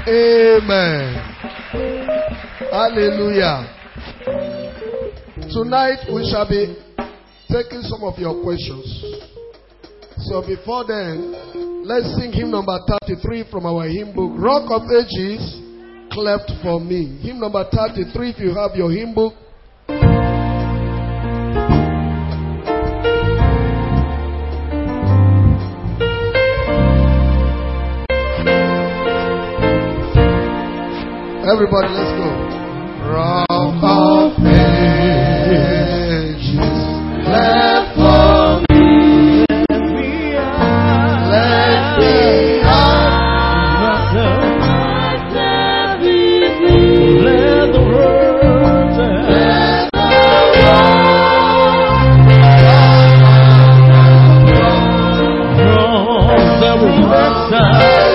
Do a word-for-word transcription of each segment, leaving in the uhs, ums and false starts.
Amen. Hallelujah. Tonight we shall be taking some of your questions. So before then, let's sing hymn number thirty-three from our hymn book, Rock of Ages, Cleft for Me. Hymn number thirty-three, if you have your hymn book. Everybody, let's go. Rock of Ages, cleft for me. Let me out. Let the world let the world there was that time.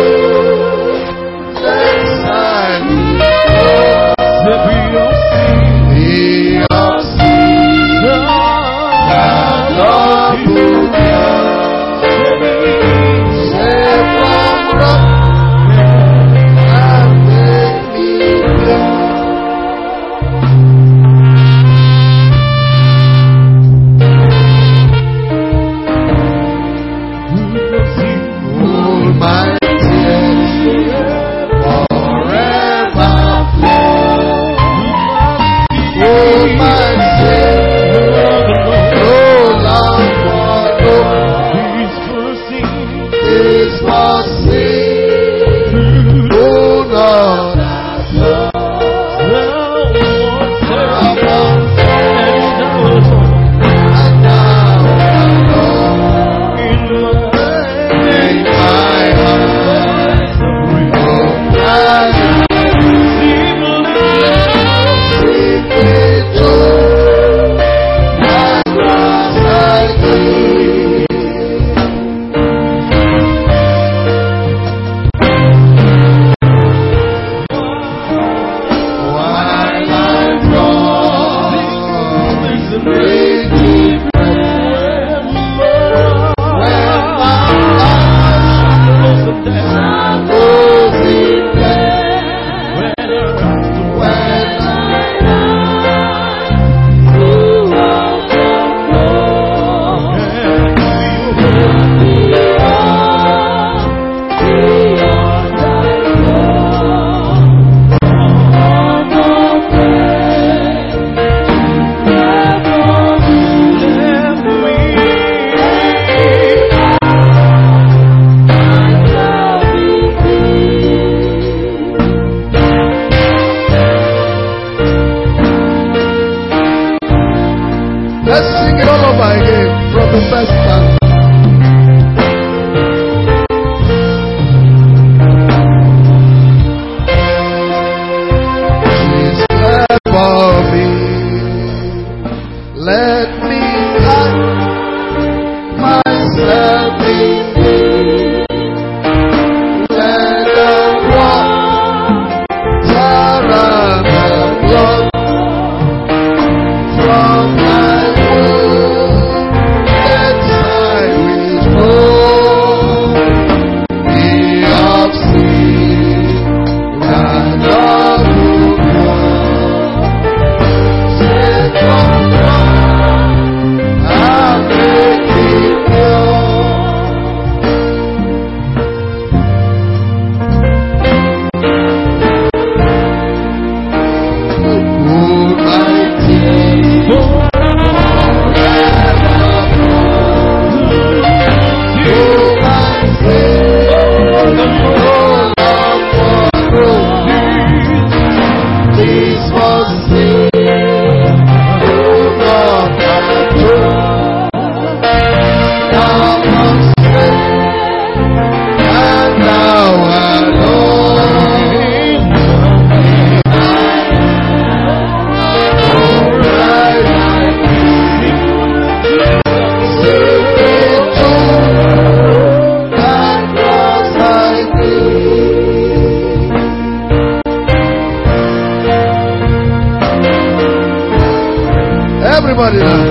Everybody now.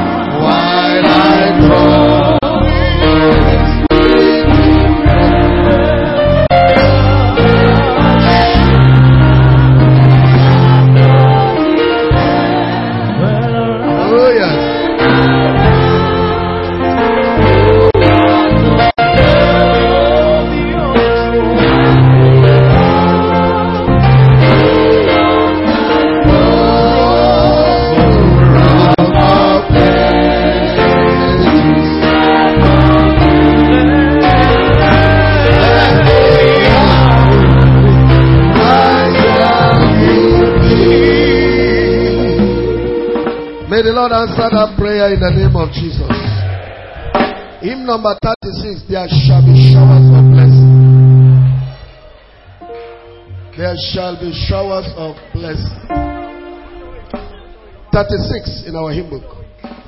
While I cross May the Lord answer that prayer in the name of Jesus. Hymn number thirty-six. There shall be showers of blessing. There shall be showers of blessing. thirty-six in our hymn book.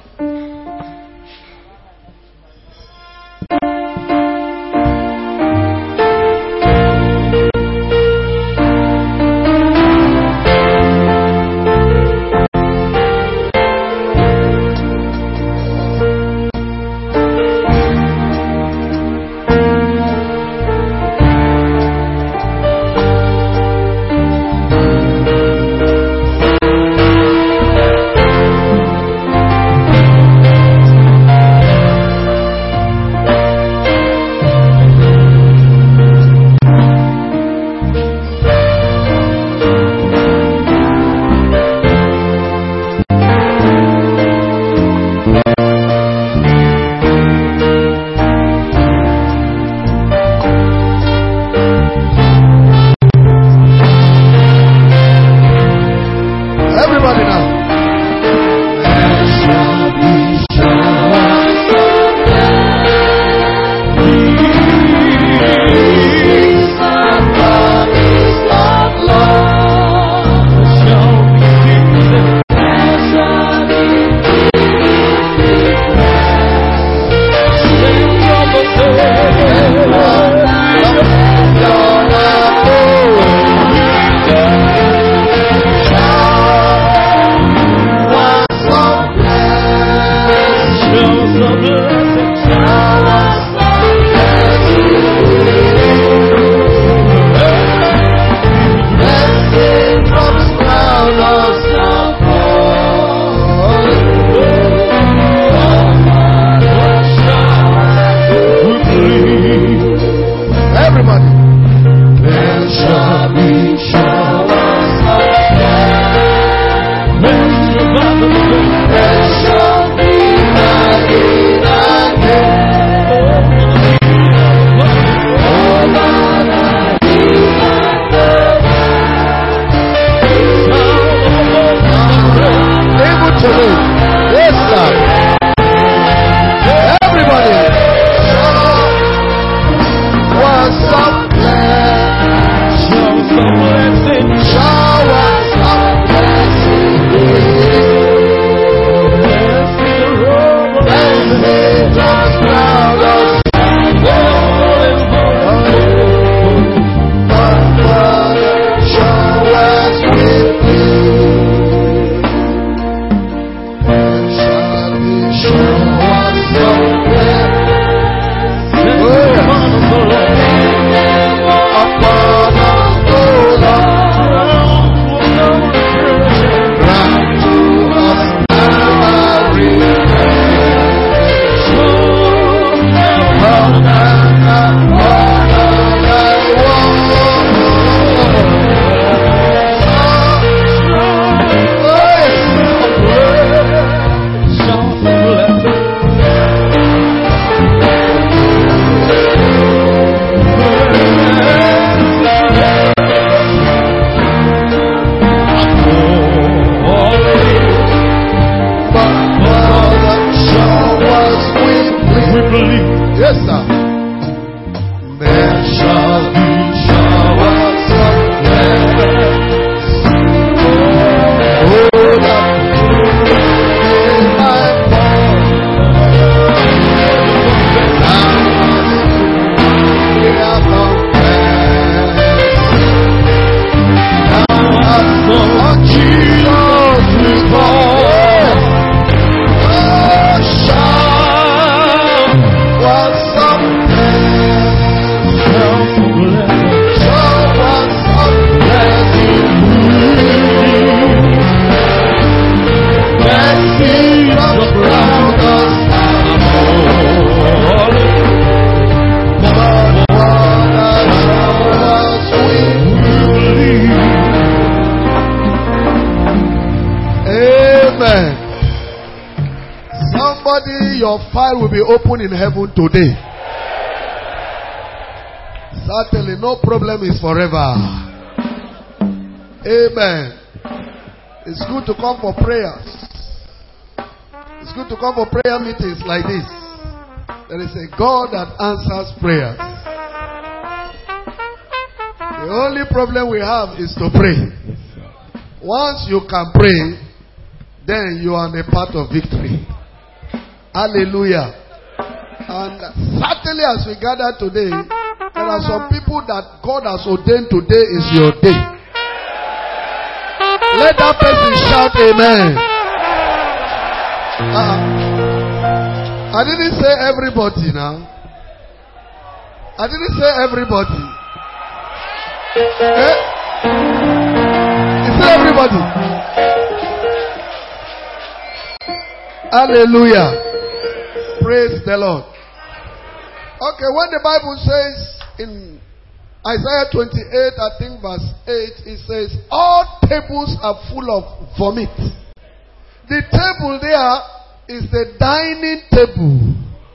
Your file will be open in heaven today. Certainly, no problem is forever. Amen. It's good to come for prayers. It's good to come for prayer meetings like this. There is a God that answers prayers. The only problem we have is to pray. Once you can pray, then you are on a path of victory. Hallelujah. And certainly as we gather today, there are some people that God has ordained today is your day. Let that person shout amen. Uh, I didn't say everybody now. I didn't say everybody. Eh? Is it everybody? Hallelujah. Praise the Lord. Okay, when the Bible says in Isaiah twenty-eight, I think verse eight, it says, all tables are full of vomit. The table there is the dining table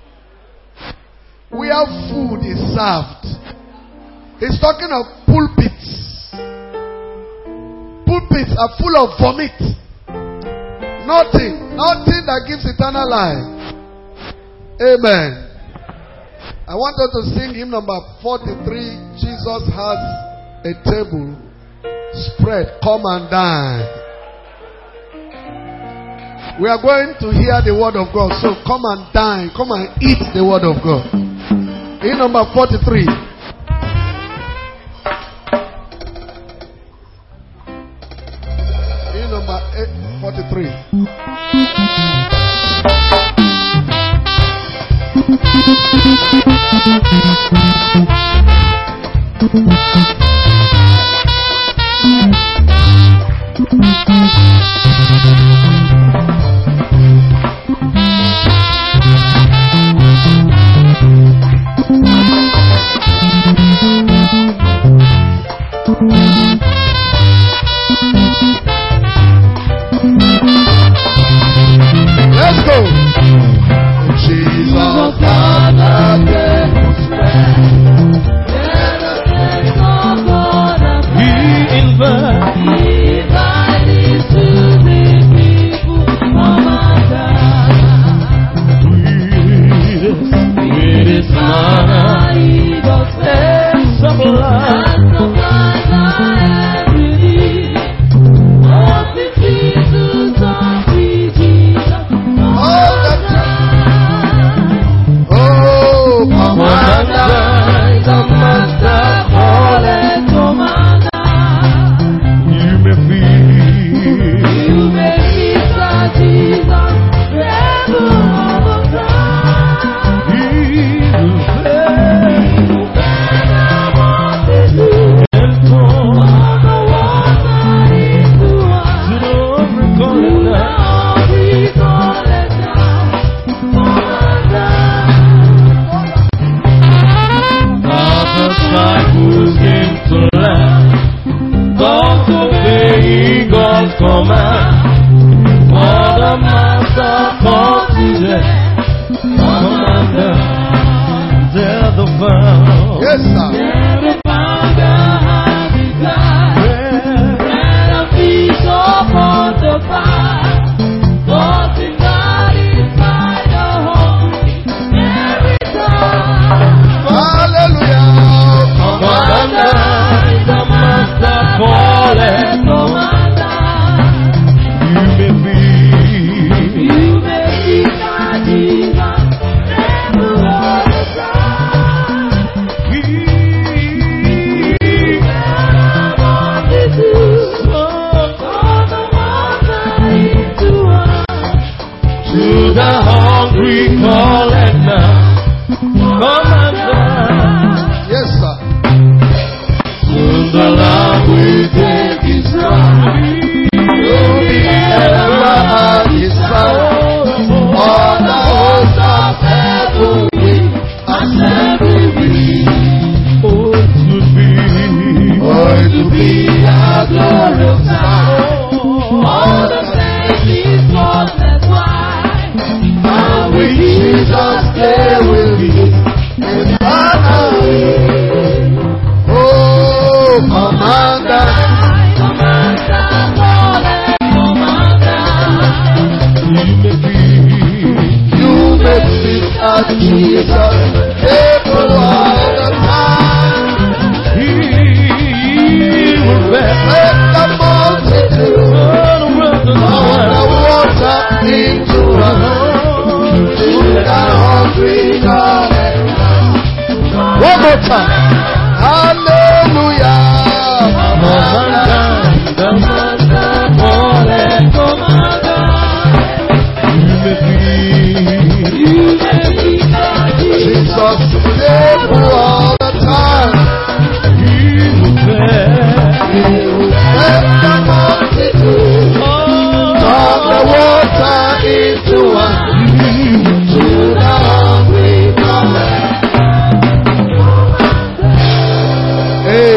where food is served. He's talking of pulpits. Pulpits are full of vomit. Nothing, nothing that gives eternal life. Amen. I want us to sing hymn number forty-three. Jesus has a table spread. Come and dine. We are going to hear the word of God. So come and dine. Come and eat the word of God. Hymn number forty-three. Hymn number forty-three. Let's go. Jesus, Father, He invited to the people from with His manna, He does and supply every need of the Jesus of Jesus all the time. Oh, Commander, the Master, Holy Commander. You may feel, you may feel that Jesus, rebel of the crown. He will say, you better want to do, and come on the water into us, to the overcoming now, overcoming now, Commander. Our disciples came to learn, God to obey God's command. For the Master called to them, Commander, they're the found. Yes, sir. They're the founder has begun. Bread and fish upon the fire. God's in God inside the home. Every time. Hallelujah. Commander, the Master called it. Commander.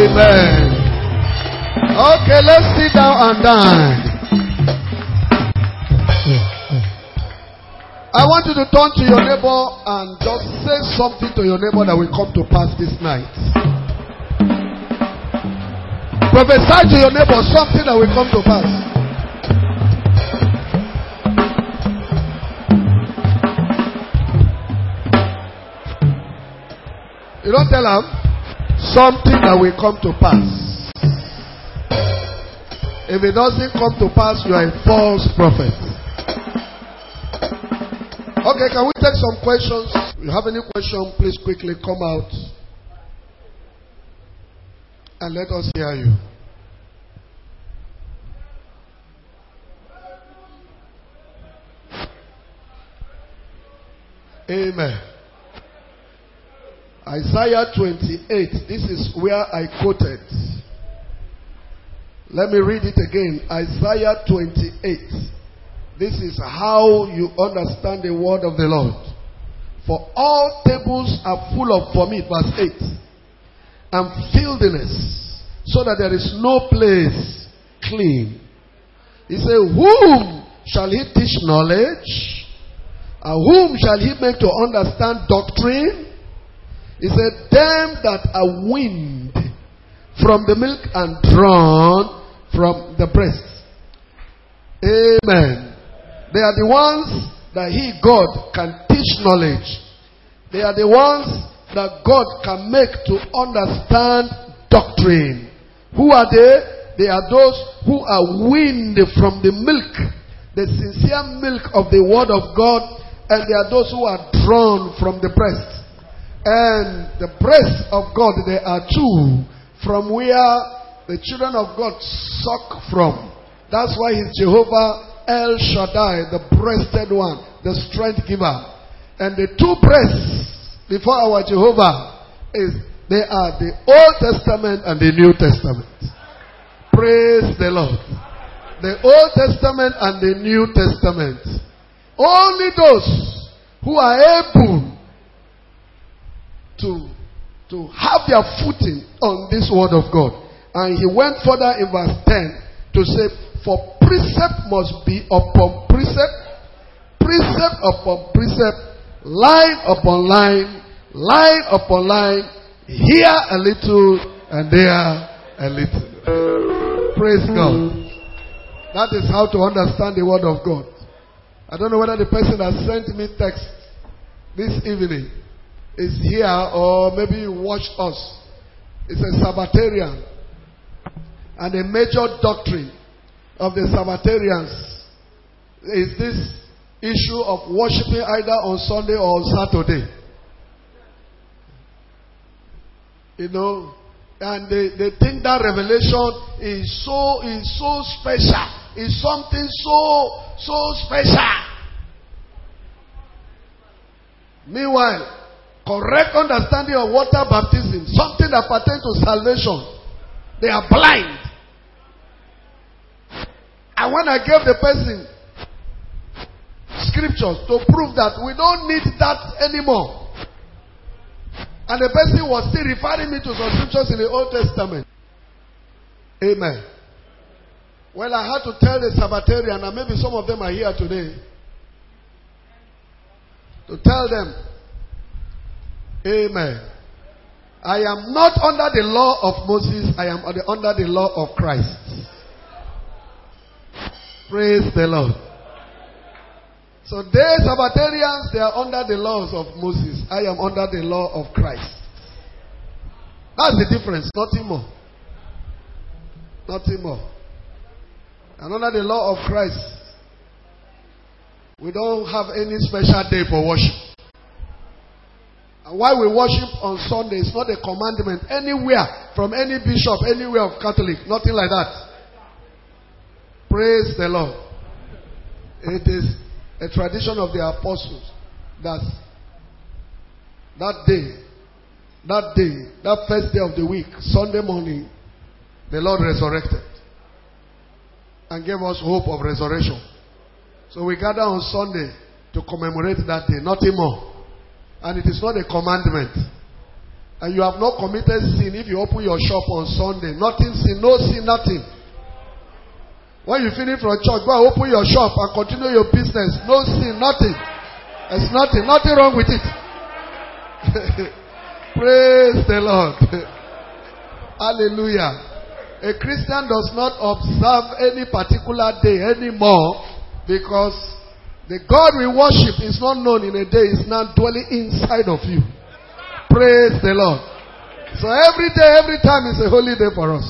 Amen. Okay, let's sit down and dine. I want you to turn to your neighbor and just say something to your neighbor that will come to pass this night. Prophesy to your neighbor something that will come to pass. You don't tell them something that will come to pass. If it doesn't come to pass, you are a false prophet. Okay, can we take some questions? If you have any question, please quickly come out and let us hear you. Amen. Isaiah twenty-eight. This is where I quoted. Let me read it again. Isaiah twenty-eight. This is how you understand the word of the Lord. For all tables are full of vomit, verse eight, and filthiness, so that there is no place clean. He said, whom shall he teach knowledge? And whom shall he make to understand doctrine? He said, them that are weaned from the milk and drawn from the breast. Amen. They are the ones that he, God, can teach knowledge. They are the ones that God can make to understand doctrine. Who are they? They are those who are weaned from the milk, the sincere milk of the word of God, and they are those who are drawn from the breast. And the breast of God, there are two, from where the children of God suck from. That's why he's Jehovah El Shaddai, the breasted one, the strength giver. And the two breasts before our Jehovah is, they are the Old Testament and the New Testament. Praise the Lord. The Old Testament and the New Testament. Only those who are able to, to have their footing on this word of God. And he went further in verse ten to say, for precept must be upon precept, precept upon precept, line upon line, line upon line, here a little and there a little. Praise God. That is how to understand the word of God. I don't know whether the person that sent me text this evening is here or maybe you watched us. It's a Sabbatarian. And a major doctrine of the Sabbatarians is this issue of worshiping either on Sunday or on Saturday. You know, and they, they think that revelation is so is so special. Is something so so special. Meanwhile, correct understanding of water baptism, something that pertains to salvation, they are blind. And when I gave the person scriptures to prove that we don't need that anymore, and the person was still referring me to some scriptures in the Old Testament. Amen. Well, I had to tell the Sabbatarian, and maybe some of them are here today, to tell them, amen, I am not under the law of Moses, I am under the law of Christ. Praise the Lord. So they Sabbatarians, they are under the laws of Moses. I am under the law of Christ. That's the difference. Nothing more. Nothing more. And under the law of Christ, we don't have any special day for worship. And why we worship on Sunday is not a commandment anywhere from any bishop, anywhere of Catholic. Nothing like that. Praise the Lord. It is a tradition of the apostles that that day, that day, that first day of the week, Sunday morning, the Lord resurrected and gave us hope of resurrection. So we gather on Sunday to commemorate that day, nothing more. And it is not a commandment. and you have not committed sin, if you open your shop on Sunday, nothing sin, no sin, nothing. When you finish from church, go and open your shop and continue your business. No sin, nothing. There's nothing, nothing wrong with it. Praise the Lord. Hallelujah. A Christian does not observe any particular day anymore, because the God we worship is not known in a day, it's now dwelling inside of you. Praise the Lord. So every day, every time is a holy day for us.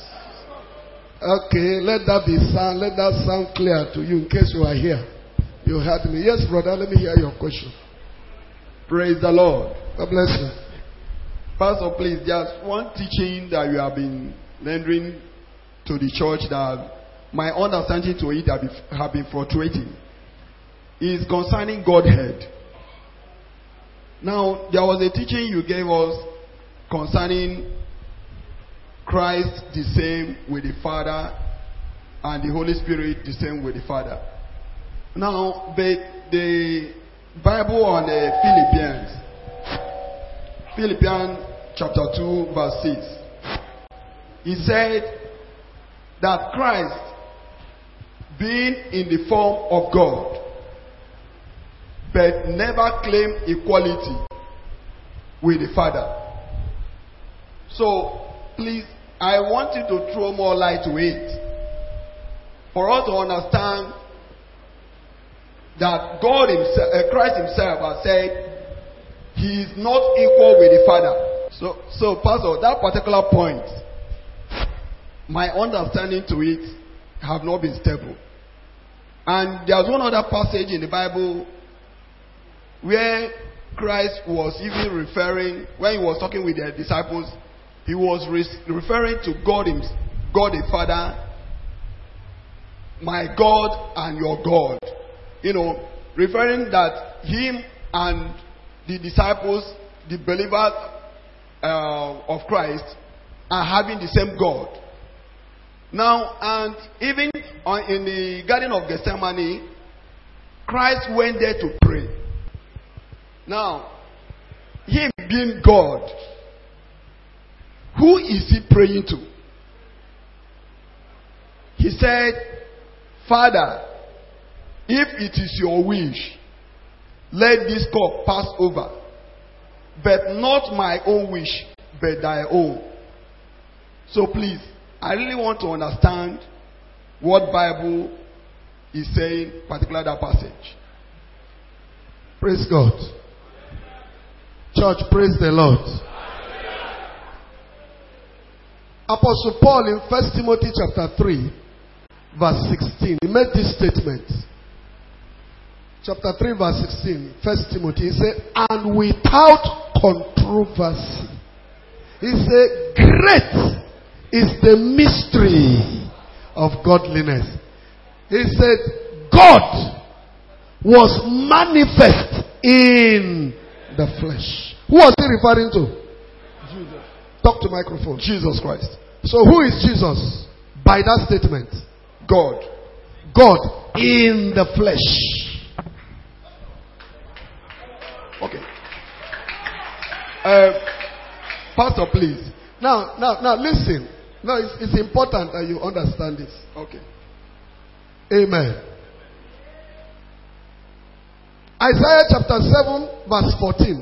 Okay, let that be sound, let that sound clear to you in case you are here. You heard me. Yes, brother, let me hear your question. Praise the Lord. God bless you. Pastor, please, there's one teaching that you have been rendering to the church that my understanding to it have been, have been fluctuating. Is concerning Godhead. Now, there was a teaching you gave us concerning Christ the same with the Father and the Holy Spirit the same with the Father. Now, the, the Bible on the Philippians, Philippians chapter two verse six, he said that Christ, being in the form of God, but never claimed equality with the Father. So, please, I want you to throw more light to it, for us to understand that God himself, uh, Christ himself has said he is not equal with the Father. So, so Pastor, that particular point, my understanding to it have not been stable. And there's one other passage in the Bible where Christ was even referring, when he was talking with the disciples, he was re- referring to God, him, God the Father, my God and your God. You know, referring that him and the disciples, the believers uh, of Christ, are having the same God. Now, and even on, in the Garden of Gethsemane, Christ went there to pray. Now, him being God, who is he praying to? He said, Father, if it is your wish, let this cup pass over, but not my own wish, but thy own. So please, I really want to understand what Bible is saying, particularly that passage. Praise God. Church, praise the Lord. Apostle Paul in First Timothy chapter three, verse sixteen, he made this statement. Chapter three, verse sixteen, First Timothy, he said, and without controversy. He said, great is the mystery of godliness. He said, God was manifest in the flesh. Who was he referring to? Jesus. Talk to microphone. Jesus Christ. So who is Jesus? By that statement, God. God in the flesh. Okay. Uh, Pastor, please. Now, now, now, listen. Now, it's, it's important that you understand this. Okay. Amen. Isaiah chapter seven, verse fourteen.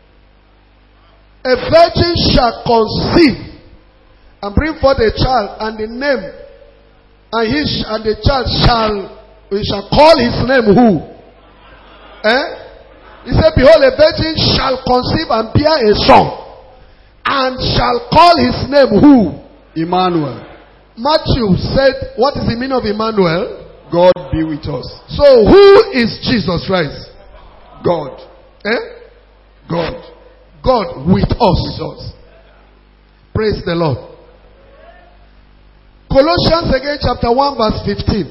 A virgin shall conceive and bring forth a child, and the name, and he sh- and the child shall, we shall call his name who? Eh? He said, behold, a virgin shall conceive and bear a son, and shall call his name who? Emmanuel. Matthew said, what is the meaning of Emmanuel? God be with us. So who is Jesus Christ? God. Eh? God. God with us. With us. Praise the Lord. Colossians again chapter one verse fifteen.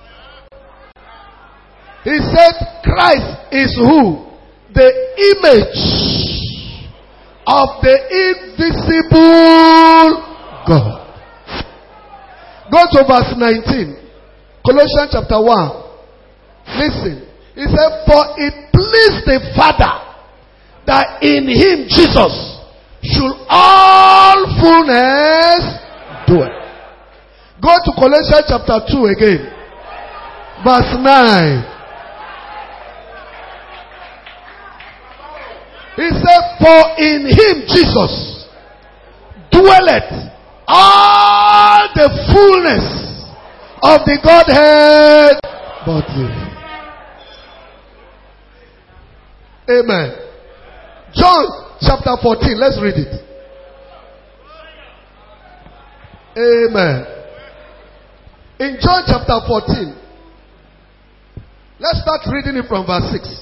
He said Christ is who? The image of the invisible God. Go to verse nineteen. Colossians chapter one. Listen. He said, for it pleased the Father that in him, Jesus, should all fullness dwell. Go to Colossians chapter two again. Verse nine. He said, for in him, Jesus, dwelleth all the fullness of the Godhead bodily. Amen. John chapter fourteen. Let's read it. Amen. In John chapter fourteen, let's start reading it from verse six.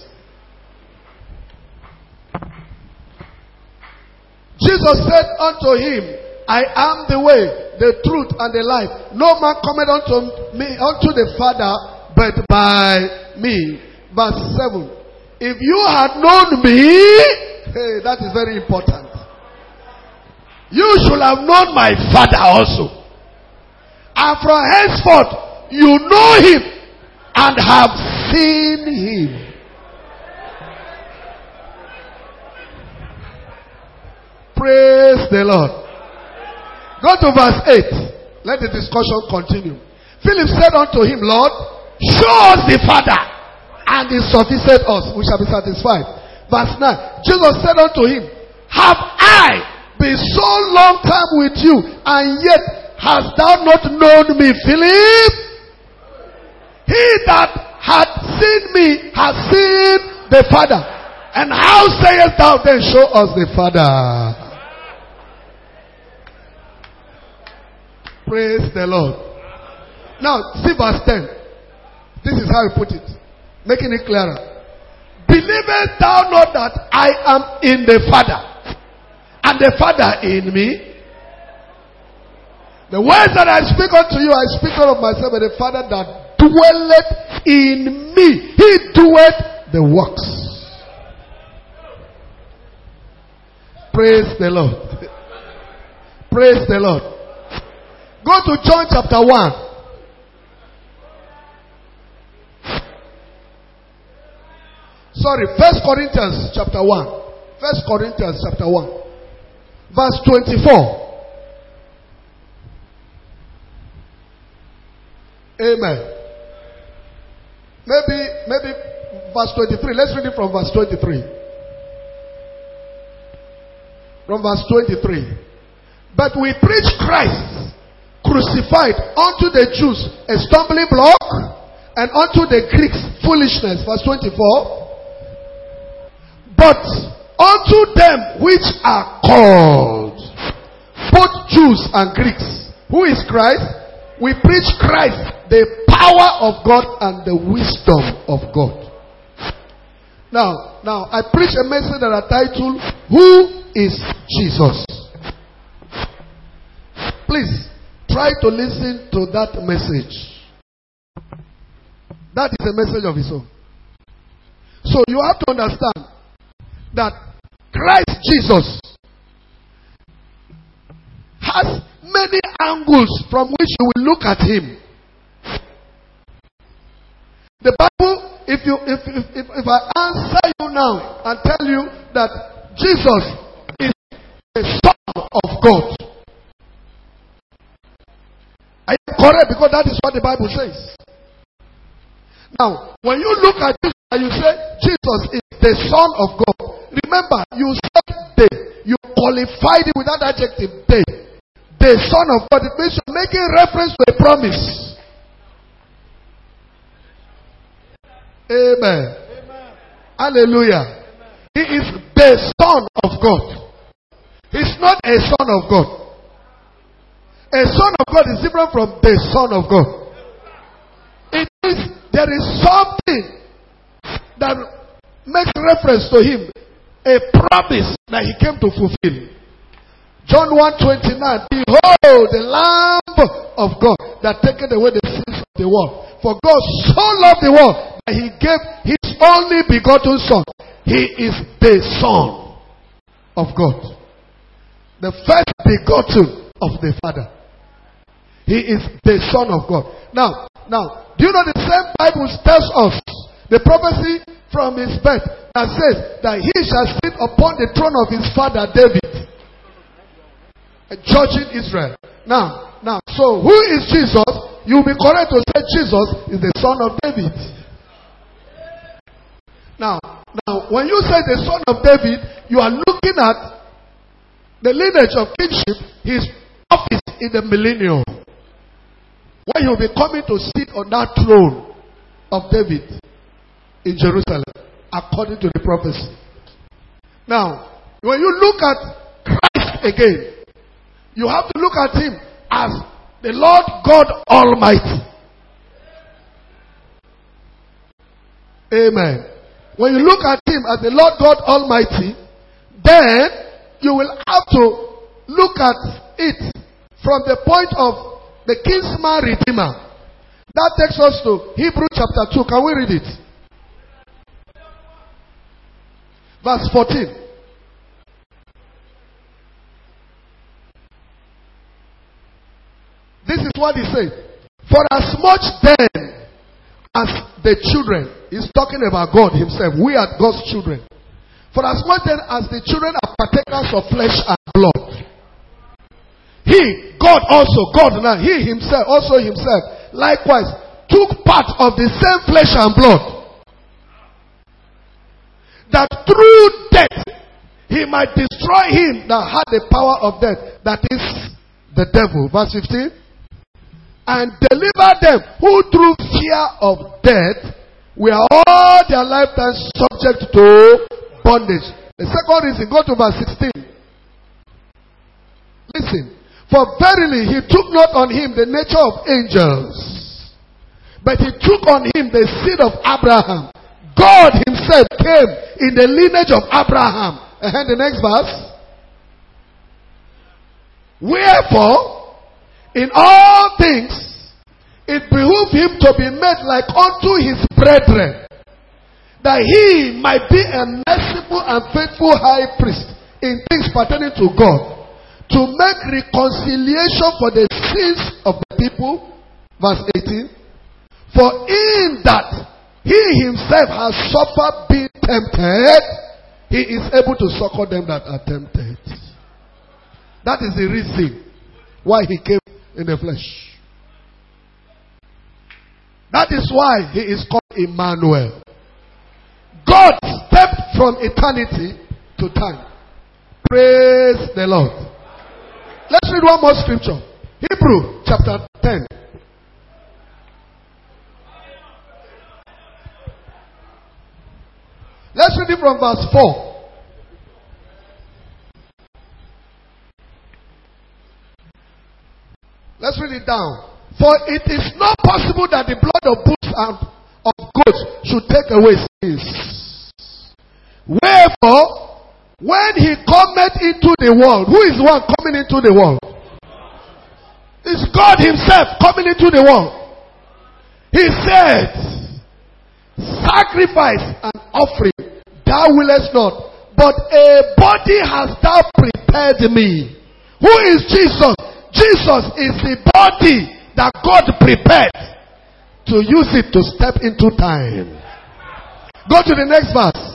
Jesus said unto him, I am the way, the truth, and the life. No man cometh unto me, unto the Father, but by me. Verse seven. If you had known me, hey, that is very important. You should have known my Father also. And from henceforth, you know him and have seen him. Praise the Lord. Go to verse eight. Let the discussion continue. Philip said unto him, Lord, show us the Father, and it sufficeth us. We shall be satisfied. Verse nine. Jesus said unto him, have I been so long time with you, and yet hast thou not known me, Philip? He that hath seen me hath seen the Father. And how sayest thou then, show us the Father? Praise the Lord. Now, see verse ten. This is how he put it, making it clearer. Believest thou not that I am in the Father, and the Father in me? The words that I speak unto you, I speak not of myself, but the Father that dwelleth in me. He doeth the works. Praise the Lord. Praise the Lord. Go to John chapter one. Sorry, First Corinthians chapter one. First Corinthians chapter one. Verse twenty-four. Amen. Maybe, maybe verse twenty-three. Let's read it from verse twenty-three. From verse twenty-three. But we preach Christ crucified, unto the Jews a stumbling block, and unto the Greeks foolishness. Verse twenty-four. But unto them which are called, both Jews and Greeks, who is Christ? We preach Christ, the power of God and the wisdom of God. Now, now I preach a message that I titled, Who is Jesus? Please try to listen to that message. That is a message of his own. So you have to understand that Christ Jesus has many angles from which you will look at him. The Bible, if you if if, if, if I answer you now and tell you that Jesus is the Son of God, are you correct? Because that is what the Bible says. Now, when you look at this and you say Jesus is the Son of God, remember you said they, you qualified it with that adjective they. The Son of God. It means you're making reference to a promise. Amen. Amen. Hallelujah. Amen. He is the Son of God. He's not a son of God. A son of God is different from the Son of God. It means there is something that makes reference to him. A promise that he came to fulfill. John one twenty-nine. Behold the Lamb of God that taketh away the sins of the world. For God so loved the world that he gave his only begotten Son. He is the Son of God. The first begotten of the Father. He is the Son of God. Now, now, do you know the same Bible tells us the prophecy from his birth that says that he shall sit upon the throne of his father David. judging Israel. Now, now, so who is Jesus? You'll be correct to say Jesus is the son of David. Now, now, when you say the son of David, you are looking at the lineage of kingship, his office in the millennium. When he'll be coming to sit on that throne of David in Jerusalem, according to the prophecy. Now, when you look at Christ again, you have to look at him as the Lord God Almighty. Amen. When you look at him as the Lord God Almighty, then you will have to look at it from the point of the kinsman redeemer. That takes us to Hebrews chapter two. Can we read it? Verse fourteen. This is what he said. For as much then as the children, he's talking about God himself. We are God's children. For as much then as the children are partakers of flesh and blood, he, God also, God now, he himself, also himself, likewise, took part of the same flesh and blood, that through death he might destroy him that had the power of death, that is the devil. Verse fifteen. And deliver them who through fear of death were all their lifetime subject to bondage. The second reason, go to verse sixteen. Listen. For verily he took not on him the nature of angels, but he took on him the seed of Abraham. God himself came in the lineage of Abraham. And the next verse. Wherefore, in all things, it behooved him to be made like unto his brethren, that he might be a merciful and faithful high priest in things pertaining to God, to make reconciliation for the sins of the people. Verse eighteen. For in that he himself has suffered being tempted, he is able to succor them that are tempted. That is the reason why he came in the flesh. That is why he is called Emmanuel. God stepped from eternity to time. Praise the Lord. Let's read one more scripture. Hebrew chapter ten. Let's read it from verse four. Let's read it down. For it is not possible that the blood of bulls and of goats should take away sins. Wherefore, when he cometh into the world, who is the one coming into the world? It's God himself coming into the world. He said, sacrifice and offering thou willest not, but a body hast thou prepared me. Who is Jesus? Jesus is the body that God prepared to use it to step into time. Go to the next verse.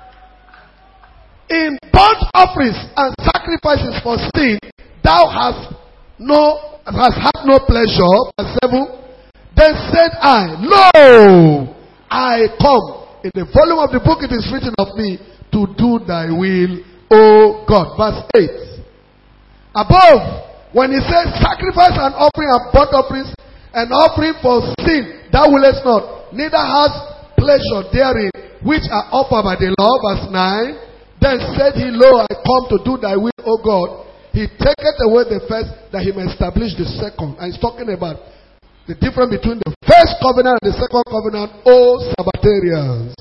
In burnt offerings and sacrifices for sin, thou hast no hast had no pleasure. Verse seven. Then said I, Lo, I come. In the volume of the book it is written of me to do thy will, O God. Verse eight. Above, when he says sacrifice and offering and burnt offerings and offering for sin, thou willest not, neither hast pleasure therein, which are offered by the law. Verse nine. Then said he, Lo, I come to do thy will, O God. He taketh away the first, that he may establish the second. And he's talking about the difference between the first covenant and the second covenant. O Sabbatarians.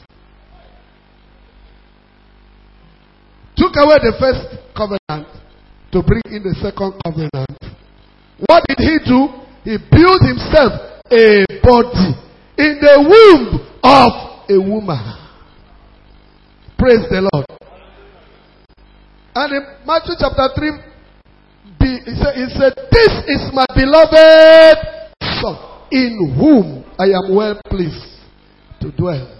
Took away the first covenant to bring in the second covenant. What did he do? He built himself a body in the womb of a woman. Praise the Lord. And in Matthew chapter three, he said, he said, this is my beloved Son, in whom I am well pleased to dwell.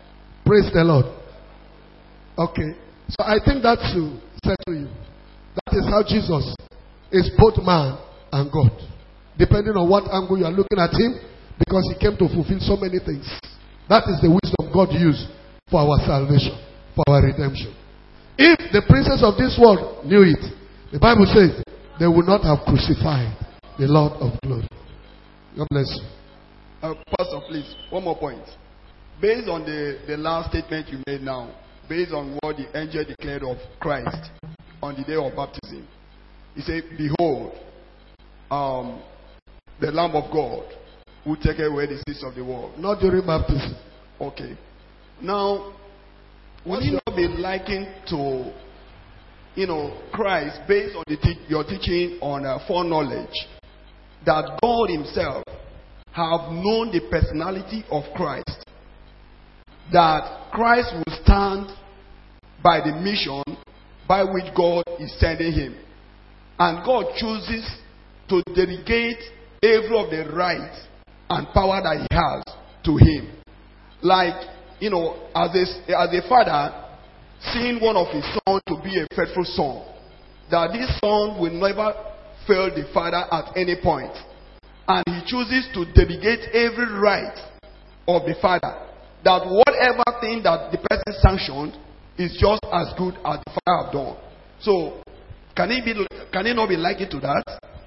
Praise the Lord. Okay. So I think that should settle you. That is how Jesus is both man and God. Depending on what angle you are looking at him, because he came to fulfill so many things. That is the wisdom God used for our salvation, for our redemption. If the princes of this world knew it, the Bible says they would not have crucified the Lord of glory. God bless you. Uh, Pastor, please, one more point. Based on the, the last statement you made now, based on what the angel declared of Christ on the day of baptism, he said, behold, um, the Lamb of God who take away the sins of the world. Not during baptism. Okay. Now, would it not be likened to, you know, Christ based on the te- your teaching on uh, foreknowledge, that God himself have known the personality of Christ, that Christ will stand by the mission by which God is sending him, and God chooses to delegate every of the rights and power that he has to him. Like, you know, as a, as a father seeing one of his sons to be a faithful son, that this son will never fail the father at any point, and he chooses to delegate every right of the father, that whatever thing that the person sanctioned is just as good as the father have done. So, can it be? Can it not be likened to that?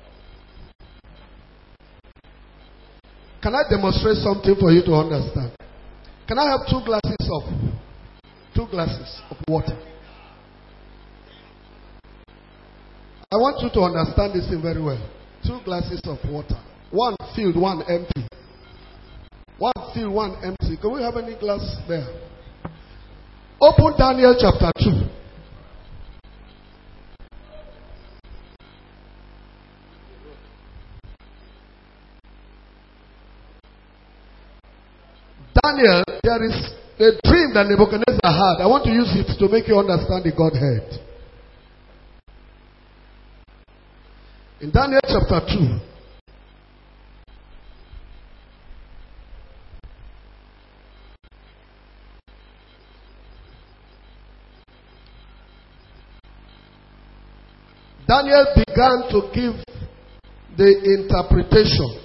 Can I demonstrate something for you to understand? Can I have two glasses of two glasses of water? I want you to understand this thing very well. Two glasses of water. One filled, one empty. One filled, one empty. Can we have any glass there? Open Daniel chapter two. Daniel, there is a dream that Nebuchadnezzar had. I want to use it to make you understand the Godhead. In Daniel chapter two, Daniel began to give the interpretation.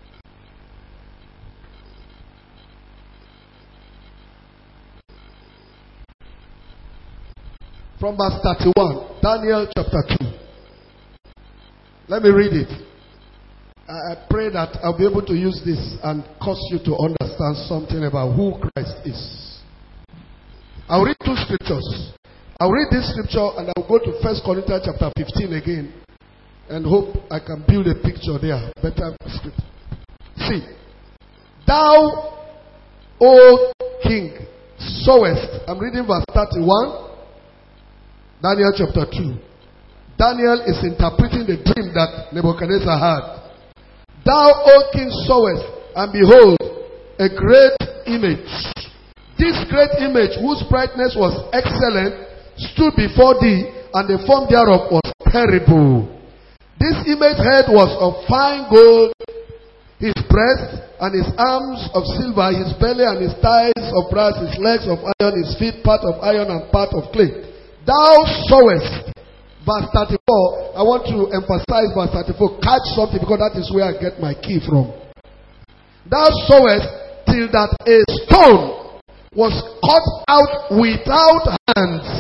From verse thirty-one, Daniel chapter two. Let me read it. I pray that I'll be able to use this and cause you to understand something about who Christ is. I'll read two scriptures. I'll read this scripture and I'll go to First Corinthians chapter fifteen again and hope I can build a picture there. Better script. See, thou, O King, sowest. I'm reading verse thirty-one. Daniel chapter two. Daniel is interpreting the dream that Nebuchadnezzar had. Thou, O king, sawest, and behold, a great image. This great image, whose brightness was excellent, stood before thee, and the form thereof was terrible. This image head was of fine gold, his breast and his arms of silver, his belly and his thighs of brass, his legs of iron, his feet part of iron and part of clay. Thou sawest, verse thirty-four, I want to emphasize verse thirty-four, catch something because that is where I get my key from. Thou sawest till that a stone was cut out without hands.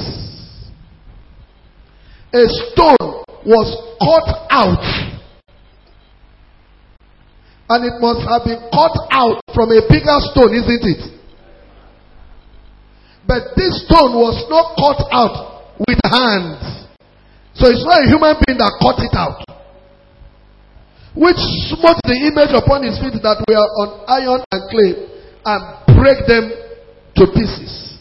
A stone was cut out. And it must have been cut out from a bigger stone, isn't it? But this stone was not cut out with hands. So it's not a human being that cut it out. Which smote the image upon his feet that were on iron and clay and break them to pieces.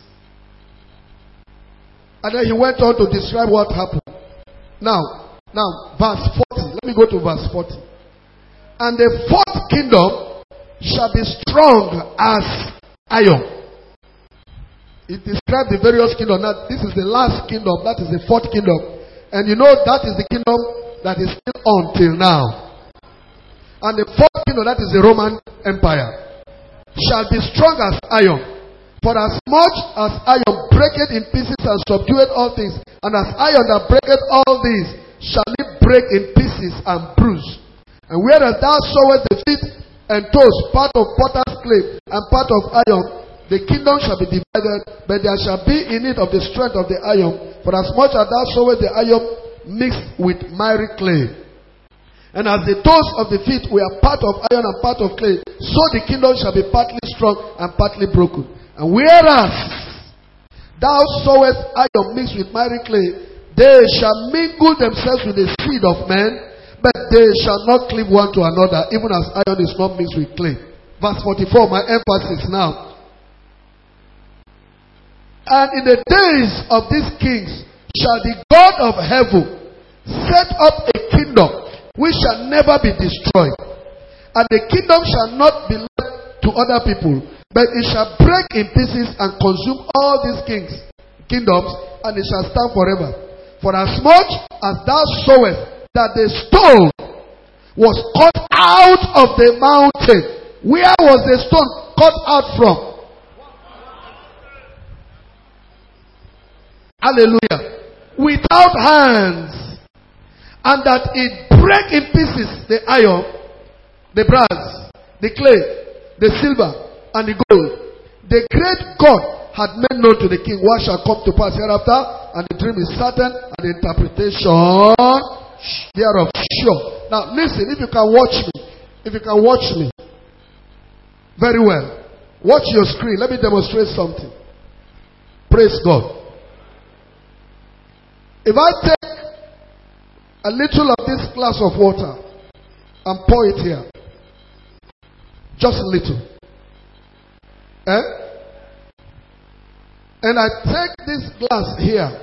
And then he went on to describe what happened. Now, now, verse forty. Let me go to verse forty. And the fourth kingdom shall be strong as iron. It describes the various kingdoms. Now, this is the last kingdom. That is the fourth kingdom. And you know that is the kingdom that is still on till now. And the fourth kingdom, that is the Roman Empire, shall be strong as iron. For as much as iron breaketh in pieces and subdueth all things, and as iron that breaketh all these, shall it break in pieces and bruise. And whereas thou sawest the feet and toes, part of potter's clay and part of iron, the kingdom shall be divided, but there shall be in it of the strength of the iron, for as much as thou sawest the iron mixed with miry clay. And as the toes of the feet were part of iron and part of clay, so the kingdom shall be partly strong and partly broken. And whereas thou sawest iron mixed with miry clay, they shall mingle themselves with the seed of men, but they shall not cleave one to another, even as iron is not mixed with clay. Verse forty-four, my emphasis now. And in the days of these kings shall the God of heaven set up a kingdom which shall never be destroyed. And the kingdom shall not be left to other people, but it shall break in pieces and consume all these kings, kingdoms, and it shall stand forever. For as much as thou sawest that the stone was cut out of the mountain, where was the stone cut out from? Hallelujah. Without hands. And that it break in pieces the iron, the brass, the clay, the silver, and the gold. The great God had made known to the king what shall come to pass hereafter, and the dream is certain, and the interpretation thereof sure. Now listen, if you can watch me, if you can watch me very well, watch your screen. Let me demonstrate something. Praise God. If I take a little of this glass of water and pour it here, just a little, eh? And I take this glass here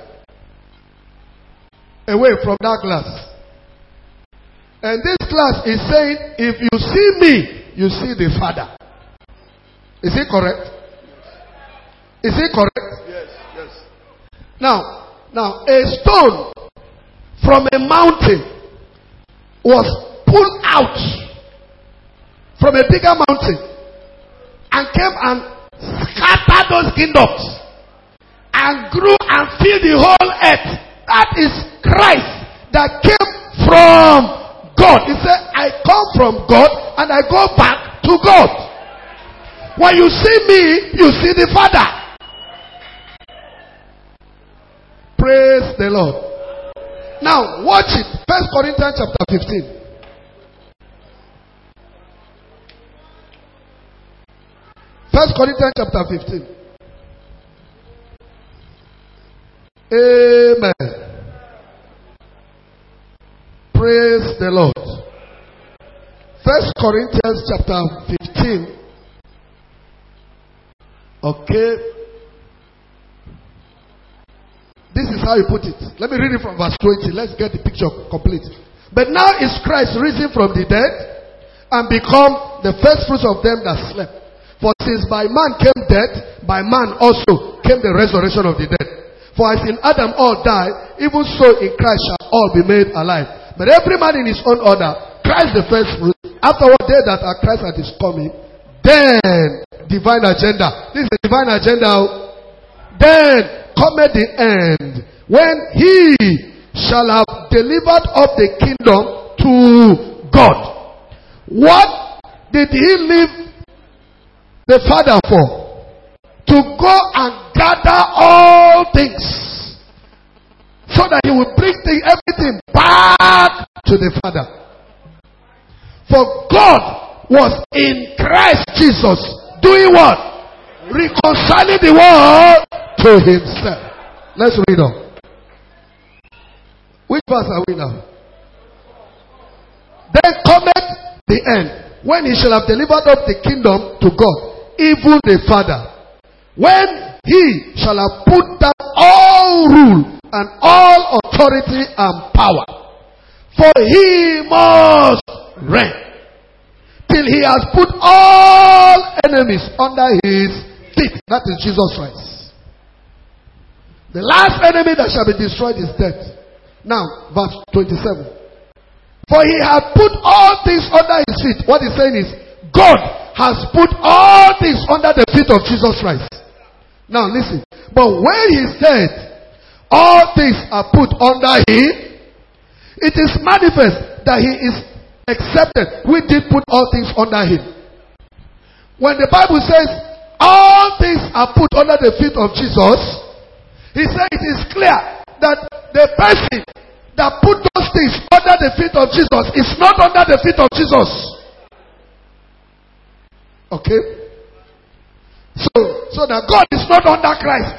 away from that glass, and this glass is saying, if you see me, you see the Father. Is it correct? Is it correct? Yes, yes. Now, now a stone from a mountain was pulled out from a bigger mountain and came and scattered those kingdoms and grew and filled the whole earth. That is Christ that came from God. He said, I come from God and I go back to God. When you see me, you see the Father. Praise the Lord. Now, watch it. First Corinthians chapter fifteen. First Corinthians chapter fifteen. Amen. Praise the Lord. First Corinthians chapter fifteen. Okay. This is how he put it. Let me read it from verse twenty. Let's get the picture complete. But now is Christ risen from the dead and become the first fruits of them that slept. For since by man came death, by man also came the resurrection of the dead. For as in Adam all died, even so in Christ shall all be made alive. But every man in his own order, Christ the first fruit, afterward they that are Christ at his coming, then divine agenda. This is the divine agenda. Then cometh the end, when he shall have delivered up the kingdom to God. What did he leave the Father for? To go and gather all things, so that he will bring the, everything back to the Father. For God was in Christ Jesus doing what? Reconciling the world to himself. Let's read on. Which verse are we now? Then cometh the end, when he shall have delivered up the kingdom to God, even the Father. When he shall have put down all rule and all authority and power. For he must reign till he has put all enemies under his feet. That is Jesus Christ. The last enemy that shall be destroyed is death. Now, verse twenty-seven. For he hath put all things under his feet. What he's saying is, God has put all things under the feet of Jesus Christ. Now listen. But when he said, all things are put under him, It is manifest that he is accepted. We did put all things under him. When the Bible says all things are put under the feet of Jesus, he said it is clear that the person that put those things under the feet of Jesus is not under the feet of Jesus. Okay? So, so that God is not under Christ.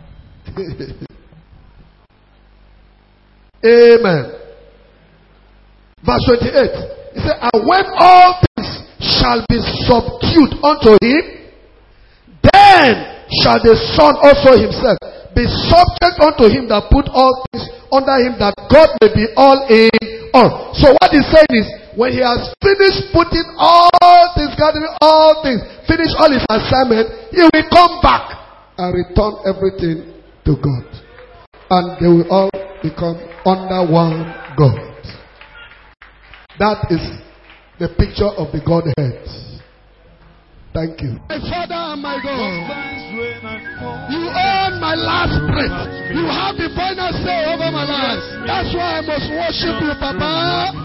Amen. Verse twenty-eight. He said, and when all things shall be subdued unto him, then shall the Son also himself be subject unto him that put all things under him, that God may be all in all. So what he's saying is, when he has finished putting all things, gathering all things, finish all his assignment, he will come back and return everything to God. And they will all become under one God. That is the picture of the Godhead. Thank you. My Father and my God, you own my last breath. You have the final say over my life. That's why I must worship you, Papa.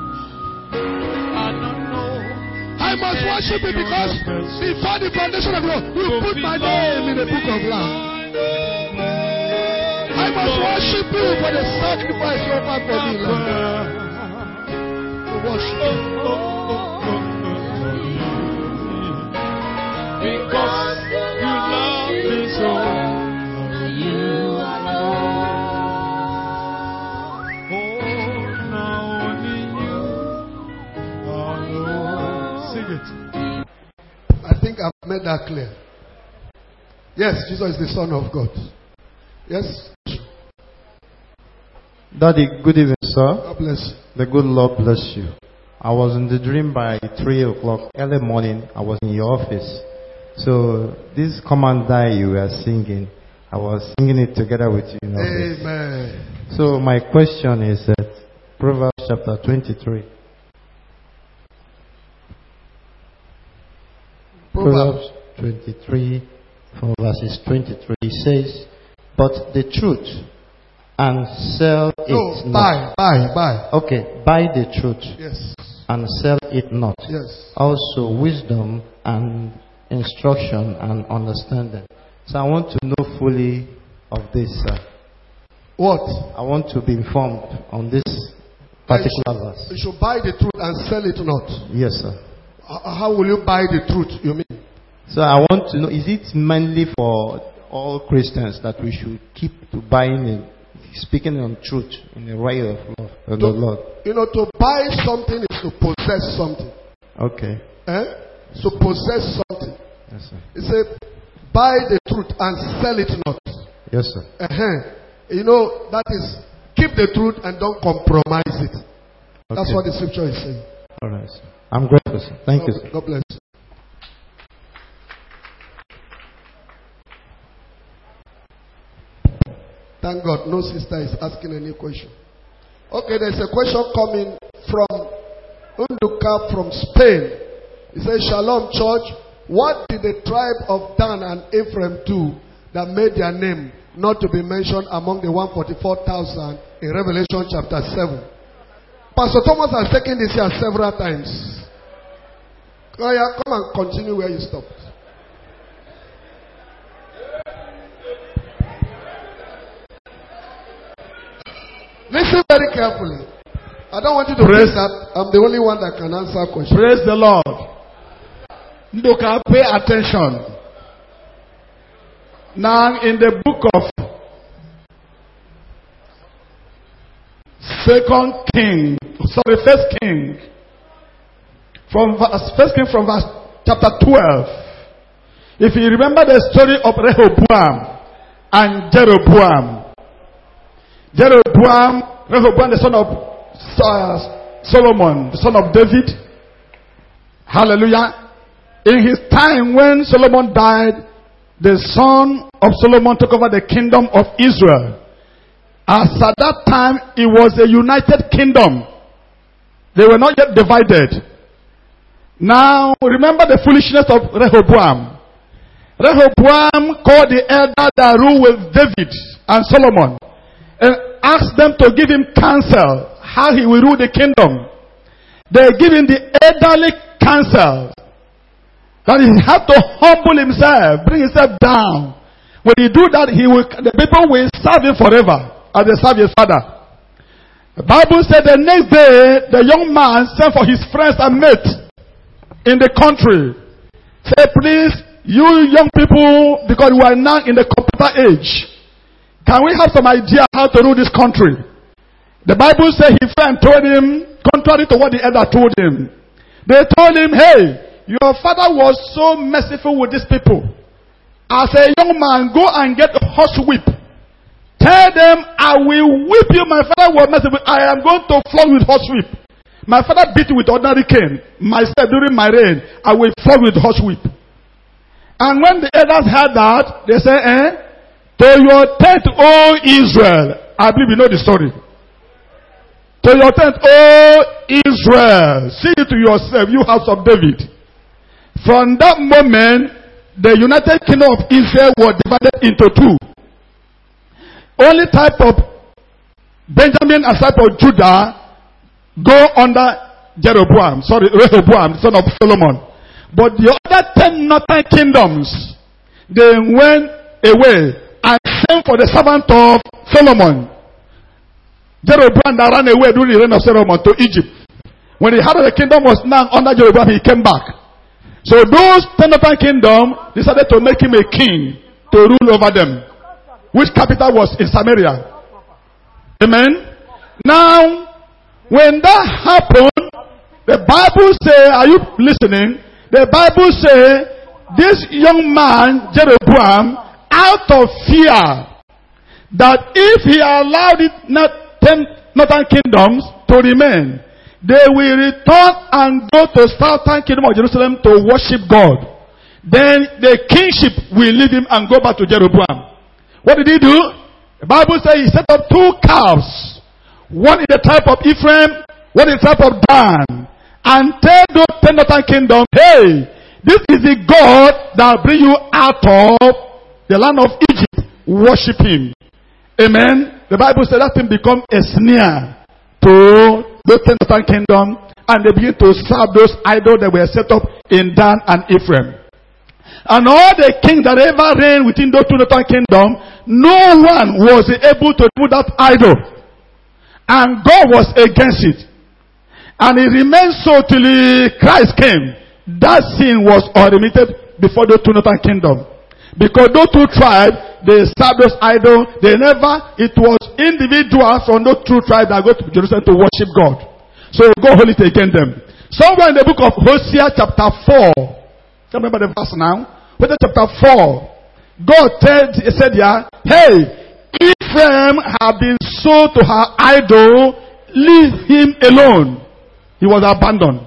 I must worship you because before the foundation of the world, you put my name in the book of life. I must worship you for the sacrifice you offered for me, Lord. Worship because you love me so. You alone. Oh, now only you alone. Sing it. I think I've made that clear. Yes, Jesus is the Son of God. Yes. Daddy, good evening, sir. God bless you. The good Lord bless you. I was in the dream by three o'clock early morning. I was in your office. So this Come and Die you were singing, I was singing it together with you in office. Amen. So my question is that Proverbs chapter twenty-three. Proverbs twenty-three from verses twenty-three says, but the truth and sell it no, not. buy, buy, buy. Okay, buy the truth. Yes. And sell it not. Yes. Also wisdom and instruction and understanding. So I want to know fully of this, sir. What? I want to be informed on this particular verse. You should buy the truth and sell it not. Yes, sir. How will you buy the truth, you mean? So I want to know, is it mainly for all Christians that we should keep to buying it? Speaking on truth in the way of love, of to, the Lord. You know, to buy something is to possess something. Okay. Eh? To possess something. Yes, sir. He said, buy the truth and sell it not. Yes, sir. Uh-huh. You know, that is, keep the truth and don't compromise it. Okay. That's what the scripture is saying. All right, sir. I'm grateful, sir. Thank God, you, sir. God bless you. Thank God, no sister is asking any question. Okay, there's a question coming from Unduka from Spain. He says, Shalom Church, what did the tribe of Dan and Ephraim do that made their name not to be mentioned among the one hundred forty-four thousand in Revelation chapter seven? Pastor Thomas has taken this here several times. Come and continue where you stopped. Listen very carefully. I don't want you to Praise think that I'm the only one that can answer questions. Praise the Lord. Ndoka, pay attention. Now, in the book of Second King, sorry, First King, from verse, First King from verse chapter twelve. If you remember the story of Rehoboam and Jeroboam. Jeroboam, Rehoboam, the son of uh, Solomon, the son of David. Hallelujah. In his time when Solomon died, the son of Solomon took over the kingdom of Israel. As at that time, it was a united kingdom. They were not yet divided. Now, remember the foolishness of Rehoboam. Rehoboam called the elder that ruled with David and Solomon and asked them to give him counsel how he will rule the kingdom. They give him the elderly counsel that he had to humble himself, bring himself down. When he do that, he will, the people will serve him forever as they serve his father. The Bible said the next day, the young man sent for his friends and mates in the country. Say, please, you young people, because we are now in the computer age, can we have some idea how to rule this country? The Bible said his friend told him, contrary to what the elder told him. They told him, hey, your father was so merciful with these people. As a young man, go and get a horse whip. Tell them, I will whip you. My father was merciful. I am going to flog with horse whip. My father beat you with ordinary cane. Myself, during my reign, I will flog with horse whip. And when the elders heard that, they said, eh? To your tent, O Israel. I believe you know the story. To your tent, O Israel. See it to yourself, you house of David. From that moment, the United Kingdom of Israel was divided into two. Only type of Benjamin and type of Judah go under Jeroboam, sorry, Rehoboam, son of Solomon. But the other ten northern kingdoms, they went away and sent for the servant of Solomon. Jeroboam that ran away during the reign of Solomon to Egypt. When he heard that the kingdom was now under Jeroboam, he came back. So those ten northern kingdoms decided to make him a king to rule over them, which capital was in Samaria. Amen. Now, when that happened, the Bible say, are you listening? The Bible say, this young man, Jeroboam, out of fear that if he allowed it not ten northern kingdoms to remain, they will return and go to southern kingdom of Jerusalem to worship God. Then the kingship will leave him and go back to Jeroboam. What did he do? The Bible says he set up two calves. One in the tribe of Ephraim, one in the tribe of Dan. And tell those ten northern kingdom, hey, this is the God that bring you out of the land of Egypt. Worship him. Amen. The Bible says that thing become a snare to those ten northern kingdom, and they begin to serve those idols that were set up in Dan and Ephraim. And all the kings that ever reigned within those two northern kingdoms, no one was able to do that idol. And God was against it. And it remained so till Christ came. That sin was unremitted before those two northern kingdoms. Because those two tribes, they served those idols. They never, it was individuals from those two tribes that go to Jerusalem to worship God. So God hold it against them. Somewhere in the book of Hosea chapter four, can you remember the verse now? Hosea chapter four, God said, said yeah, hey, Ephraim have been sold to her idol, leave him alone. He was abandoned.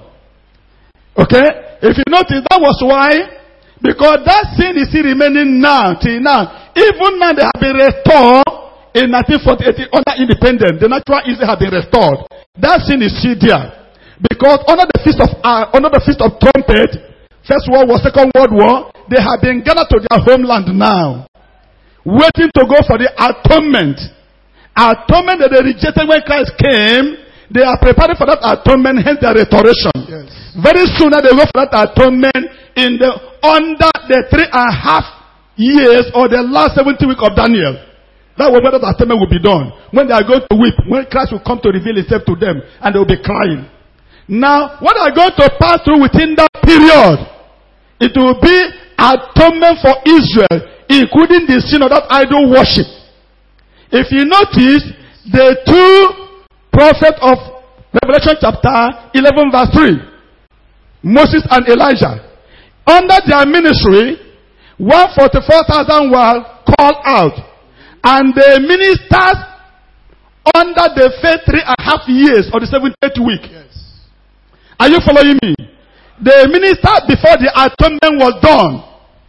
Okay? If you notice, that was why. Because that sin is still remaining now, till now. Even now they have been restored in nineteen forty-eight under independence. The natural Israel have been restored. That sin is still there. Because under the feast of uh, under the feast of trumpet, First World War, Second World War, they have been gathered to their homeland now, waiting to go for the atonement. Atonement that they rejected when Christ came. They are preparing for that atonement, hence their restoration. Yes. Very soon they go for that atonement in the under the three and a half years or the last seventy week of Daniel. That was when that atonement will be done. When they are going to weep, when Christ will come to reveal himself to them, and they will be crying. Now, what are going to pass through within that period? It will be atonement for Israel, including the sin of that idol worship. If you notice, the two prophets of Revelation chapter eleven verse three, Moses and Elijah, under their ministry, one hundred forty-four thousand were called out. And the ministers under the first three and a half years of the seventieth week. Yes. Are you following me? The minister before the atonement was done.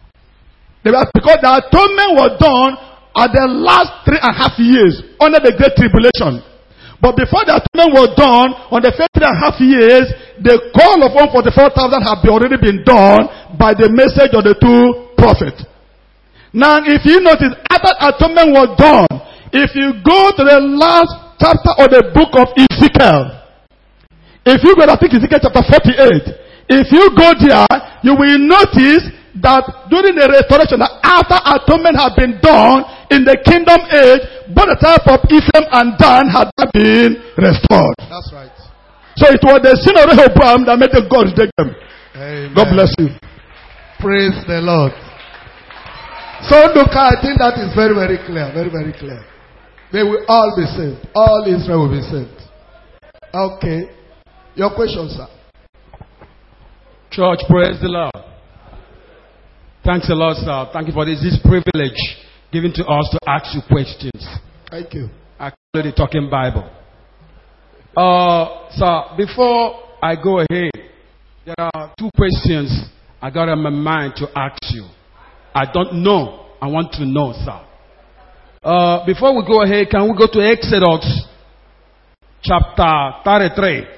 Because the atonement was done at the last three and a half years under the Great Tribulation. But before the atonement was done, on the first three and a half years, the call of one hundred forty-four thousand had already been done by the message of the two prophets. Now, if you notice, after atonement was done, if you go to the last chapter of the book of Ezekiel. If you go to, I think Ezekiel chapter forty-eight, if you go there, you will notice that during the restoration, after atonement had been done in the kingdom age, both the tribe of Ephraim and Dan had been restored. That's right. So it was the sin of Rehoboam that made them God reject them. Amen. God bless you. Praise the Lord. So look, I think that is very, very clear. Very, very clear. They will all be saved. All Israel will be saved. Okay. Your question, sir. Church, praise the Lord. Thanks a lot, sir. Thank you for this, this privilege given to us to ask you questions. Thank you. Actually, the Talking Bible. Uh, sir, before I go ahead, there are two questions I got in my mind to ask you. I don't know. I want to know, sir. Uh, before we go ahead, can we go to Exodus chapter thirty-three?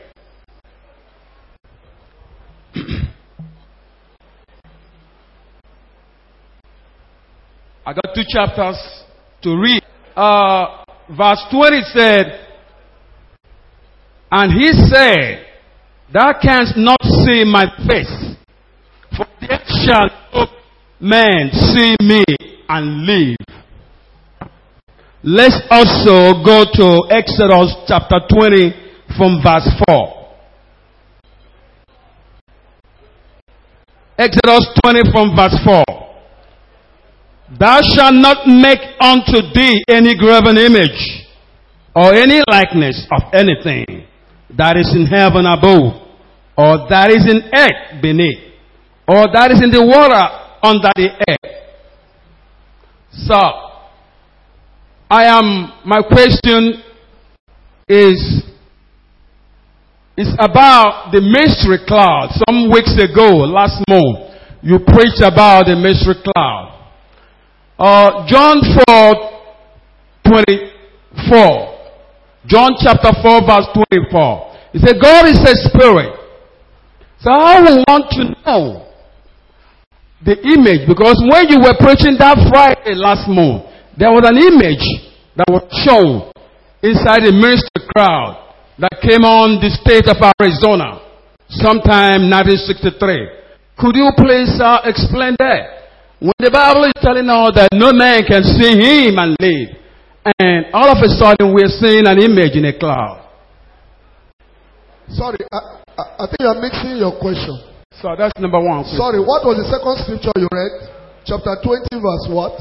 I got two chapters to read. Uh, verse twenty said, and he said, thou canst not see my face, for there shall no man see me and live. Let's also go to Exodus chapter twenty from verse four. Exodus twenty from verse four. Thou shalt not make unto thee any graven image, or any likeness of anything that is in heaven above, or that is in earth beneath, or that is in the water under the earth. So, I am, my question is, is about the mystery cloud. Some weeks ago, last month, you preached about the mystery cloud. Uh, John four twenty-four. John chapter four verse twenty-four. He said, God is a spirit. So I will want to know the image, because when you were preaching that Friday last month, there was an image that was shown inside the ministry crowd that came on the state of Arizona sometime nineteen sixty-three. Could you please uh, explain that? When the Bible is telling us that no man can see him and live, and all of a sudden we're seeing an image in a cloud. Sorry, I, I, I think you are mixing your question. So that's number one. Please. Sorry, what was the second scripture you read? Chapter twenty verse what?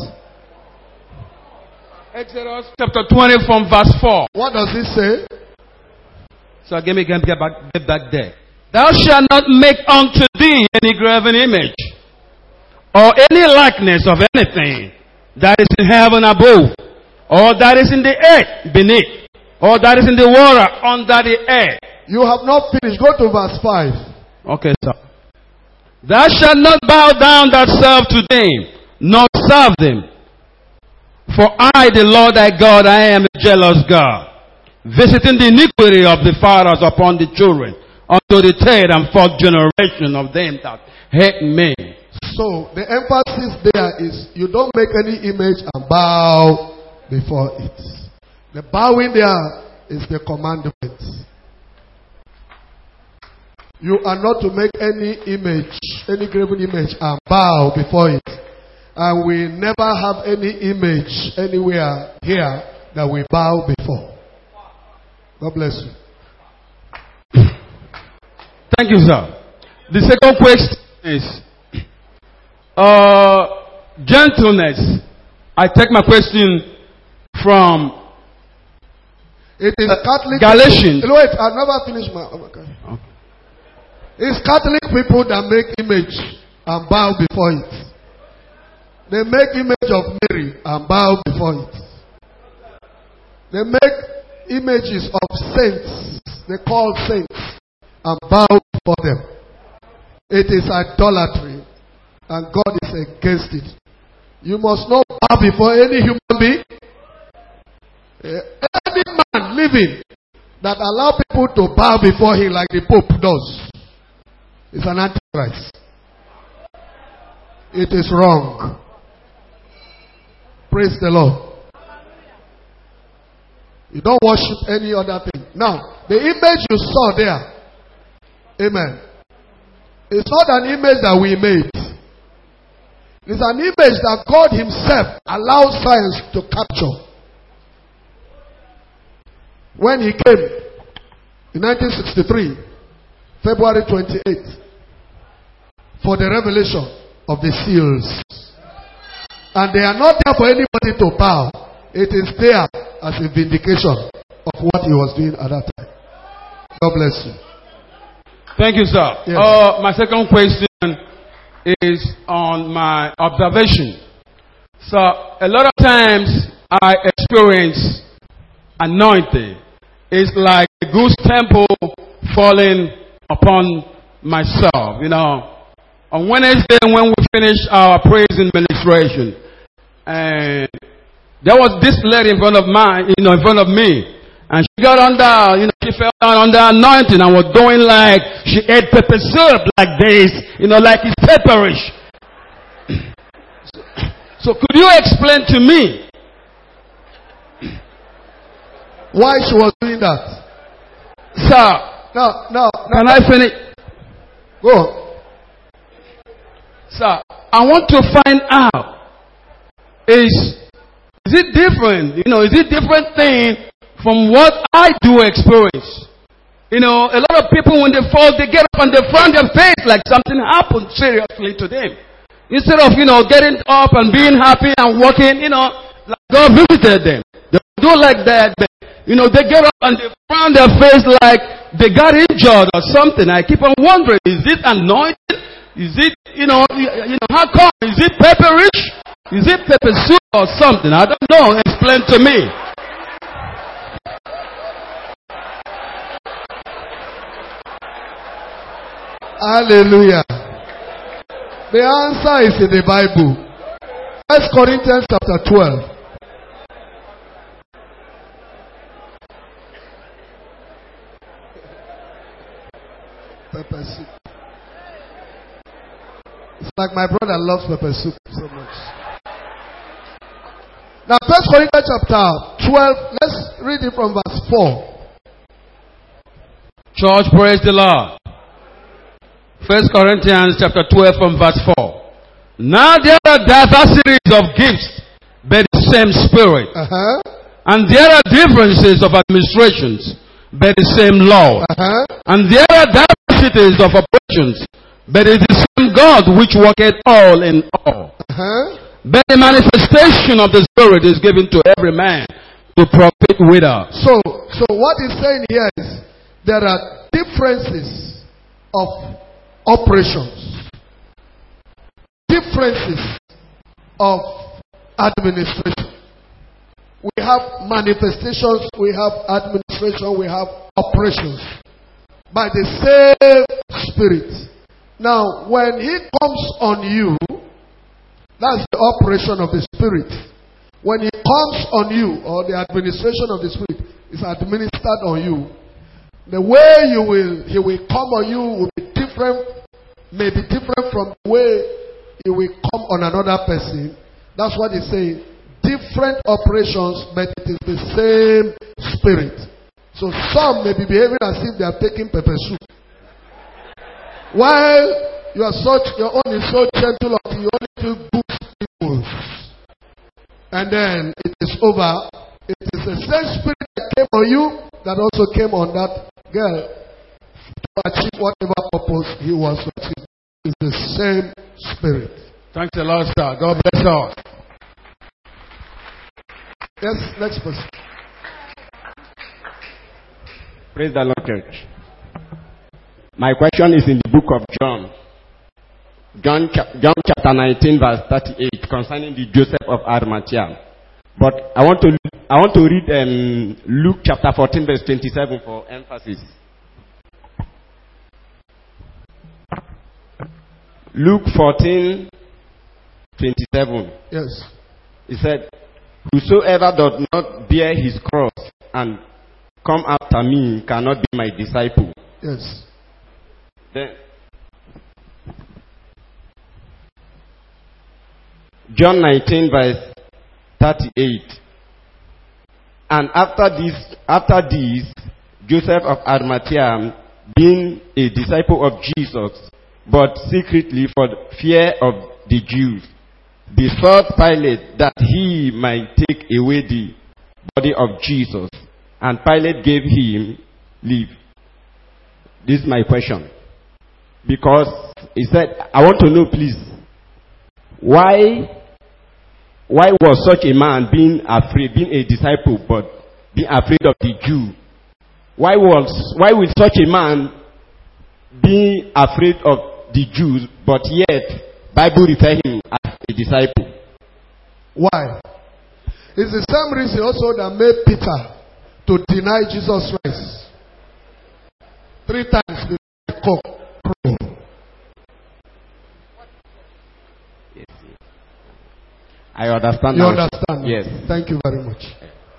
Exodus chapter twenty from verse four. What does it say? So give me, get back, get back there. Thou shalt not make unto thee any graven image, or any likeness of anything that is in heaven above, or that is in the earth beneath, or that is in the water under the earth. You have not finished. Go to verse five. Okay, sir. Thou shalt not bow down thyself to them, nor serve them. For I, the Lord thy God, I am a jealous God, visiting the iniquity of the fathers upon the children, unto the third and fourth generation of them that hate me. So the emphasis there is you don't make any image and bow before it. The bowing there is the commandment. You are not to make any image, any graven image and bow before it. And we never have any image anywhere here that we bow before. God bless you. Thank you, sir. The second question is, uh, gentleness. I take my question from it is uh, Catholic Galatians. People. Wait, I never finished my. Oh, okay. Okay. It's Catholic people that make image and bow before it. They make image of Mary and bow before it. They make images of saints. They call saints and bow before them. It is idolatry, and God is against it. You must not bow before any human being. Any man living that allow people to bow before him like the Pope does is an antichrist. It is wrong. Praise the Lord. You don't worship any other thing. Now, the image you saw there, amen, it's not an image that we made. It's an image that God himself allows science to capture. When he came in nineteen sixty-three, February twenty-eighth, for the revelation of the seals. And they are not there for anybody to bow. It is there as a vindication of what he was doing at that time. God bless you. Thank you, sir. Yes. Uh, my second question is on my observation. So, a lot of times I experience anointing. It's like a goose temple falling upon myself. You know, on Wednesday when we finished our praise and ministration, and there was this lady in front of my, you know, in front of me, and she got under, you know, she fell down under anointing and was doing like she ate pepper soup like this, you know, like it's pepperish. So, so could you explain to me why she was doing that? Sir, Now, now, now can I finish? go on. Sir, I want to find out, is, is it different? You know, is it different thing from what I do experience? You know, a lot of people when they fall, they get up and they frown their face like something happened seriously to them. Instead of, you know, getting up and being happy and walking, you know, like God visited them. They do like that. They, you know, they get up and they frown their face like they got injured or something. I keep on wondering, is it anointed? Is it, you know, you, you know, how come? Is it pepperish? Is it pepper soup or something? I don't know. Explain to me. Hallelujah. The answer is in the Bible. First Corinthians chapter twelve. Pepper soup. It's like my brother loves pepper soup so much. Now, First Corinthians chapter twelve, let's read it from verse four. Church, praise the Lord. First Corinthians chapter twelve from verse four. Now there are diversities of gifts, but the same Spirit. Uh-huh. And there are differences of administrations, but the same Lord. Uh-huh. And there are diversities of operations, but it is the same God which worketh all in all. Uh-huh. But the manifestation of the Spirit is given to every man to profit with us. So, so what he's saying here is there are differences of operations, differences of administration. We have manifestations, we have administration, we have operations by the same Spirit. Now, when He comes on you, that's the operation of the Spirit. When He comes on you, or the administration of the Spirit is administered on you, the way you will, He will come on you will be different, may be different from the way He will come on another person. That's what He's saying. Different operations, but it is the same Spirit. So some may be behaving as if they are taking pepper soup, while you are such, your own is so gentle until you only feel good people. And then it is over. It is the same Spirit that came on you that also came on that girl to achieve whatever purpose he was to achieve. It's the same Spirit. Thanks a lot, sir. God bless us. Yes, next person. Praise the Lord, church. My question is in the book of John. John, John chapter nineteen, verse thirty-eight, concerning the Joseph of Arimathea. But I want to I want to read um, Luke chapter fourteen, verse twenty-seven for emphasis. Luke fourteen, twenty-seven. Yes. He said, "Whosoever does not bear his cross and come after me cannot be my disciple." Yes. Then John nineteen, verse thirty-eight. And after this, after this, Joseph of Arimathea, being a disciple of Jesus, but secretly for fear of the Jews, besought Pilate that he might take away the body of Jesus. And Pilate gave him leave. This is my question. Because he said, I want to know, please, why why was such a man being afraid, being a disciple, but being afraid of the Jew? Why was why will such a man be afraid of the Jews, but yet Bible refer him as a disciple? Why? It's the same reason also that made Peter to deny Jesus Christ three times before the cock crow. Yes, yes. I understand. You now. understand? Yes. Thank you very much.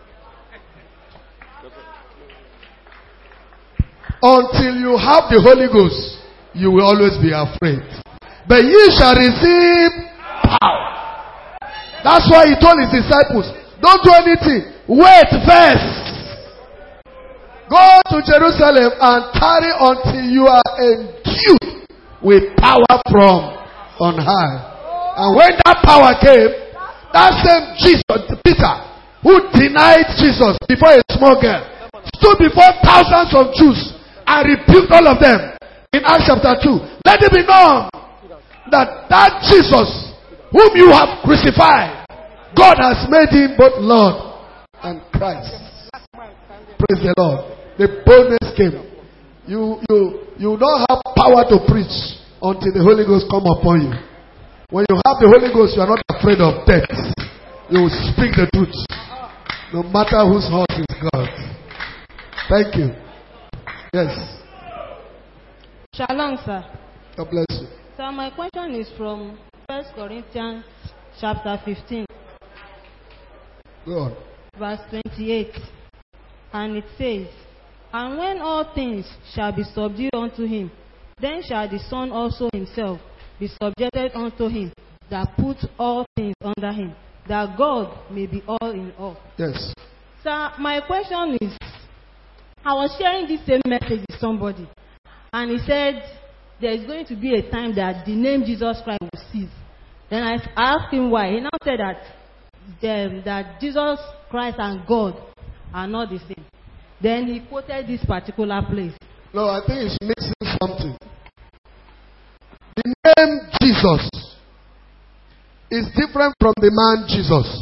Until you have the Holy Ghost, you will always be afraid. But ye shall receive power. That's why he told his disciples, don't do anything. Wait first. Go to Jerusalem and tarry until you are endued with power from on high. And when that power came, that same Jesus, Peter, who denied Jesus before a small girl, stood before thousands of Jews and rebuked all of them. In Acts chapter two, let it be known that that Jesus whom you have crucified, God has made him both Lord and Christ. Praise the Lord. The boldness came. You you you don't have power to preach until the Holy Ghost come upon you. When you have the Holy Ghost, you are not afraid of death. You will speak the truth, no matter whose heart is God. Thank you. Yes. Shalom, sir. God bless you. So my question is from First Corinthians chapter fifteen. Go on. Verse twenty-eight. And it says, and when all things shall be subdued unto him, then shall the Son also himself be subjected unto him that put all things under him, that God may be all in all. Yes. Sir, my question is, I was sharing this same message with somebody, and he said there is going to be a time that the name Jesus Christ will cease. Then I asked him why. He now said that the, that Jesus Christ and God are not the same. Then he quoted this particular place. No, I think it's mixing something. The name Jesus is different from the man Jesus.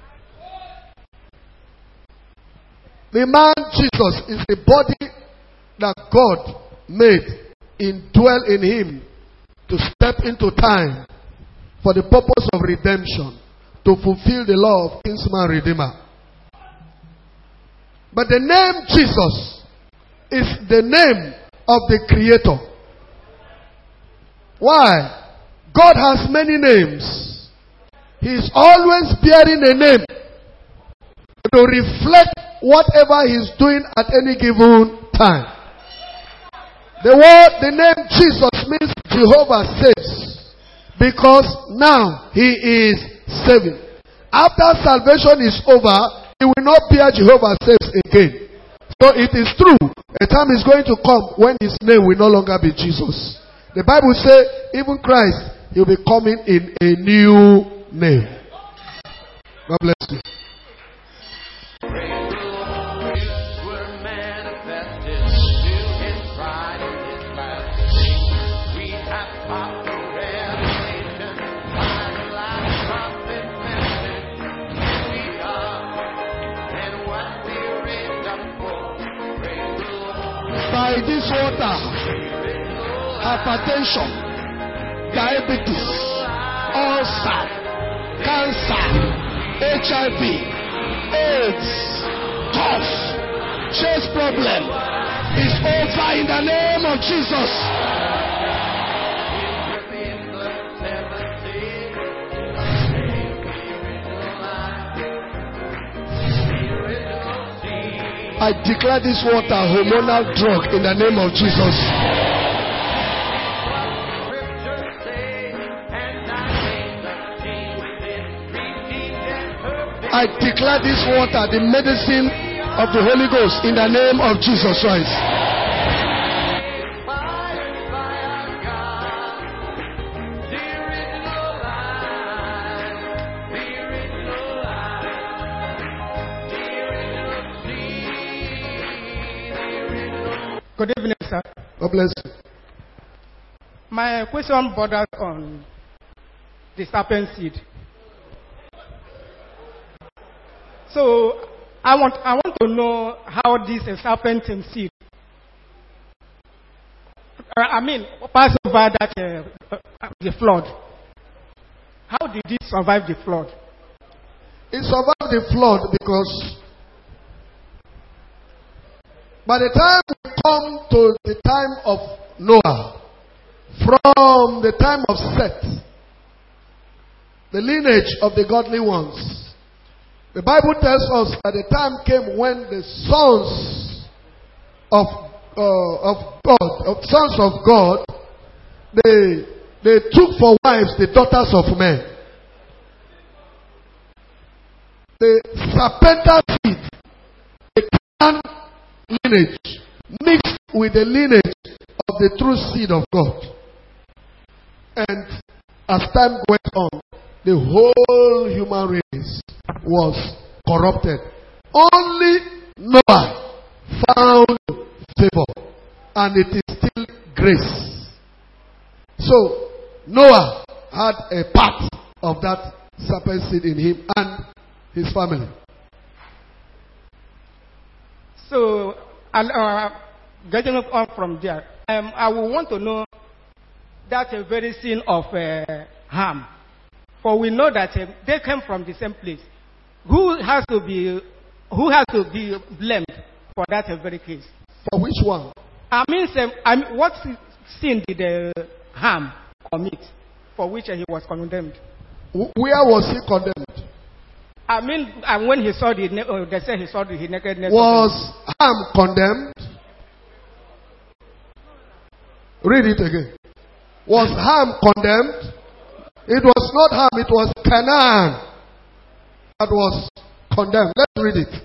The man Jesus is the body that God made, indwell in him to step into time for the purpose of redemption, to fulfill the law of kinsman redeemer. But the name Jesus is the name of the Creator. Why? God has many names. He is always bearing a name to reflect whatever He is doing at any given time. The word, the name Jesus means Jehovah saves, because now He is saving. After salvation is over, He will not bear Jehovah saves again. So it is true, a time is going to come when His name will no longer be Jesus. The Bible says, even Christ, He will be coming in a new name. God bless you. By this water, hypertension, diabetes, ulcer, cancer, H I V, AIDS, cough, chest problem is over in the name of Jesus. I declare this water hormonal drug in the name of Jesus. I I declare this water the medicine of the Holy Ghost in the name of Jesus Christ. Good evening, sir. God bless you. My question borders on the serpent seed. So I want I want to know how this uh, serpent seed, uh, I mean, passed over that uh, uh, the flood. How did it survive the flood? It survived the flood because by the time we come to the time of Noah, from the time of Seth, the lineage of the godly ones, the Bible tells us that the time came when the sons of uh, of God, of sons of God, they they took for wives the daughters of men. The serpentine seed, the Canaan lineage, mixed with the lineage of the true seed of God. And as time went on, the whole human race was corrupted. Only Noah found favor, and it is still grace. So Noah had a part of that serpent seed in him and his family. So, and, uh, getting on from there, um, I will want to know that uh, very sin of uh, Ham. For we know that uh, they came from the same place. Who has to be, who has to be blamed for that uh, very case? For which one? I mean, um, I mean what sin did uh, Ham commit for which uh, he was condemned? Where was he condemned? I mean, and when he saw the, uh, they said he saw the nakedness. Was Ham condemned? Read it again. Was Ham condemned? It was not Ham, it was Canaan that was condemned. Let's read it.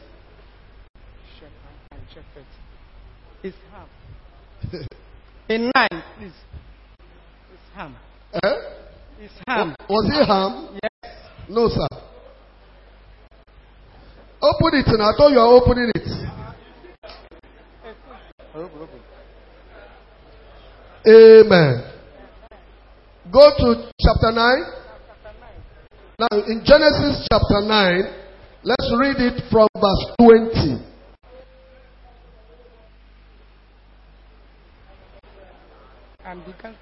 It's Ham. In nine, please. It's Ham. Eh? It's Ham. Was it Ham? Yes. No, sir. Open it, and I thought you are opening it. Amen. Go to chapter nine. Now, in Genesis chapter nine, let's read it from verse twenty. And began to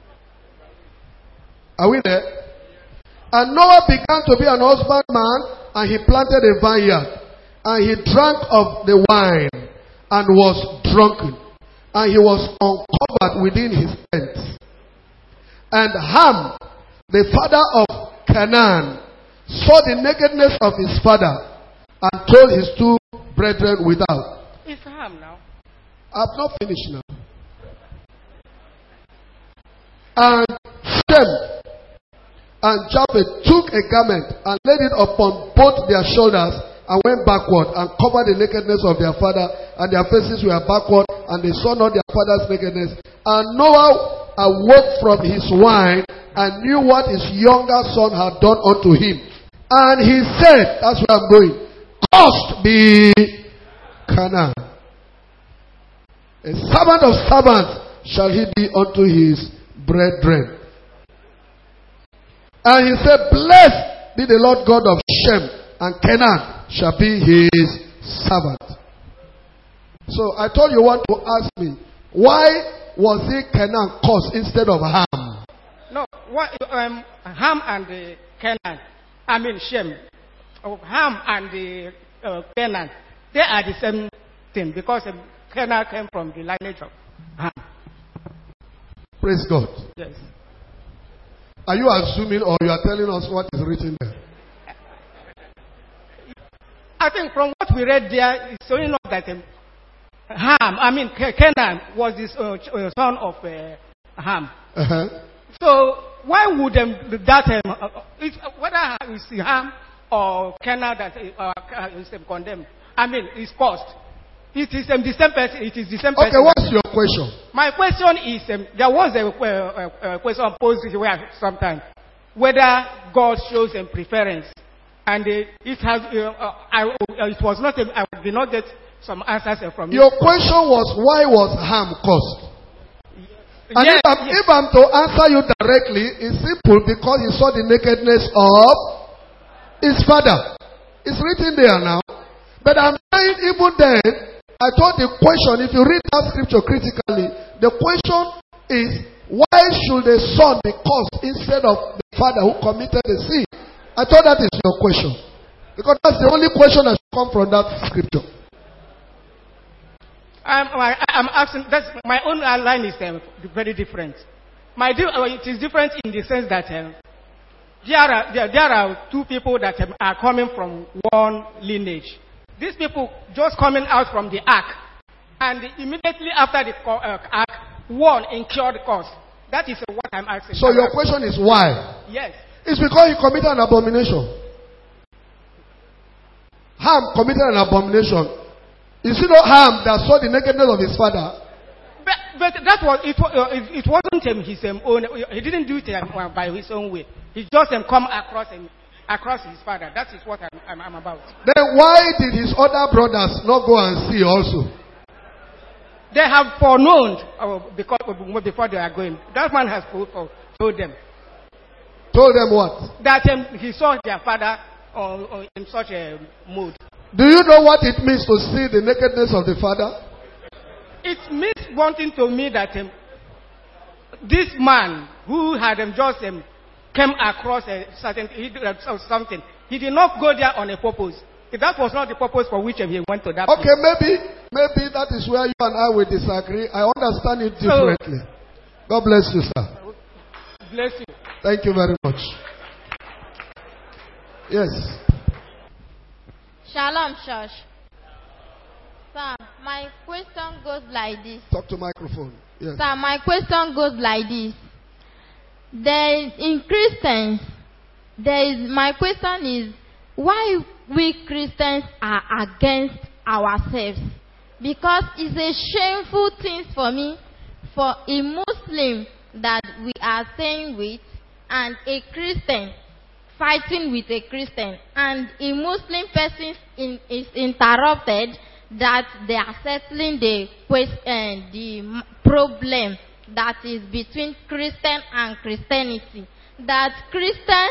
Are we there? And Noah began to be an husbandman, and he planted a vineyard, and he drank of the wine, and was drunken, and he was uncovered within his tent. And Ham, the father of Canaan, saw the nakedness of his father, and told his two brethren without. It's Ham now. I've not finished now. And Shem and Japheth took a garment and laid it upon both their shoulders and went backward and covered the nakedness of their father, and their faces were backward, and they saw not their father's nakedness. And Noah awoke from his wine and knew what his younger son had done unto him. And he said, that's where I'm going, cursed be Canaan. A servant of servants shall he be unto his brethren. And he said, blessed be the Lord God of Shem, and Canaan shall be his servant. So I told you want to ask me, why was it Canaan cursed instead of Ham? No, what, um, Ham and uh, Canaan, I mean Shem, oh, Ham and the uh, Canaan, they are the same thing, because um, Canaan came from the lineage of Ham. Praise God. Yes. Are you assuming, or you are telling us what is written there? I think from what we read there, it's showing us that um, Ham, I mean Canaan, was the uh, son of uh, Ham. Uh-huh. So why would um, that um, uh, it's, whether it's Ham or Canaan that uh, uh, is um, condemned. I mean, is caused. It is um, the same person. It is the same person. Okay, what's your question? My question is, um, there was a, a, a question posed where sometime whether God shows a preference, and uh, it has. Uh, uh, I, uh, it was not. A, I did not get some answers from you. Your question was, why was harm caused? And yes, if, I'm, yes. if I'm to answer you directly, it's simple, because he saw the nakedness of his father. It's written there now. But I'm saying even then, I thought the question, if you read that scripture critically, the question is, why should the son be cursed instead of the father who committed the sin? I thought that is your question. Because that's the only question that should come from that scripture. I'm, I'm asking, that's, my own line is um, very different. My, it is different in the sense that um, there, are, there, there are two people that um, are coming from one lineage. These people just coming out from the ark, and immediately after the uh, ark, one incurred cause. That is uh, what I'm asking. So your question is why? Yes. It's because he committed an abomination. Ham committed an abomination. You see no Ham that saw the nakedness of his father. But, but that was it. Uh, it, it wasn't um, his um, own. He didn't do it um, by his own way. He just um, come across him. Across his father. That is what I'm, I'm, I'm about. Then why did his other brothers not go and see also? They have foreknown uh, because, uh, before they are going. That man has told them. Told them what? That um, he saw their father uh, uh, in such a mood. Do you know what it means to see the nakedness of the father? It means wanting to me that um, this man who had um, just um, came across a certain he did, uh, something. He did not go there on a purpose. If that was not the purpose for which he went to that Okay, place. maybe maybe that is where you and I will disagree. I understand it differently. So, God bless you, sir. Bless you. Thank you very much. Yes. Shalom, church. Sir, my question goes like this. Talk to microphone. Yes. Sir, my question goes like this. There is, in Christians, there is, my question is, why we Christians are against ourselves? Because it's a shameful thing for me, for a Muslim that we are staying with, and a Christian fighting with a Christian, and a Muslim person in, is interrupted, that they are settling the question, the problem that is between Christian and Christianity. That Christian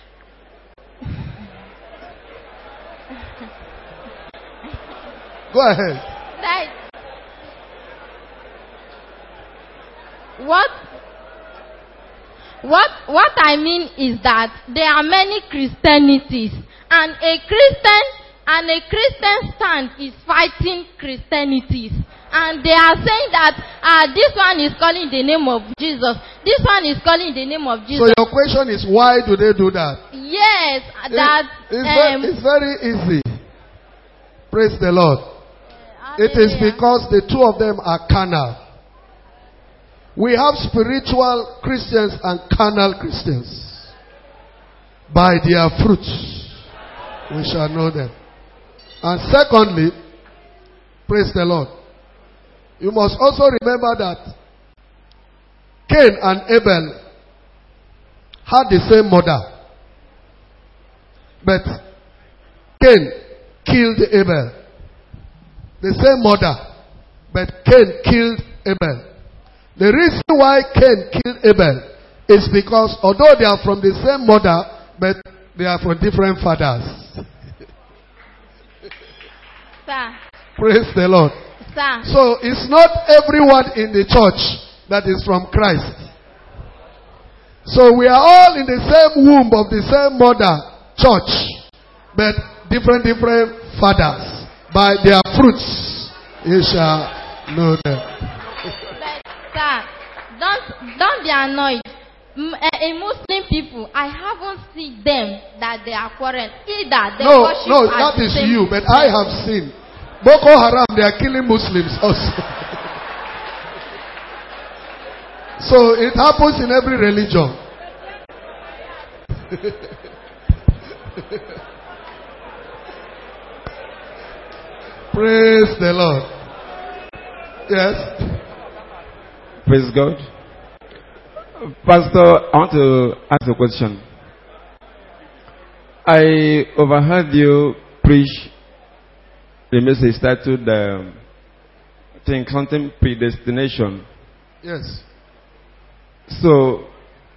Go ahead. That what what what I mean is that there are many Christianities, and a Christian and a Christian stand is fighting Christianities. And they are saying that uh, this one is calling the name of Jesus. This one is calling the name of Jesus. So your question is, why do they do that? Yes, that it, it's, um, very, it's very easy. Praise the Lord. Uh, it is because the two of them are carnal. We have spiritual Christians and carnal Christians. By their fruits, we shall know them. And secondly, praise the Lord, you must also remember that Cain and Abel had the same mother. But Cain killed Abel. The same mother. But Cain killed Abel. The reason why Cain killed Abel is because although they are from the same mother, but they are from different fathers. Sir. Praise the Lord. Sir. So it's not everyone in the church that is from Christ. So we are all in the same womb of the same mother, church, but different, different fathers. By their fruits, you shall know them. But, sir, don't don't be annoyed. In Muslim people, I haven't seen them that they are quarrel either. They no, worship no, at that the is same you. But time. I have seen Boko Haram. They are killing Muslims also. So it happens in every religion. Praise the Lord. Yes. Praise God. Pastor, I want to ask a question. I overheard you preach the message titled, um, I think something predestination. Yes. So,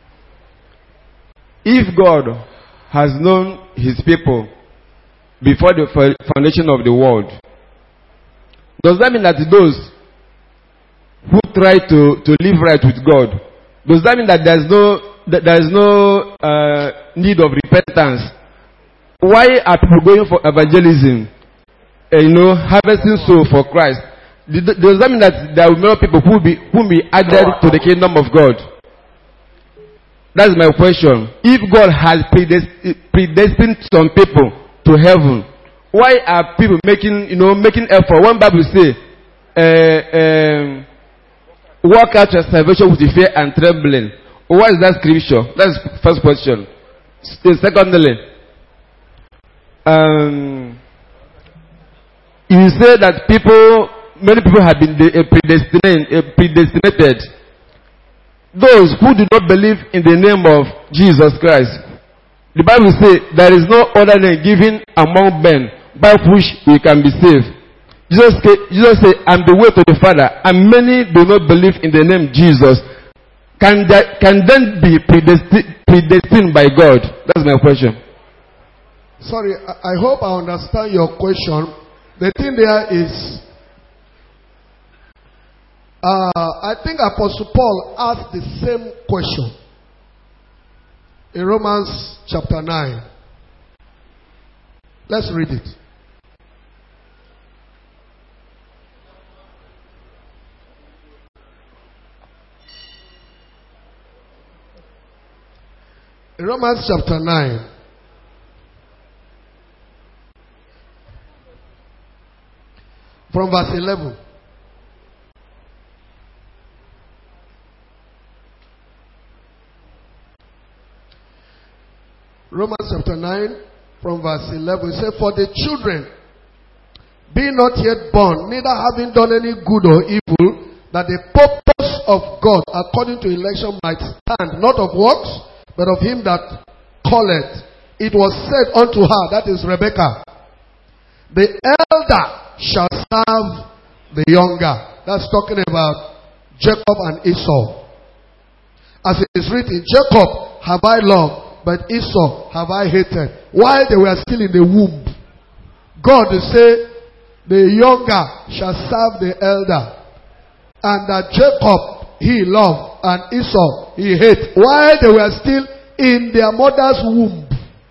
if God has known his people before the foundation of the world, does that mean that those who try to, to live right with God, does that mean that there is no that there is no uh, need of repentance? Why are people going for evangelism, uh, you know, harvesting soul for Christ? Does that mean that there will be more people who will be who will be added to the kingdom of God? That's my question. If God has predestined some people to heaven, why are people making, you know, making effort? One Bible say, uh, um, work out your salvation with fear and trembling. What is that scripture? That's the first question. Secondly, um, you say that people, many people have been predestinated, predestinated. Those who do not believe in the name of Jesus Christ. The Bible says there is no other name given among men by which we can be saved. Jesus, Jesus said, "I'm the way to the Father," and many do not believe in the name Jesus. Can that can then be predestined, predestined by God? That's my question. Sorry, I, I hope I understand your question. The thing there is, uh, I think Apostle Paul asked the same question in Romans chapter nine. Let's read it. In Romans chapter nine. From verse eleven. Romans chapter nine, from verse eleven. It says, "For the children, being not yet born, neither having done any good or evil, that the purpose of God according to election might stand, not of works, but of him that calleth. It was said unto her," that is Rebekah, "the elder shall serve the younger." That's talking about Jacob and Esau. As it is written, "Jacob have I loved, but Esau have I hated," while they were still in the womb. God will say, the younger shall serve the elder, and that Jacob he loved and Esau he hated, while they were still in their mother's womb.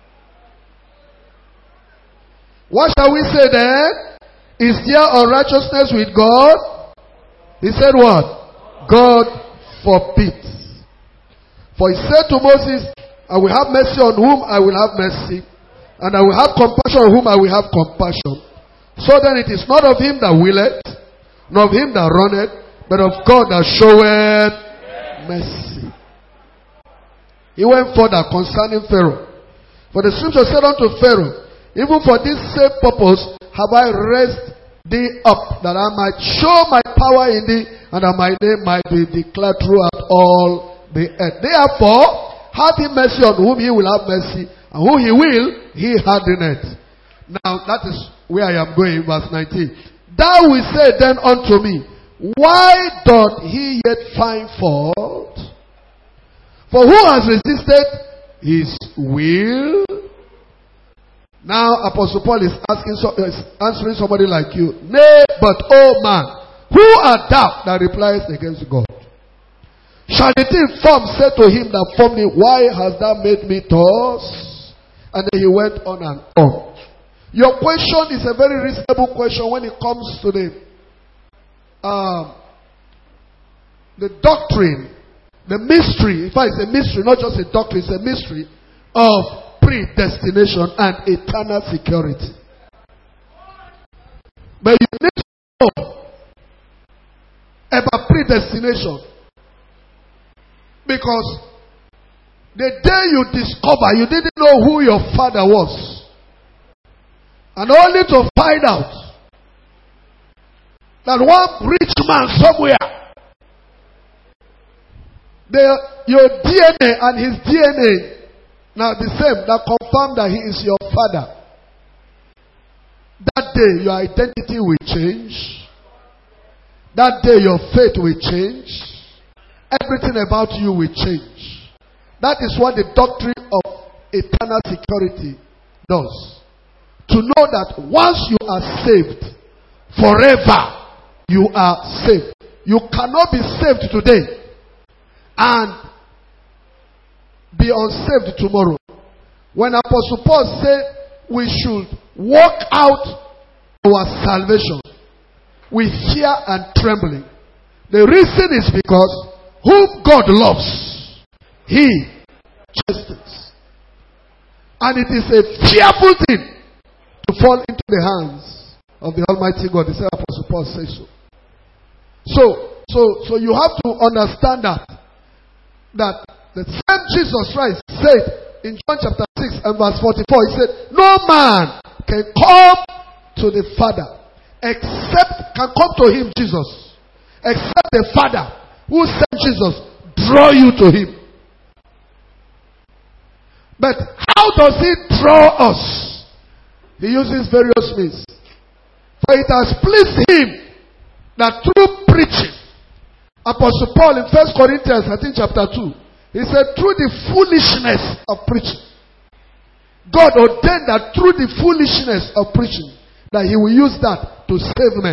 What shall we say then? Is there unrighteousness with God? He said what? God forbid. For he said to Moses, "I will have mercy on whom I will have mercy, and I will have compassion on whom I will have compassion." So then it is not of him that willeth, nor of him that runneth, but of God that showeth mercy. He went further concerning Pharaoh. For the scripture said unto Pharaoh, "Even for this same purpose have I raised thee up, that I might show my power in thee, and that my name might be declared throughout all the earth. Therefore, have he mercy on whom he will have mercy, and whom he will, he hardeneth." Now, that is where I am going, verse nineteen. "Thou wilt say then unto me, Why doth he yet find fault? For who has resisted his will?" Now, Apostle Paul is asking, is answering somebody like you. "Nay, but, O man, who art thou that replies against God? Shall the thing form say to him that formed me, Why hast thou made me thus?" And then he went on and on. Your question is a very reasonable question when it comes to the um, the doctrine, the mystery. In fact, it's a mystery, not just a doctrine, it's a mystery of predestination and eternal security. But you need to know about predestination, because the day you discover you didn't know who your father was, and only to find out that one rich man somewhere, the, your D N A and his D N A now the same, that confirm that he is your father. That day your identity will change. That day your faith will change. Everything about you will change. That is what the doctrine of eternal security does. To know that once you are saved, forever you are saved. You cannot be saved today and be unsaved tomorrow. When Apostle Paul said we should walk out our salvation with fear and trembling, the reason is because whom God loves, He chastens. And it is a fearful thing to fall into the hands of the Almighty God. The same Apostle Paul says so. So, so, so you have to understand that that the same Jesus Christ said in John chapter six and verse forty-four, he said, no man can come to the Father except, can come to him, Jesus, except the Father who sent Jesus draw you to him. But how does he draw us? He uses various means. For it has pleased him that through preaching, Apostle Paul in First Corinthians, I think chapter two, he said, through the foolishness of preaching, God ordained that through the foolishness of preaching, that he will use that to save men.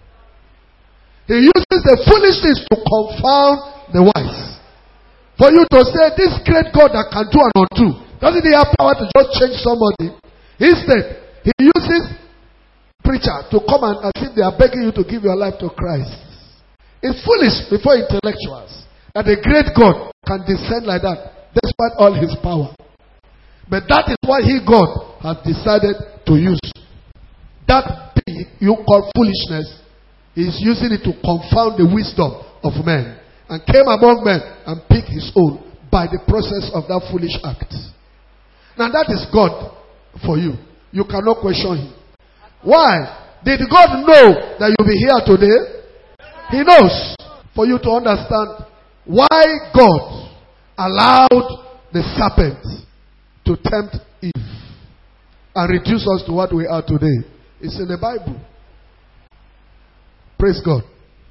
He uses the foolishness to confound the wise. For you to say, this great God that can do and undo, doesn't he have power to just change somebody? Instead, he uses preacher to come and as if they are begging you to give your life to Christ. It's foolish before intellectuals that a great God can descend like that despite all his power. But that is what he, God, has decided to use. That thing you call foolishness, he is using it to confound the wisdom of men, and came among men and picked his own by the process of that foolish act. Now that is God for you. You cannot question him. Why? Did God know that you'll be here today? He knows. For you to understand why God allowed the serpent to tempt Eve and reduce us to what we are today. It's in the Bible. Praise God.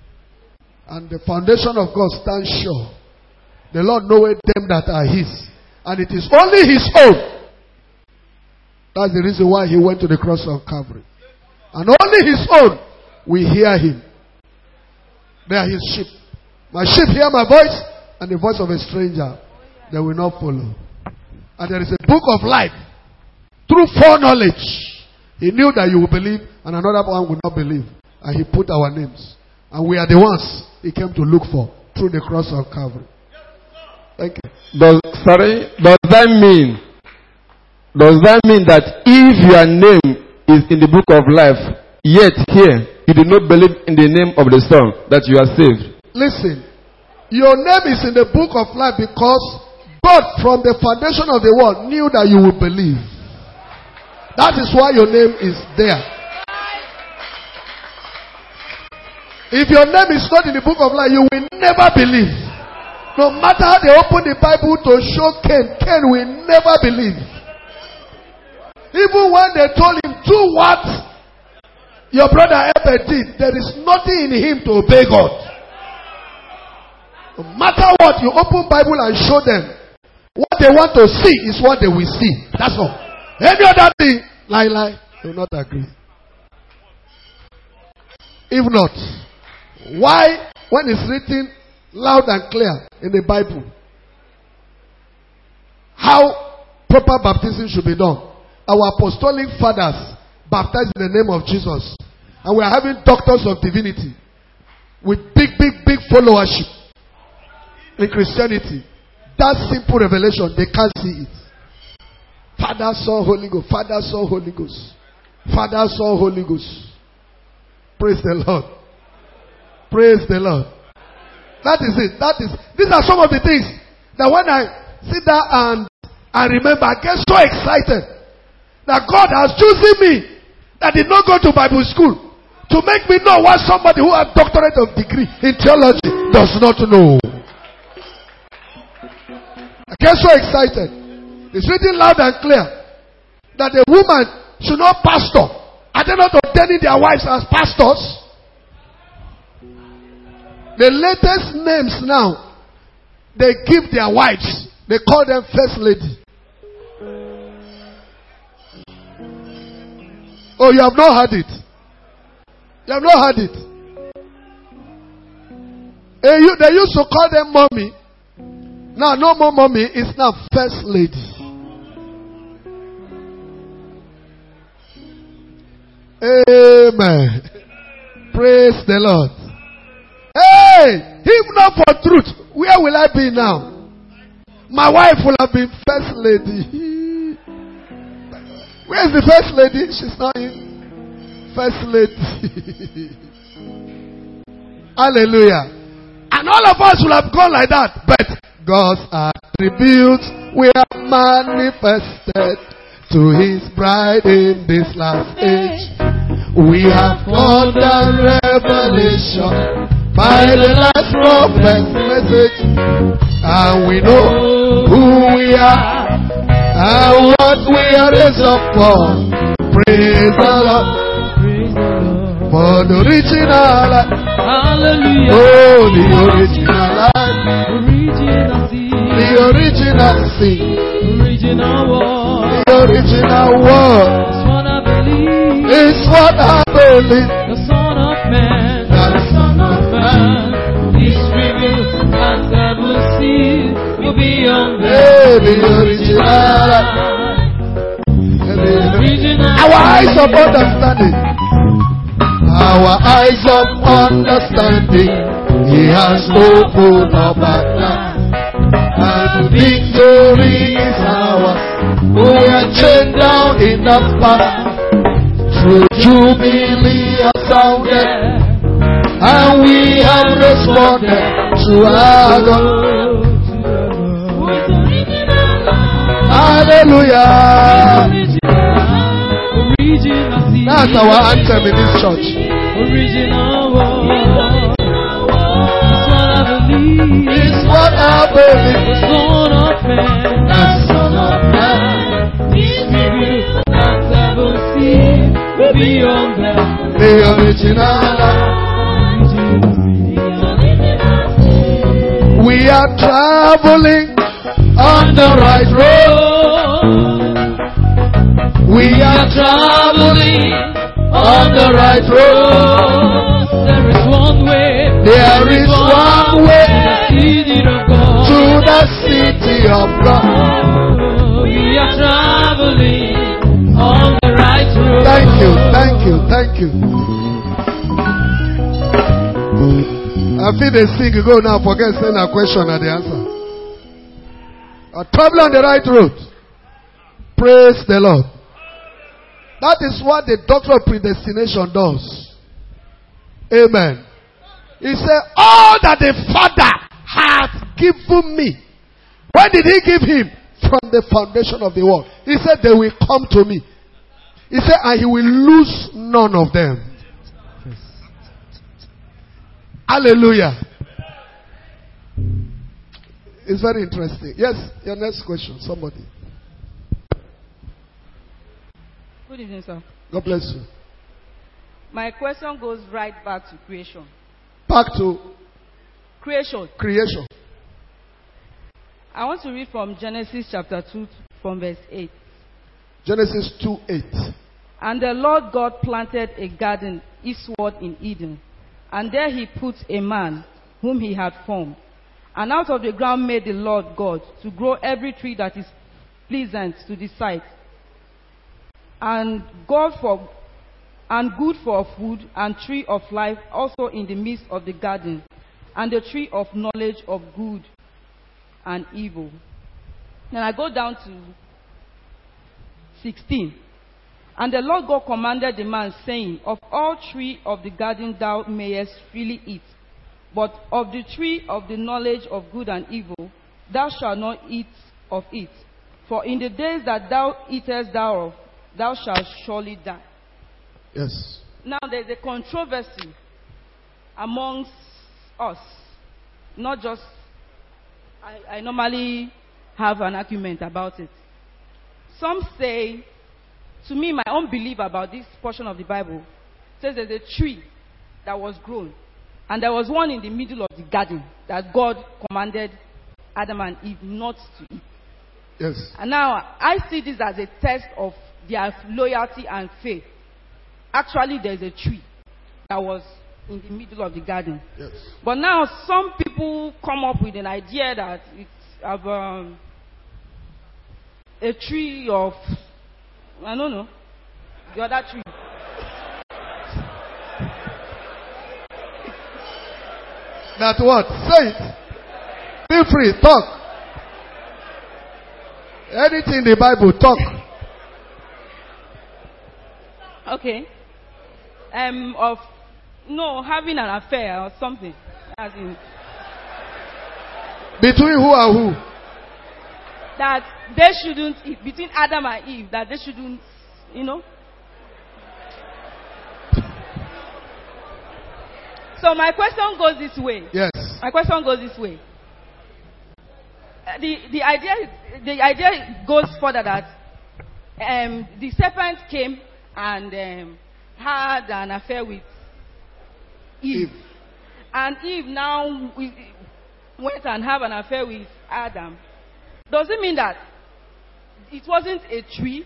And the foundation of God stands sure. The Lord knoweth them that are his, and it is only his own. That's the reason why he went to the cross of Calvary. And only his own we hear him. They are his sheep. My sheep hear my voice, and the voice of a stranger they will not follow. And there is a book of life. Through foreknowledge, he knew that you will believe, and another one will not believe. And he put our names. And we are the ones he came to look for through the cross of Calvary. Thank you. Does, sorry, does that mean, does that mean that if your name is in the book of life, yet here you do not believe in the name of the Son, that you are saved? Listen, your name is in the book of life because God from the foundation of the world knew that you would believe. That is why your name is there. If your name is not in the book of life, you will never believe. No matter how they open the Bible to show Cain, Cain will never believe. Even when they told him, do what your brother Abel did, there is nothing in him to obey God. No matter what, you open Bible and show them. What they want to see is what they will see. That's all. Any other thing, lie, lie, they will not agree. If not, why, when it's written loud and clear in the Bible, how proper baptism should be done? Our apostolic fathers baptized in the name of Jesus. And we are having doctors of divinity with big, big, big followership in Christianity. That simple revelation, they can't see it. Father, Son, Holy Ghost. Father, Son, Holy Ghost. Father, Son, Holy Ghost. Praise the Lord. Praise the Lord. That is it. That is. These are some of the things that when I sit down and I remember, I get so excited that God has chosen me that did not go to Bible school to make me know what somebody who has doctorate of degree in theology does not know. I get so excited. It's written loud and clear that a woman should not pastor. Are they not ordaining their wives as pastors? The latest names now, they give their wives. They call them first lady. Oh, you have not heard it. You have not heard it. Hey, you, they used to call them mommy. Now, no more mommy. It's now first lady. Amen. Praise the Lord. Hey, if not for truth, where will I be now? My wife will have been first lady. Where is the first lady? She's not in. First lady. Hallelujah. And all of us will have gone like that. But God's attributes were manifested to His bride in this last age. We have got the revelation by the last prophet's message, and we know who we are and what we are raised up for. Praise the Lord for the original life. Hallelujah. Oh, the original life. Original seed. The original seed. Original word. The original word. It's what I believe. It's what I believe. The Son of Man. The Son of Man. This revealed and devil seed will be on the Hey, the original. The original. Our eyes of understanding. Our eyes of understanding. He has opened up at last. And victory is ours. We are chained down in the past. Through Jubilee has sounded, and we have responded to our God. Hallelujah. That's our anthem in this church. Original word. It's what I believe. The Son of Man. The Son of Man. This revealed and devil seed will be on them. The original. We are traveling on the right road. We are traveling on the right road. There is one way. There is one way to the city of God. to the city of God. We are traveling on the right road. Thank you, thank you, thank you. I feel they sing, go now, forget saying a question and the answer. A traveling on the right road. Praise the Lord. That is what the doctrine of predestination does. Amen. He said, all that the Father hath given me. When did He give Him? From the foundation of the world. He said, they will come to me. He said, and He will lose none of them. Hallelujah. It's very interesting. Yes, your next question, somebody. Good evening, sir. God bless you. My question goes right back to creation. Back to Creation. creation. I want to read from Genesis chapter two, from verse eight. Genesis two eight. And the Lord God planted a garden eastward in Eden, and there He put a man whom He had formed. And out of the ground made the Lord God to grow every tree that is pleasant to the sight, and God for and good for food, and tree of life also in the midst of the garden, and the tree of knowledge of good and evil. Then I go down to sixteen. And the Lord God commanded the man, saying, of all tree of the garden thou mayest freely eat, but of the tree of the knowledge of good and evil thou shalt not eat of it. For in the days that thou eatest thereof, thou shalt surely die. Yes. Now there's a controversy amongst us. Not just, I, I normally have an argument about it. Some say, to me, my own belief about this portion of the Bible says there's a tree that was grown. And there was one in the middle of the garden that God commanded Adam and Eve not to eat. Yes. And now I see this as a test of their loyalty and faith. Actually, there's a tree that was in the middle of the garden. Yes. But now some people come up with an idea that it's um, a tree of, I don't know, the other tree. That what? Say it. Feel free. Talk. Anything in the Bible, talk. Okay. Um, of no having an affair or something. As in, between who and who? That they shouldn't eat, between Adam and Eve, that they shouldn't, you know. So my question goes this way. Yes. My question goes this way. Uh, The the idea the idea goes further that um, the serpent came and um, had an affair with Eve. Eve. And Eve now went and have an affair with Adam. Does it mean that it wasn't a tree?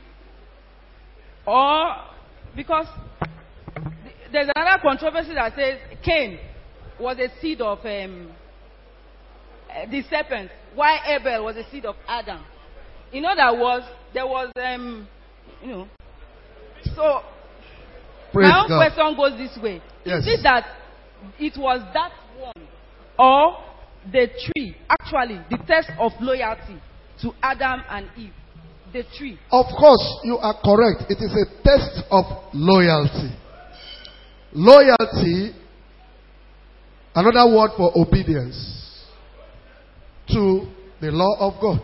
Or because there's another controversy that says Cain was a seed of um, the serpent, while Abel was a seed of Adam. In other words, there was, um, you know. So, Praise my own God. question goes this way. Yes. Is it that it was that one or the tree, actually, the test of loyalty to Adam and Eve? The tree. Of course, you are correct. It is a test of loyalty. Loyalty, another word for obedience to the law of God.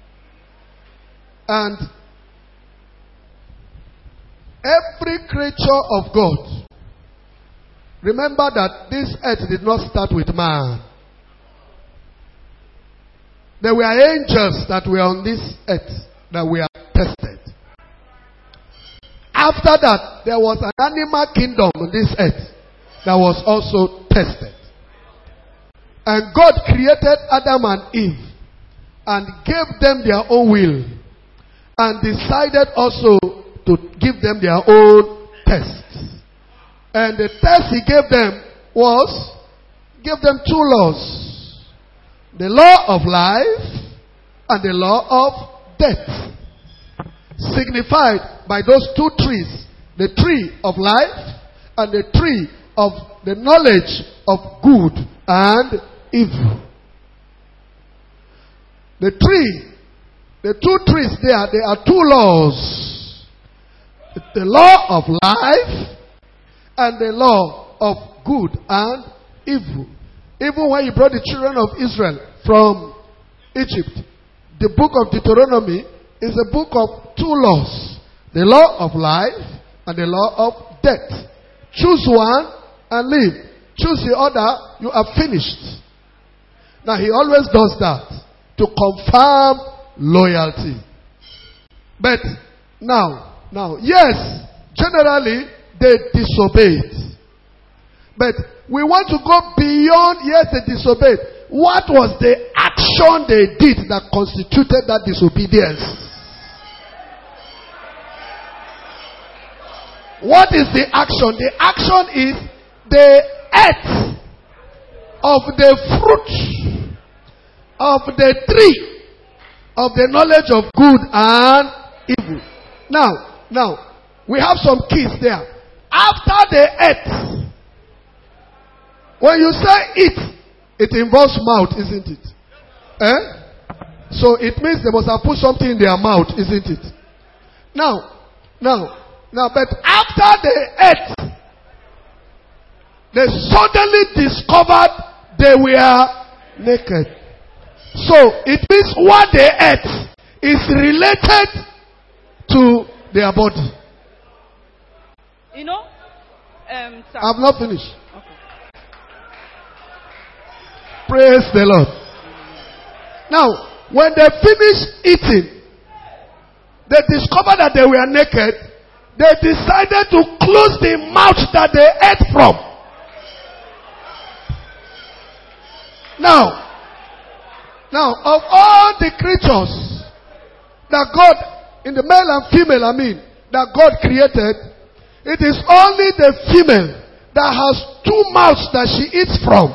And every creature of God, remember that this earth did not start with man. There were angels that were on this earth that were tested. After that, there was an animal kingdom on this earth that was also tested. And God created Adam and Eve and gave them their own will and decided also to give them their own tests. And the test he gave them was, gave them two laws. The law of life and the law of death. Signified by those two trees, the tree of life and the tree of the knowledge of good and evil. The tree, the two trees there, there are two laws. The law of life and the law of good and evil. Even when he brought the children of Israel from Egypt, the book of Deuteronomy is a book of two laws. The law of life and the law of death. Choose one and live. Choose the other, you are finished. Now he always does that to confirm loyalty. But now, now, yes, generally they disobeyed. But we want to go beyond, yes, they disobeyed. What was the action they did that constituted that disobedience? What is the action? The action is they ate of the fruit of the tree of the knowledge of good and evil. Now, now, we have some keys there. After they ate, when you say eat, it involves mouth, isn't it? Eh? So it means they must have put something in their mouth, isn't it? Now, now, now, but after they ate, they suddenly discovered they were naked. So it means what they ate is related to their body. You know, Um, sir. I've not finished. Okay. Praise the Lord. Now, when they finished eating, they discovered that they were naked. They decided to close the mouth that they ate from. Now, now of all the creatures that God, in the male and female, I mean, that God created, it is only the female that has two mouths that she eats from.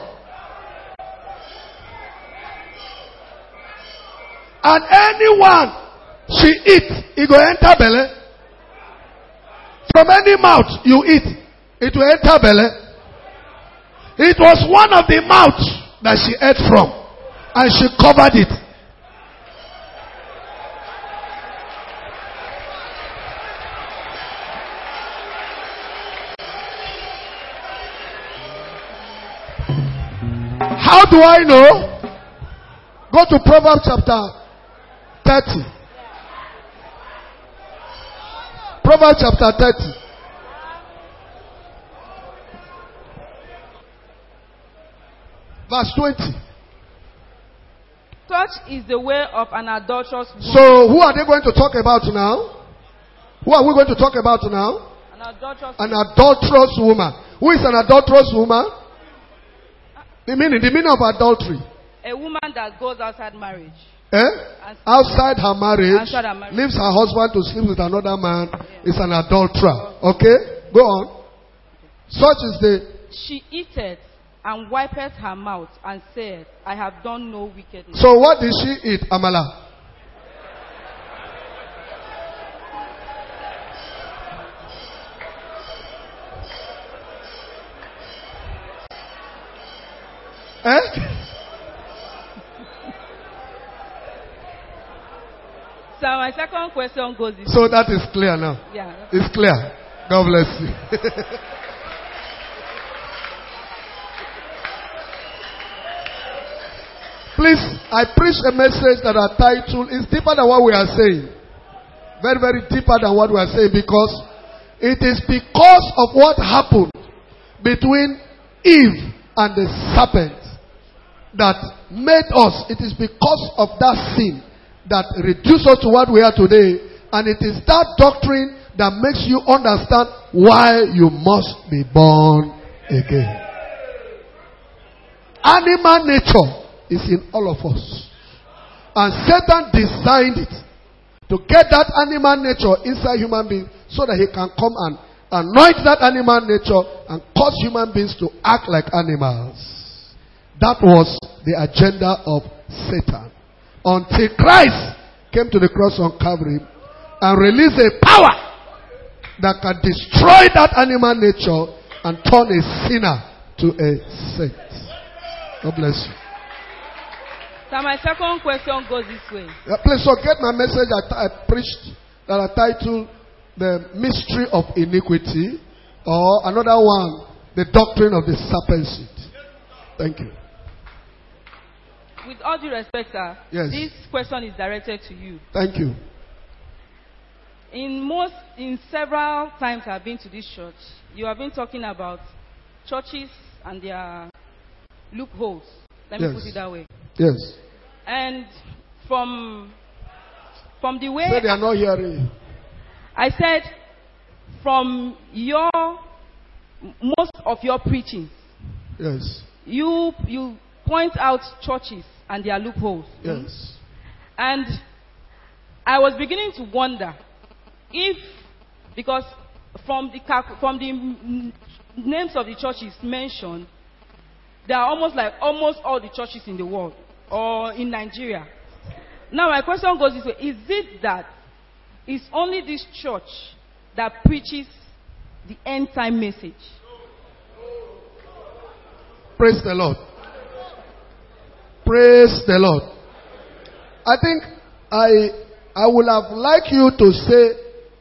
And anyone she eats, it will enter belly. From any mouth you eat, it will enter belly. It was one of the mouths that she ate from, and she covered it. How do I know? Go to Proverbs chapter thirty. Proverbs chapter thirty. Verse twenty. Such is the way of an adulterous woman. So, who are they going to talk about now? Who are we going to talk about now? An adulterous An adulterous woman. Who is an adulterous woman? The meaning, the meaning of adultery. A woman that goes outside marriage. Eh? Outside her marriage, Outside her marriage. leaves her husband to sleep with another man, yeah. Is an adulterer. Okay? Go on. Such is the... She eateth and wipeth her mouth and said, I have done no wickedness. So what did she eat, Amala? Eh? So my second question goes this So that is clear now. Yeah. It's clear. God bless you. Please, I preach a message that are titled, it's deeper than what we are saying. Very, very deeper than what we are saying, because it is because of what happened between Eve and the serpent that made us. It is because of that sin that reduced us to what we are today. And it is that doctrine that makes you understand why you must be born again. Animal nature is in all of us. And Satan designed it to get that animal nature inside human beings so that he can come and anoint that animal nature and cause human beings to act like animals. That was the agenda of Satan. Until Christ came to the cross on Calvary and released a power that can destroy that animal nature and turn a sinner to a saint. God bless you. So my second question goes this way. Yeah, please forget my message that I preached that I titled The Mystery of Iniquity, or another one, The Doctrine of the Serpent Seed. Thank you. With all due respect, sir, yes. This question is directed to you. Thank you. In most, in several times I've been to this church, you have been talking about churches and their loopholes. Let yes. me put it that way. Yes. And from from the way so they are not hearing you. I said, from your most of your preachings, yes, you you point out churches and their loopholes. Yes. And I was beginning to wonder if, because from the from the names of the churches mentioned, they are almost like almost all the churches in the world or in Nigeria. Now my question goes this way: is it that it's only this church that preaches the end time message? Praise the Lord. Praise the Lord. I think I I would have liked you to say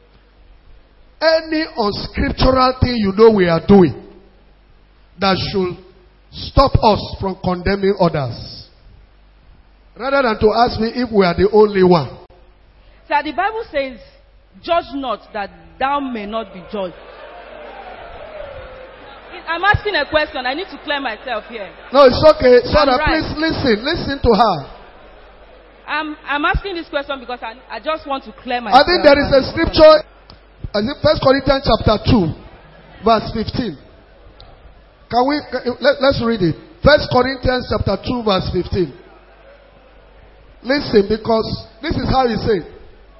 any unscriptural thing you know we are doing that should stop us from condemning others, rather than to ask me if we are the only one. So the Bible says, "Judge not, that thou may not be judged." I'm asking a question. I need to clear myself here. No, it's okay. Sarah, right. please listen. Listen to her. I'm, I'm asking this question because I, I just want to clear myself. I think there is a scripture. I think First Corinthians chapter two, verse fifteen. Can we, can, let, let's read it. First Corinthians chapter two, verse fifteen. Listen, because this is how he said.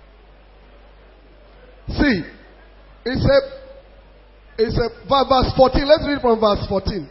See, he said, he said, verse fourteen. Let's read from verse fourteen.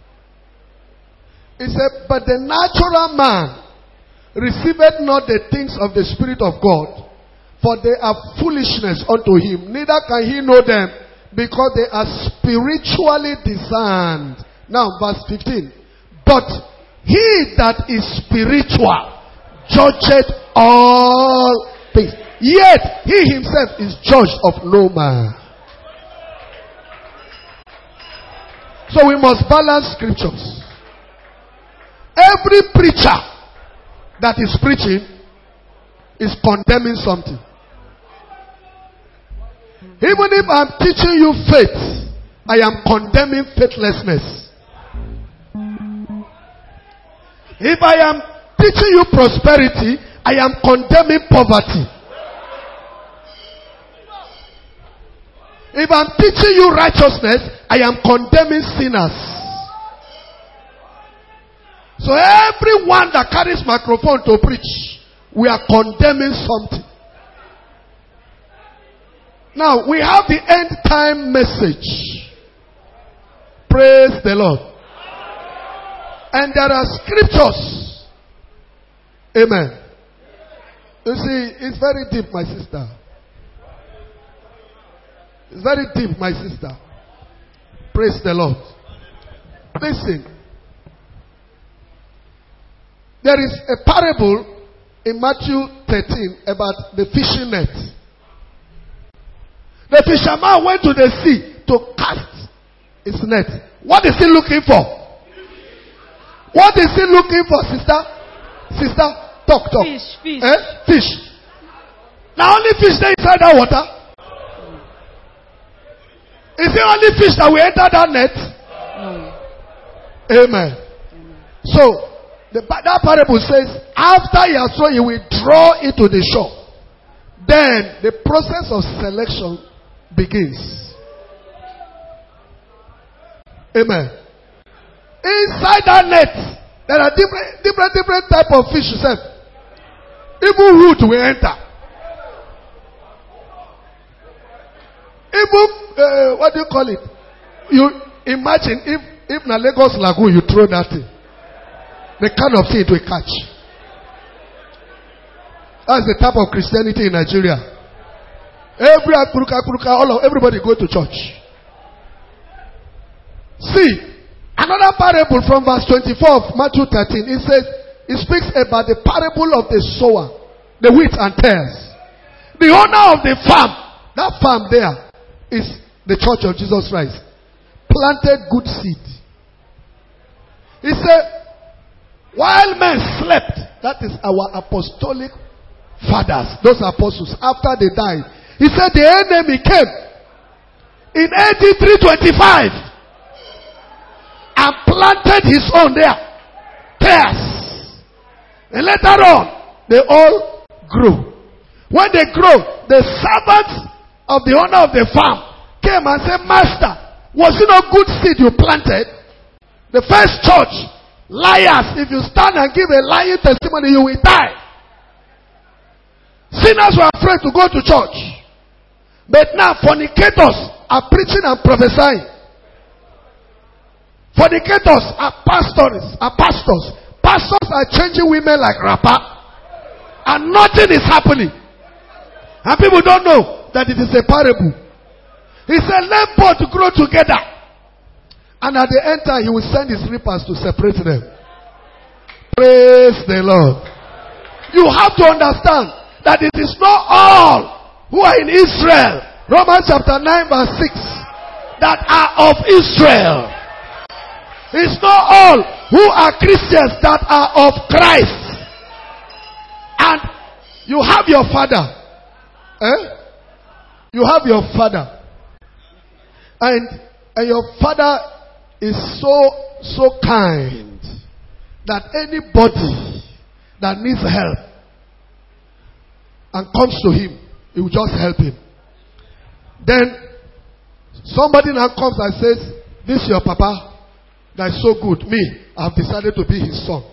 He said, but the natural man receiveth not the things of the Spirit of God, for they are foolishness unto him. Neither can he know them, because they are spiritually discerned. Now, verse fifteen. But he that is spiritual judgeth all things. Yet he himself is judged of no man. So we must balance scriptures. Every preacher that is preaching is condemning something. Even if I'm teaching you faith, I am condemning faithlessness. If I am teaching you prosperity, I am condemning poverty. If I'm teaching you righteousness, I am condemning sinners. So everyone that carries microphone to preach, we are condemning something. Now, we have the end time message. Praise the Lord. And there are scriptures. Amen. You see, it's very deep, my sister. It's very deep, my sister. Praise the Lord. Listen. There is a parable in Matthew thirteen about the fishing net. The fisherman went to the sea to cast his net. What is he looking for? What is he looking for, sister? Sister, talk, talk. Fish, fish. Eh? Fish. Now only fish there inside that water. Is it only fish that will enter that net? No. Amen. Amen. So, The, that parable says, after he has thrown, he will draw it to the shore. Then the process of selection begins. Amen. Inside that net, there are different, different, different type of fish. Even root will enter. Even uh, what do you call it? You imagine if if na Lagos Lagoon you throw that thing. The kind of thing it will catch. That's the type of Christianity in Nigeria. Every akuruka, akuruka, all of everybody go to church. See, another parable from verse twenty-four of Matthew thirteen. It says, it speaks about the parable of the sower, the wheat and tares. The owner of the farm, that farm there is the church of Jesus Christ, planted good seed. He said, while men slept, that is our apostolic fathers, those apostles, after they died, he said the enemy came in A D three twenty-five and planted his own there, tares. And later on, they all grew. When they grew, the servants of the owner of the farm came and said, Master, was it not good seed you planted? The first church, liars, if you stand and give a lying testimony, you will die. Sinners were afraid to go to church. But now fornicators are preaching and prophesying. Fornicators are pastors, are pastors. Pastors are changing women like rapper. And nothing is happening. And people don't know that it is a parable. He said, let both grow together. And at the end time, he will send his reapers to separate them. Praise the Lord. You have to understand that it is not all who are in Israel, Romans chapter nine verse six, that are of Israel. It's not all who are Christians that are of Christ. And you have your father. Eh? You have your father. And, and your father is so, so kind that anybody that needs help and comes to him, he will just help him. Then somebody now comes and says, this is your papa that is so good. Me, I have decided to be his son.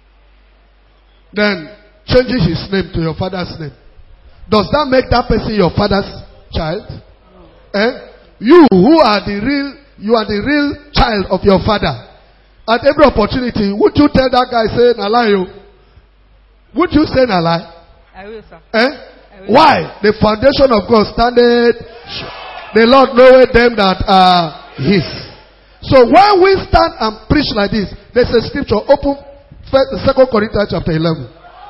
Then changes his name to your father's name. Does that make that person your father's child? Eh? You who are the real, you are the real child of your father. At every opportunity, would you tell that guy, say, Nalayo? Would you say Nalai? I will, sir. Eh? I will. Why? The foundation of God standeth. The Lord knoweth them that are his. So when we stand and preach like this, there's a scripture. Open Second Corinthians chapter eleven.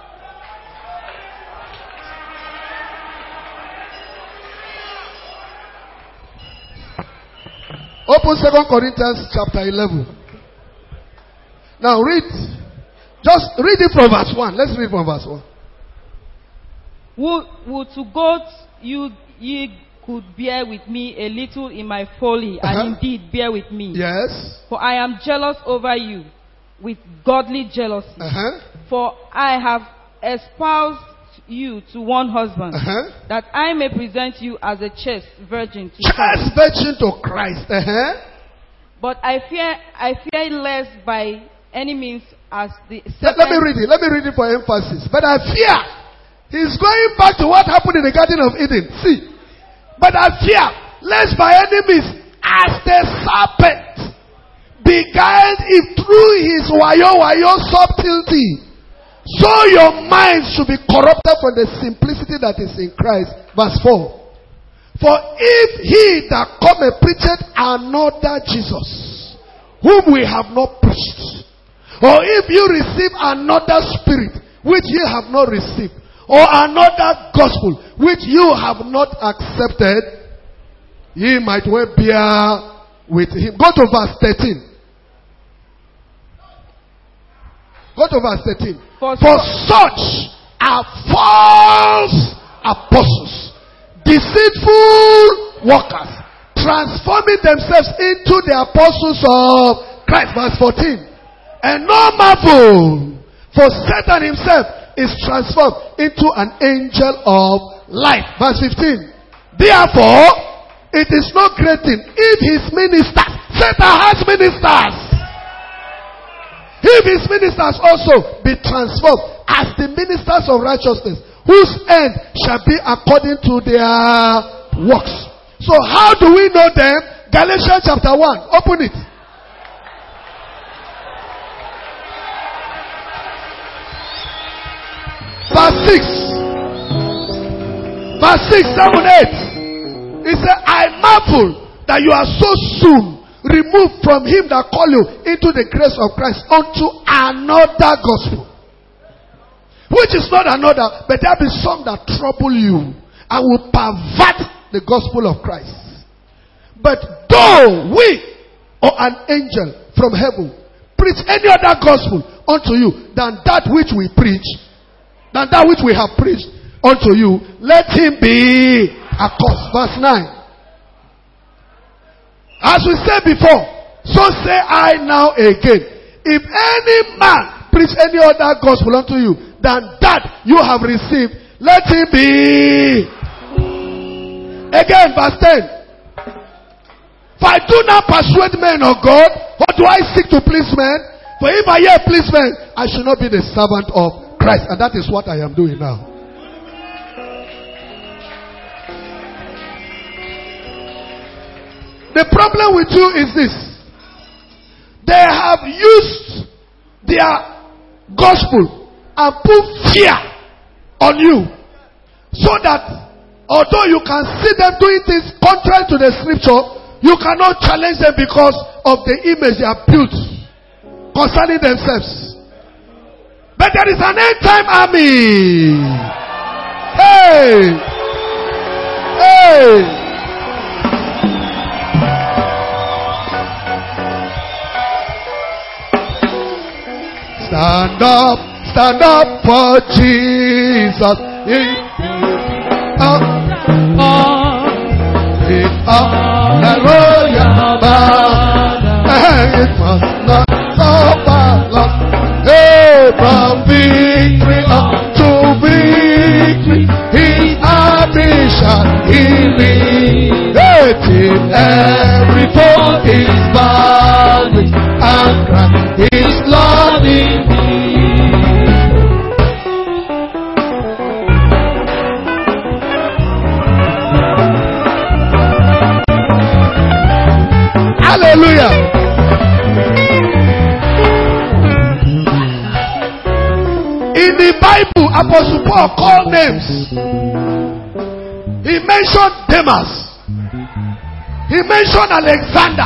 Open Second Corinthians chapter eleven. Now read. Just read it from verse one. Let's read from verse one. Would, would to God you ye could bear with me a little in my folly, Uh-huh. and indeed bear with me. Yes. For I am jealous over you with godly jealousy. Uh-huh. For I have espoused you to one husband, Uh-huh. that I may present you as a chaste virgin to Chaste Christ. virgin to Christ. Uh-huh. But I fear, I fear lest by any means as the Let, let me read it. Let me read it for emphasis. But I fear. He's going back to what happened in the Garden of Eden. See. But I fear lest by any means as the serpent beguiled it through his wayo wayo subtlety, so your minds should be corrupted from the simplicity that is in Christ. Verse four. For if he that cometh preacheth another Jesus, whom we have not preached, or if you receive another spirit which ye have not received, or another gospel which you have not accepted, ye might well bear with him. Go to verse thirteen. Go to verse thirteen. For, For such are false apostles, deceitful workers, transforming themselves into the apostles of Christ. Verse fourteen. And no marvel, for Satan himself is transformed into an angel of light. Verse fifteen. Therefore, it is no great thing if his ministers, Satan has ministers, if his ministers also be transformed as the ministers of righteousness, whose end shall be according to their works. So how do we know them? Galatians chapter one. Open it. Verse six. Verse six, seven, eight. He said, I marvel that you are so soon removed from him that called you into the grace of Christ unto another gospel. Which is not another, but there be some that trouble you and will pervert the gospel of Christ. But though we or an angel from heaven preach any other gospel unto you than that which we preach, than that which we have preached unto you, let him be accursed. Verse nine. As we said before, so say I now again, if any man preach any other gospel unto you than that you have received, let him be. Again, verse ten. For I do not persuade men of God, or do I seek to please men? For if I yet please men, I should not be the servant of Christ. And that is what I am doing now. The problem with you is this. They have used their gospel and put fear on you, so that although you can see them doing things contrary to the scripture, you cannot challenge them because of the image they have built concerning themselves. But there is an end time army. Hey! Hey! Stand up, stand up for Jesus. Up, up, hallelujah. must not suffer long. Hey, from victory up to victory, his army shall heal me. Hey, till every foe is vanquished and Christ is Lord in me. Hallelujah. In the Bible, Apostle Paul called names. He mentioned Demas. He mentioned Alexander,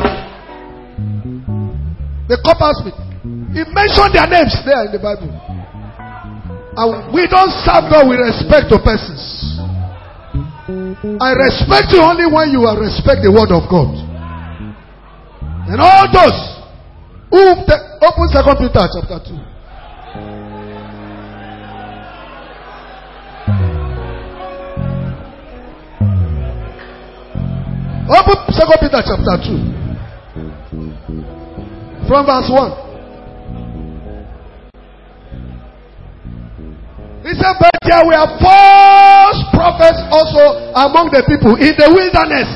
the coppersmith. He mentioned their names there in the Bible. And we don't serve God with respect to persons. I respect you only when you respect the word of God. And all those who open Second Peter chapter two. Open Second Peter chapter two. From verse one. He said, but there were false prophets also among the people in the wilderness.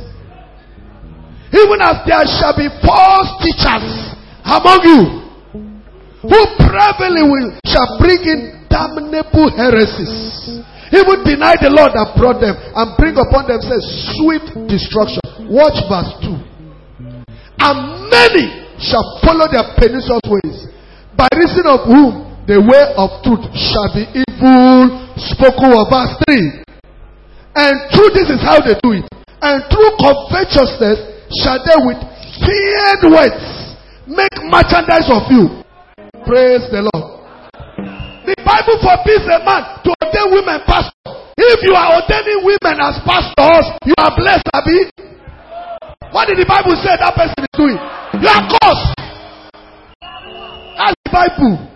Even as there shall be false teachers among you, who privately will shall bring in damnable heresies, even deny the Lord that brought them, and bring upon themselves swift destruction. Watch verse two. And many shall follow their pernicious ways, by reason of whom the way of truth shall be evil spoken of. Verse three. And through this is how they do it. And through covetousness shall they with feared words make merchandise of you. Praise the Lord. The Bible forbids a man to ordain women pastors. If you are ordaining women as pastors, you are blessed, Abi. What did the Bible say that person is doing? You are cursed. That's the Bible.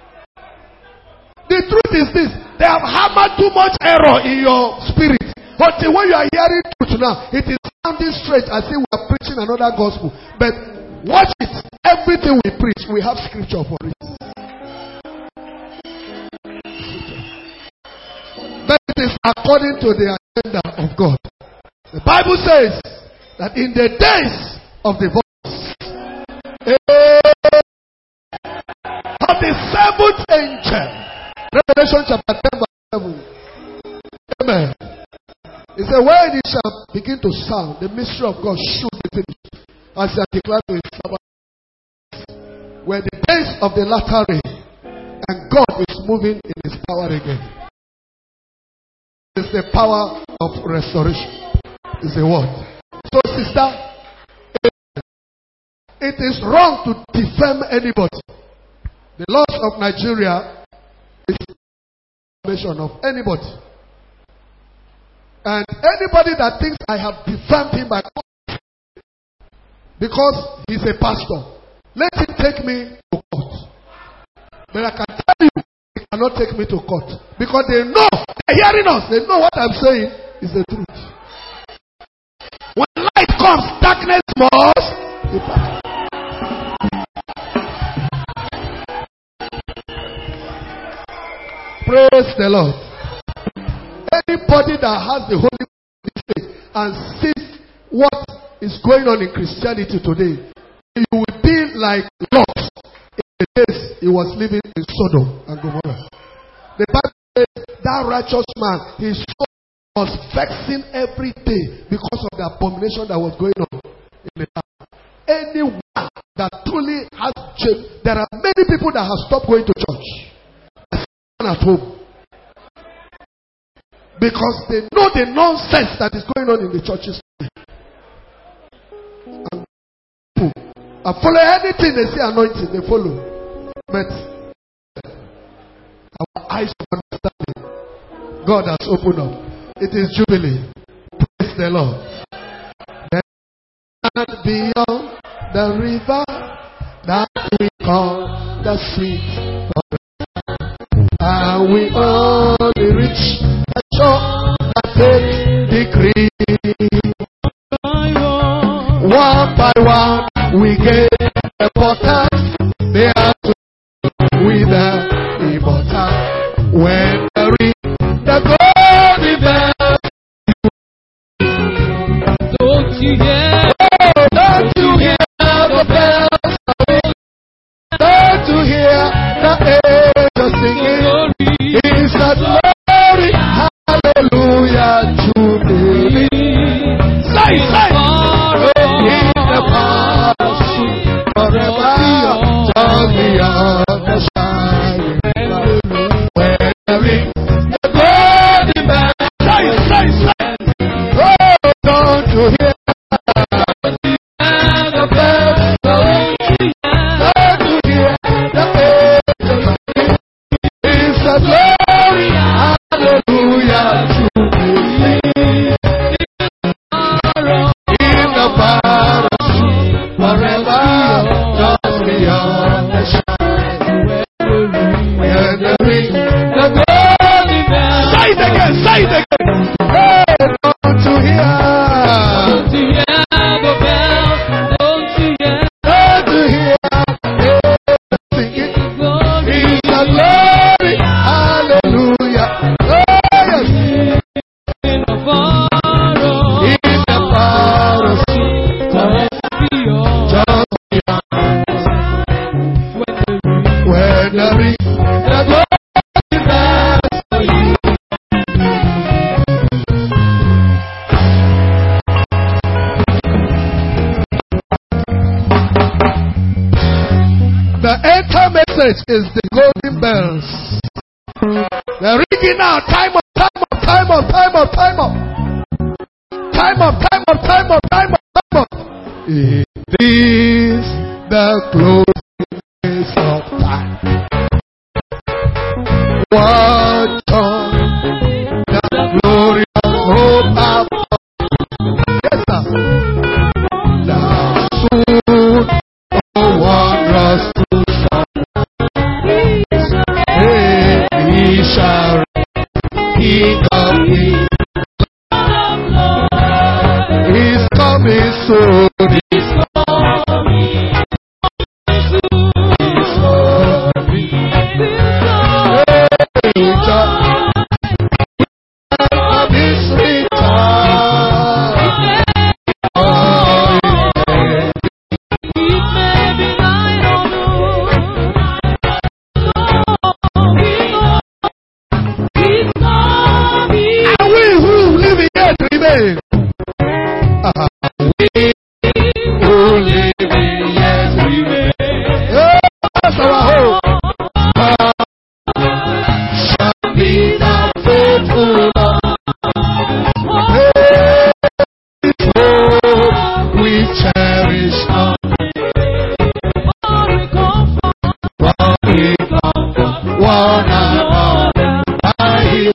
The truth is this: they have hammered too much error in your spirit. But when you are hearing truth now, it is sounding strange as if we are preaching another gospel. But watch it. Everything we preach, we have scripture for it. But it is according to the agenda of God. The Bible says that in the days of the voice of the seventh angel, Revelation chapter ten verse seven. Amen. He said, when it shall begin to sound, the mystery of God should be finished, as he had declared to his servants. Where the days of the latter rain, and God is moving in his power again. It's the power of restoration. It's a word. So, sister, it is wrong to defame anybody. The laws of Nigeria is defamation of anybody. And anybody that thinks I have defamed him by because he's a pastor, let him take me to court. But I can tell you, he cannot take me to court. Because they know, they're hearing us, they know what I'm saying is the truth. When light comes, darkness must depart. Praise the Lord. Anybody that has the Holy Spirit and sees what is going on in Christianity today, you will be like Lot in the days he was living in Sodom and Gomorrah. The Bible says that righteous man, his soul was vexing every day because of the abomination that was going on in the town. Anyone that truly has changed, there are many people that have stopped going to church at home. Because they know the nonsense that is going on in the churches today. And people are following anything they see anointing, they follow. But our eyes of understanding, God has opened up. It is Jubilee. Praise the Lord. And beyond the river that we call the sweet forever, and we only reach the shore that takes decree. One by one we get immortal. They are with the immortal. When the ring, the golden bell. Don't you hear? Oh, don't you hear the bells? Don't you hear the angels singing? It's a glory, hallelujah, jubilee. Say, say, in the past, forever, just beyond the shining light. When the ring, the golden bell. Say, say, say. Oh, don't you hear? The bells, don't you hear the angels singing? It's a glory, hallelujah, jubilee. In the parachute, forever, just beyond the shine. When the ring, the golden bell. Say it again, say it again. Hey, don't you hear? Don't you hear the bell? Don't you hear? Don't you hear? Singing. It's a glory, hallelujah. Oh, yes. In the borrow, In the parachute, just beyond, just beyond. When the ring, the golden bell. The enter message is the golden bells. They're ringing out. Time up, time up, time up, time up, time up. Time up, time up, time up, time up, time up. It is the closing of time. Watch on the glorious hope of yes, sir. Now soon, oh wondrous to some. Hey, he shall reign, King of kings. He's coming soon. He's coming. He's coming. Hey, John. Of his return. Oh, and we who live yet remain. Uh-huh. We who live yet remain. Oh, that's our hope. Uh, shall be the faithful Lord. Hey, this hope we cherish on. While we comfort one another by His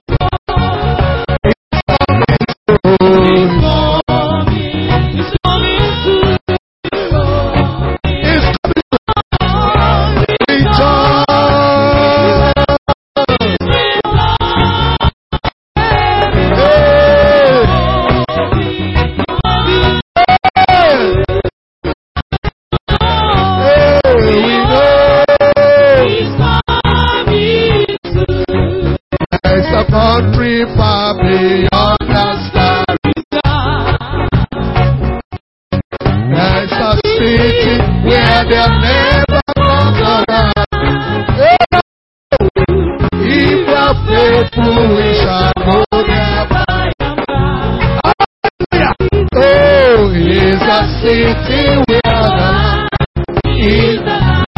country far beyond the starry sky. There's a city where they'll never conquer. If we're faithful, we shall go there by and by. Oh, it's a city where the is the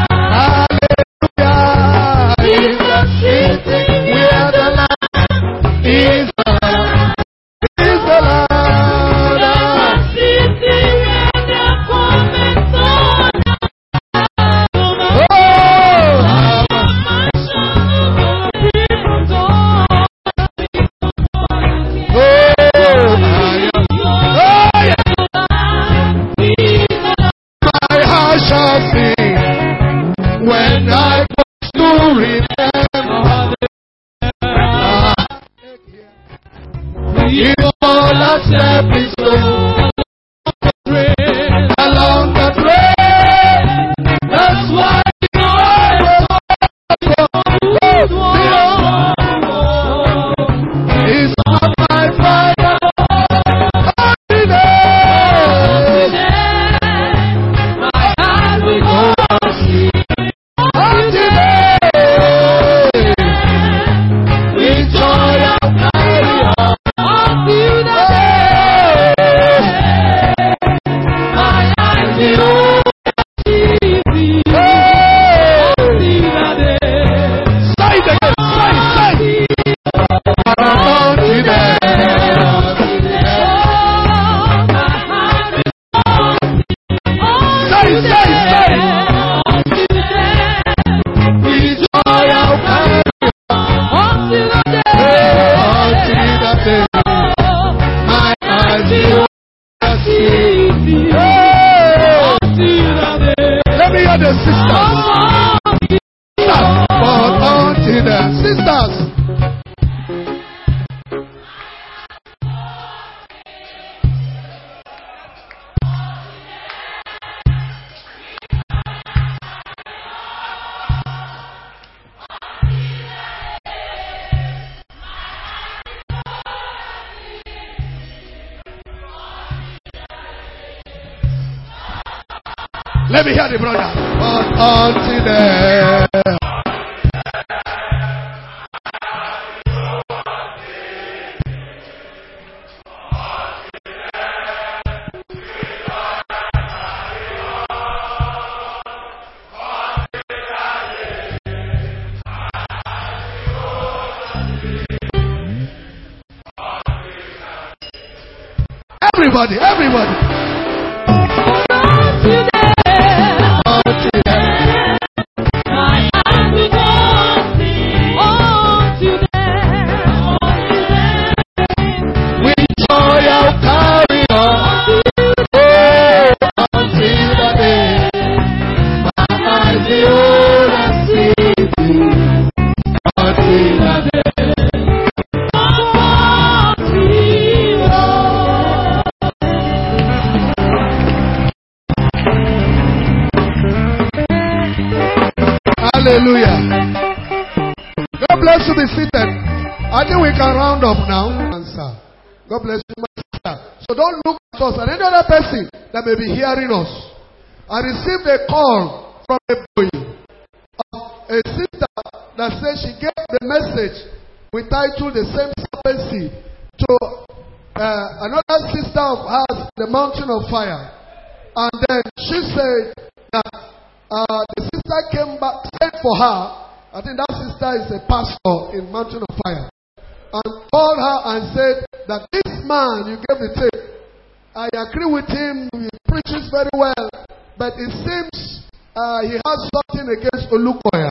hallelujah. It's a city where the is the is the Lord. City where the coming sun. Oh, my heart shall sing when I was to remember. Let me hear the brother. But until then. Everybody, everybody. Hallelujah. God bless you. Be seated. I think we can round up now. Answer. God bless you, my sister. So don't look at us and any other person that may be hearing us. I received a call from a boy of a sister that said she gave the message we titled The Same Serpent to uh, another sister of hers, the Mountain of Fire. And then she said that uh, the sister came back, sent for her. I think that sister is a pastor in Mountain of Fire. And called her and said that this man you gave the tape, I agree with him, he preaches very well, but it seems uh, he has something against Olukoya.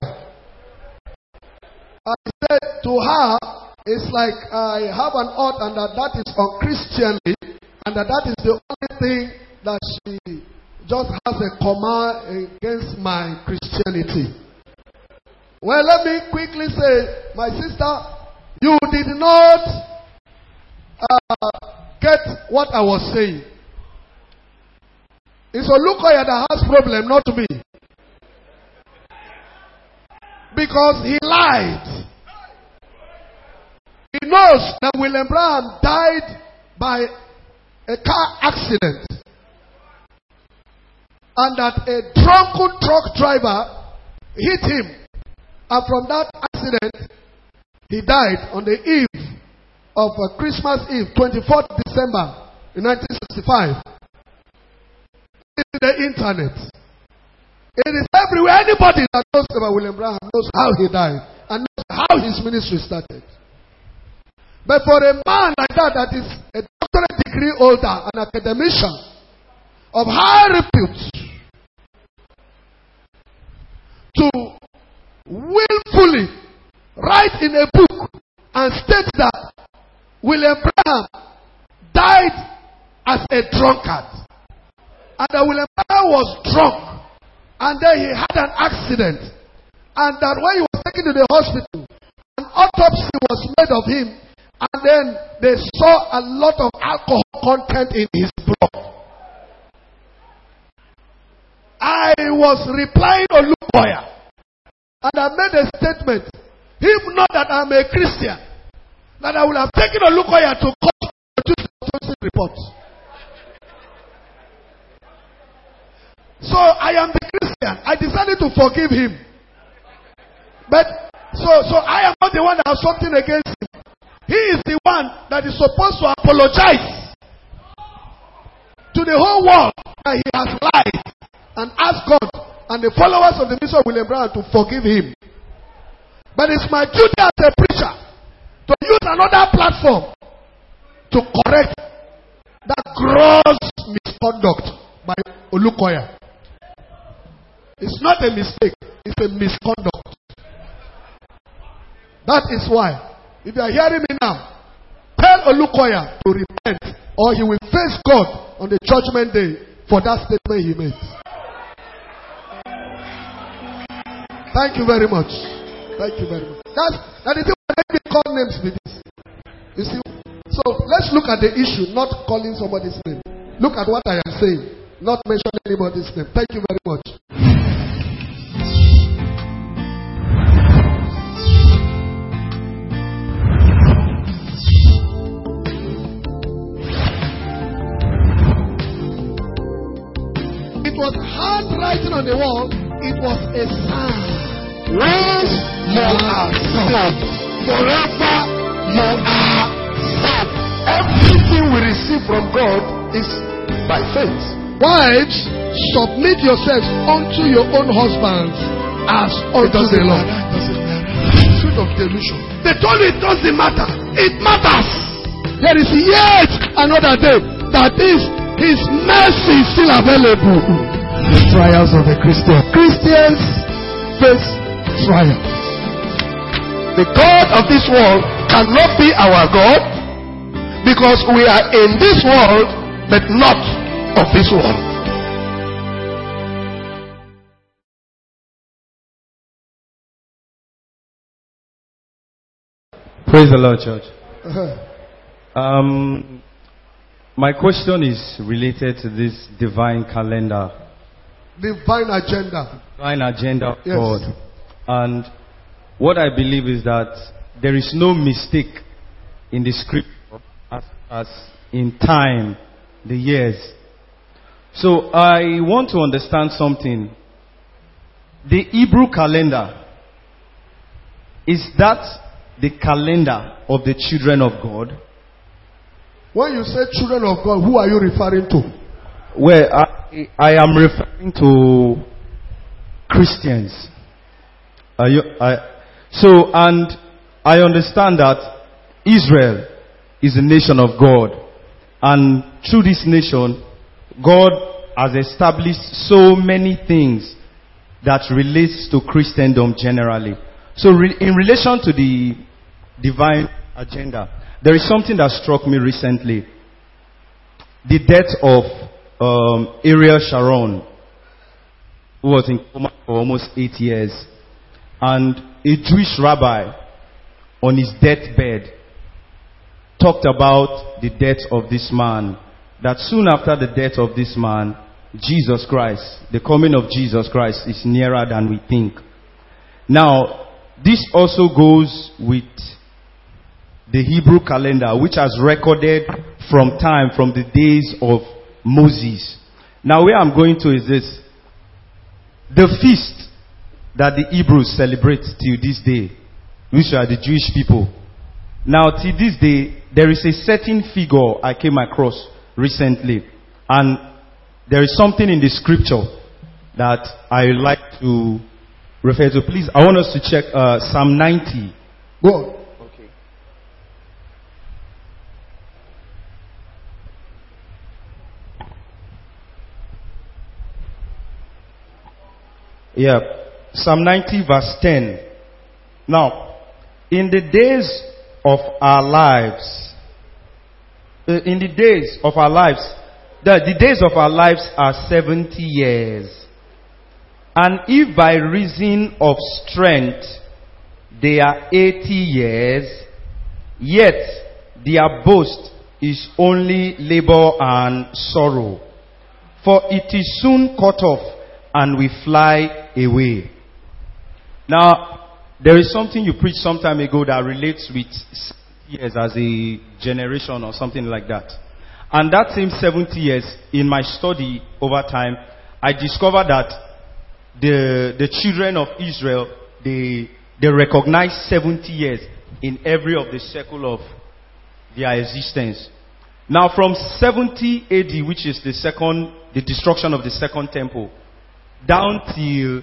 I said to her, it's like I have an ought and that that is unchristianly, and that that is the only thing that she just has a comma against my Christianity. Well, let me quickly say, my sister, you did not uh, get what I was saying. It's Olukoya that has problem, not me. Because he lied. He knows that William Branham died by a car accident. And that a drunken truck driver hit him. And from that accident, he died on the eve of uh, Christmas Eve, twenty-fourth of December in nineteen sixty-five. It's in the internet. It is everywhere. Anybody that knows about William Branham knows how he died and knows how his ministry started. But for a man like that, that is a doctorate degree holder, an academician of high repute, to willfully write in a book and state that William Branham died as a drunkard, and that William Branham was drunk, and then he had an accident, and that when he was taken to the hospital, an autopsy was made of him, and then they saw a lot of alcohol content in his blood. I was replying to Olukoya, and I made a statement. If not that I'm a Christian, that I would have taken Olukoya to court to produce the autopsy report. So I am the Christian. I decided to forgive him. But so so I am not the one that has something against him. He is the one that is supposed to apologize to the whole world that he has lied and ask God and the followers of the ministry of William Branham to forgive him. But it's my duty as a preacher to use another platform to correct that gross misconduct by Olukoya. It's not a mistake, it's a misconduct. That is why, if you are hearing me now, tell Olukoya to repent, or he will face God on the judgment day for that statement he made. Thank you very much. Thank you very much. That's that is what make me call names with this. You see? So let's look at the issue, not calling somebody's name. Look at what I am saying, not mention anybody's name. Thank you very much. It was handwriting writing on the wall, it was a sign. Once you are saved, forever you are saved. Everything we receive from God is by faith. Wives, submit yourselves unto your own husbands as unto the Lord. Spirit of delusion. They told you it doesn't matter. It matters. There is yet another day. That is, His mercy is still available. The trials of a Christian. Christians face trials. The God of this world cannot be our God, because we are in this world, but not of this world. Praise the Lord, church. Uh-huh. Um, my question is related to this divine calendar. Divine agenda. Divine agenda of Yes. God. And what I believe is that there is no mistake in the scripture as, as in time, the years. So I want to understand something. The Hebrew calendar, is that the calendar of the children of God? When you say children of God, who are you referring to? Well, I, I am referring to Christians. Are you, I, so, and I understand that Israel is a nation of God. And through this nation, God has established so many things that relates to Christendom generally. So re- in relation to the divine agenda, there is something that struck me recently. The death of um, Ariel Sharon, who was in coma for almost eight years. And a Jewish rabbi on his deathbed talked about the death of this man. That soon after the death of this man, Jesus Christ, the coming of Jesus Christ is nearer than we think. Now, this also goes with the Hebrew calendar, which has recorded from time, from the days of Moses. Now, where I'm going to is this. The feast that the Hebrews celebrate till this day, which are the Jewish people. Now, till this day, there is a certain figure I came across recently. And there is something in the scripture that I like to refer to. Please, I want us to check uh, Psalm ninety. Go on. Okay. Yeah, Psalm ninety verse ten. Now, in the days of our lives, uh, in the days of our lives, the, the days of our lives are seventy years. And if by reason of strength they are eighty years, yet their boast is only labor and sorrow. For it is soon cut off and we fly away. Now, there is something you preached some time ago that relates with years as a generation or something like that. And that same seventy years, in my study over time, I discovered that the the children of Israel, they they recognize seventy years in every of the circle of their existence. Now, from seventy A D, which is the second, the destruction of the second temple, down till,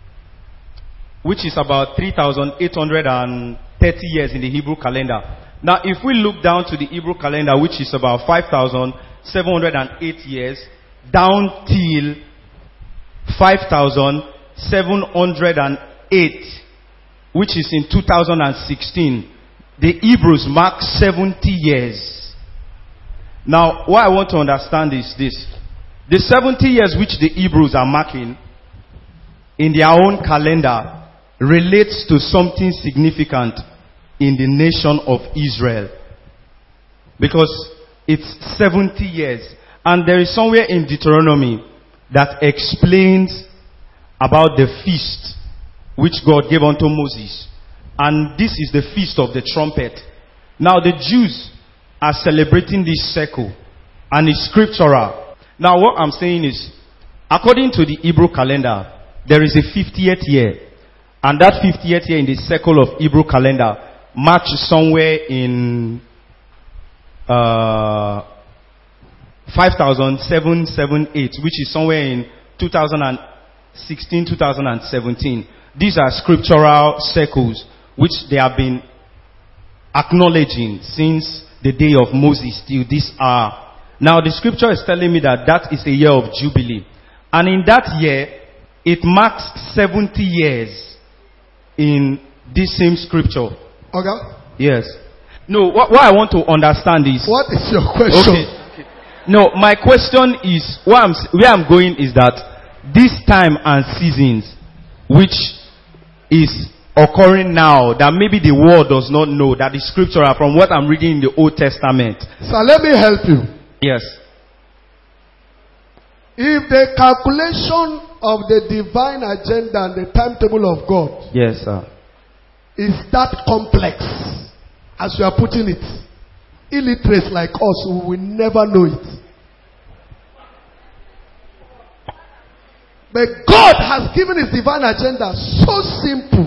which is about three thousand eight hundred thirty years in the Hebrew calendar. Now, if we look down to the Hebrew calendar, which is about five thousand seven hundred eight years, down till five thousand seven hundred eight, which is in two thousand sixteen, the Hebrews mark seventy years. Now, what I want to understand is this. The seventy years which the Hebrews are marking in their own calendar relates to something significant in the nation of Israel. Because it's seventy years. And there is somewhere in Deuteronomy that explains about the feast which God gave unto Moses. And this is the feast of the trumpet. Now the Jews are celebrating this circle, and it's scriptural. Now what I'm saying is, according to the Hebrew calendar, there is a fiftieth year. And that fiftieth year in the circle of Hebrew calendar marks somewhere in uh, five thousand seven hundred seventy-eight, which is somewhere in two thousand sixteen, two thousand seventeen. These are scriptural circles which they have been acknowledging since the day of Moses till this hour. Now the scripture is telling me that that is a year of Jubilee. And in that year, it marks seventy years in this same scripture. Okay? Yes. No, what, what I want to understand is... What is your question? Okay. No, my question is, where I'm, where I'm going is that this time and seasons, which is occurring now, that maybe the world does not know, that is scriptural from what I'm reading in the Old Testament. So let me help you. Yes. If the calculation of the divine agenda and the timetable of God, yes, sir, is that complex as you are putting it, illiterates like us we will never know it. But God has given his divine agenda so simple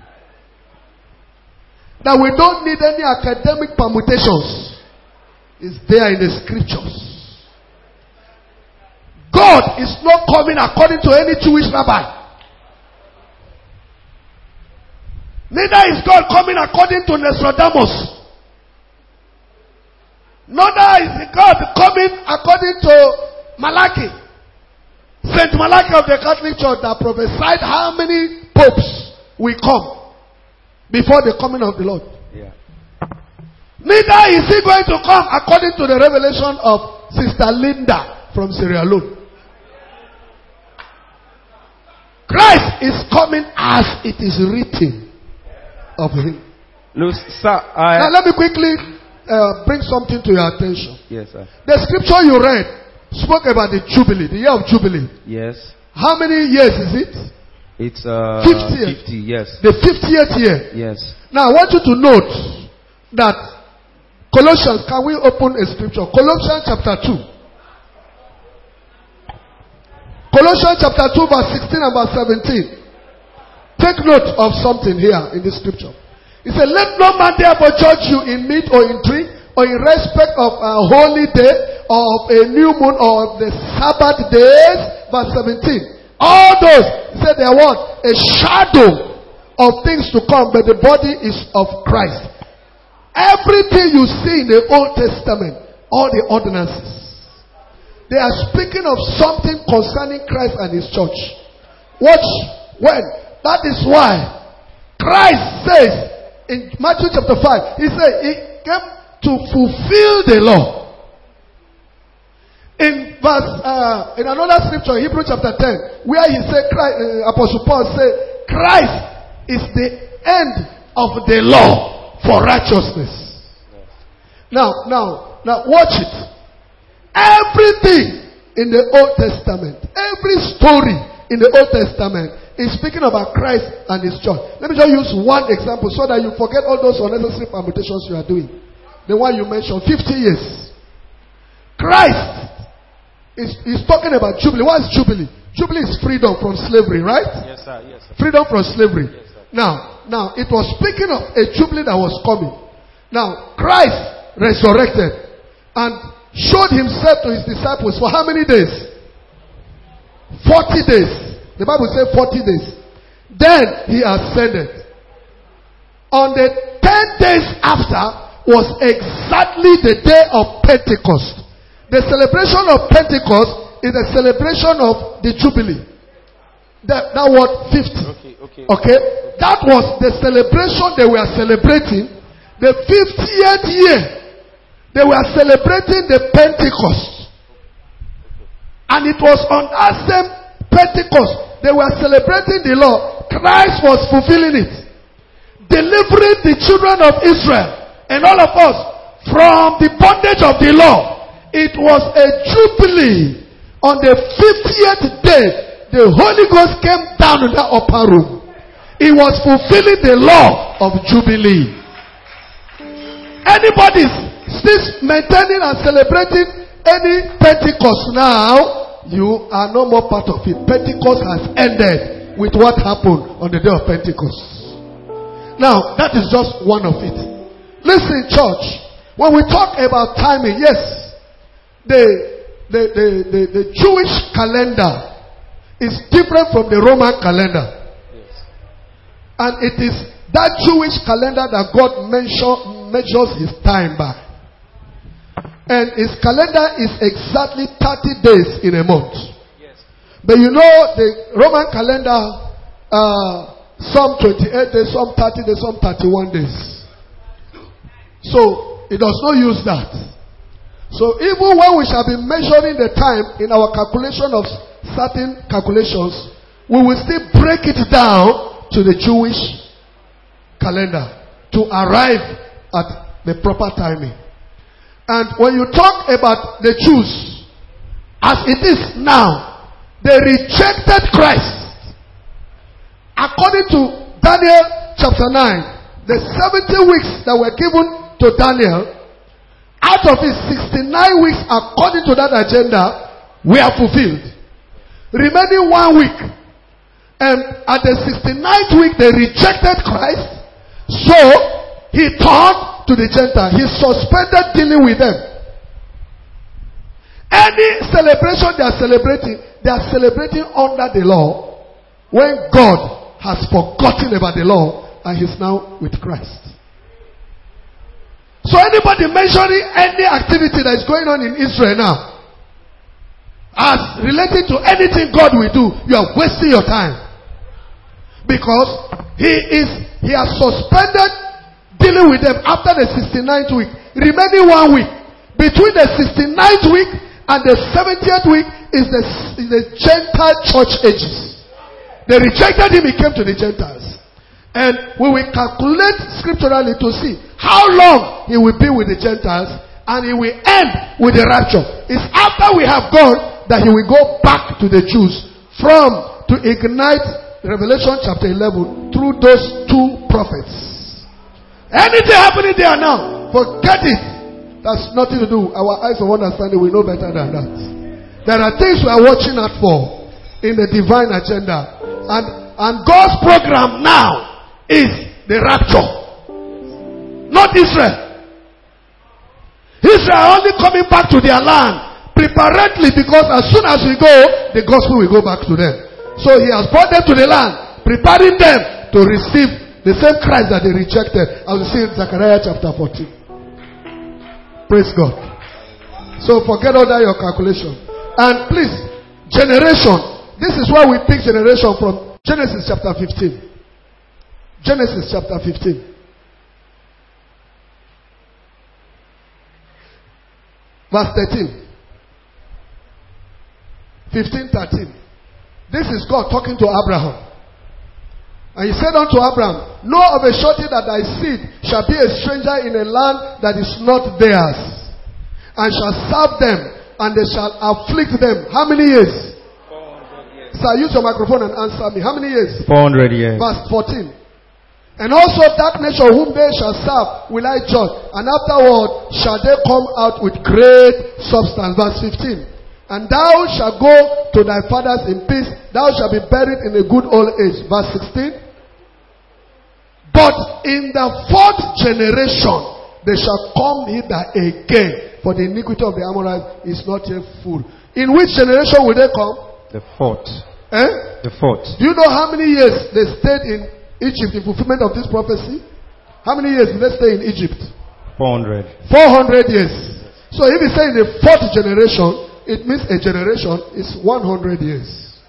that we don't need any academic permutations. It's there in the scriptures. God is not coming according to any Jewish rabbi. Neither is God coming according to Nostradamus. Neither is God coming according to Malachi. Saint Malachi of the Catholic Church that prophesied how many popes will come before the coming of the Lord. Yeah. Neither is he going to come according to the revelation of Sister Linda from Sierra Leone. Christ is coming as it is written of him. No, sir, I... Now let me quickly uh, bring something to your attention. Yes, sir. The scripture you read spoke about the Jubilee, the year of Jubilee. Yes. How many years is it? It's uh, fiftieth. fifty, yes. The fiftieth year. Yes. Now I want you to note that Colossians, can we open a scripture? Colossians chapter two. Colossians chapter two verse sixteen and verse seventeen. Take note of something here in this scripture. It said, let no man therefore judge you in meat or in drink or in respect of a holy day or of a new moon or of the Sabbath days. Verse seventeen. All those, he said they are what? A shadow of things to come, but the body is of Christ. Everything you see in the Old Testament, all the ordinances, they are speaking of something concerning Christ and his church. Watch when. That is why Christ says in Matthew chapter five, he said he came to fulfill the law. In verse, uh, in another scripture, Hebrews chapter ten, where he said, Christ, uh, Apostle Paul said, Christ is the end of the law for righteousness. Now, now, now watch it. Everything in the Old Testament, every story in the Old Testament is speaking about Christ and his church. Let me just use one example so that you forget all those unnecessary permutations you are doing. The one you mentioned, fifty years. Christ is, is talking about Jubilee. What is Jubilee? Jubilee is freedom from slavery, right? Yes, sir. Yes, sir. Freedom from slavery. Yes, sir. Now, now, it was speaking of a Jubilee that was coming. Now, Christ resurrected and showed himself to his disciples for how many days? Forty days. The Bible says forty days. Then he ascended. On the ten days after was exactly the day of Pentecost. The celebration of Pentecost is a celebration of the Jubilee. That, that word fifty. Okay, okay. Okay? That was the celebration they were celebrating. The fiftieth year. They were celebrating the Pentecost. And it was on that same Pentecost they were celebrating the law. Christ was fulfilling it. Delivering the children of Israel and all of us from the bondage of the law. It was a jubilee. On the fiftieth day, the Holy Ghost came down in the upper room. He was fulfilling the law of Jubilee. Anybody still maintaining and celebrating any Pentecost now you are no more part of it. Pentecost has ended with what happened on the day of Pentecost. Now, that is just one of it. Listen, church, when we talk about timing, yes, the, the, the, the, the Jewish calendar is different from the Roman calendar. Yes. And it is that Jewish calendar that God measure, measures his time by. And his calendar is exactly thirty days in a month. Yes. But you know, the Roman calendar, uh, some twenty-eight days, some thirty days, some thirty-one days. So, it does not use that. So, even when we shall be measuring the time in our calculation of certain calculations, we will still break it down to the Jewish calendar to arrive at the proper timing. And when you talk about the Jews, as it is now, they rejected Christ. According to Daniel chapter nine, the seventy weeks that were given to Daniel, out of his sixty-nine weeks according to that agenda, were fulfilled. Remaining one week. And at the sixty-ninth week, they rejected Christ. So, he turned to the Gentiles. He suspended dealing with them. Any celebration they are celebrating, they are celebrating under the law when God has forgotten about the law and he's now with Christ. So anybody mentioning any activity that is going on in Israel now as related to anything God will do, you are wasting your time. Because he is he has suspended dealing with them after the sixty-ninth week. Remaining one week. Between the sixty-ninth week and the seventieth week is the, is the Gentile church ages. They rejected him, he came to the Gentiles. And we will calculate scripturally to see how long he will be with the Gentiles, and he will end with the rapture. It's after we have gone that he will go back to the Jews from to ignite Revelation chapter eleven through those two prophets. Anything happening there now, forget it. That's nothing to do. Our eyes of understanding, we know better than that. There are things we are watching out for in the divine agenda. And, and God's program now is the rapture. Not Israel. Israel are only coming back to their land preparately, because as soon as we go, the gospel will go back to them. So he has brought them to the land, preparing them to receive the same Christ that they rejected, as we see in Zechariah chapter fourteen. Praise God. So forget all that your calculation. And please, generation. This is where we pick generation from. Genesis chapter fifteen. Genesis chapter fifteen. Verse thirteen. fifteen, thirteen. This is God talking to Abraham. And he said unto Abraham, know of a surety that thy seed shall be a stranger in a land that is not theirs, and shall serve them, and they shall afflict them. How many years? four hundred years. Sir, use your microphone and answer me. How many years? four hundred years. Verse fourteen. And also that nation whom they shall serve will I judge, and afterward shall they come out with great substance. Verse fifteen. And thou shalt go to thy fathers in peace. Thou shalt be buried in a good old age. Verse sixteen. But in the fourth generation, they shall come hither again. For the iniquity of the Amorites is not yet full. In which generation will they come? The fourth. Eh? The fourth. Do you know how many years they stayed in Egypt in fulfillment of this prophecy? How many years did they stay in Egypt? four hundred. four hundred years. So if you say in the fourth generation, it means a generation is one hundred years.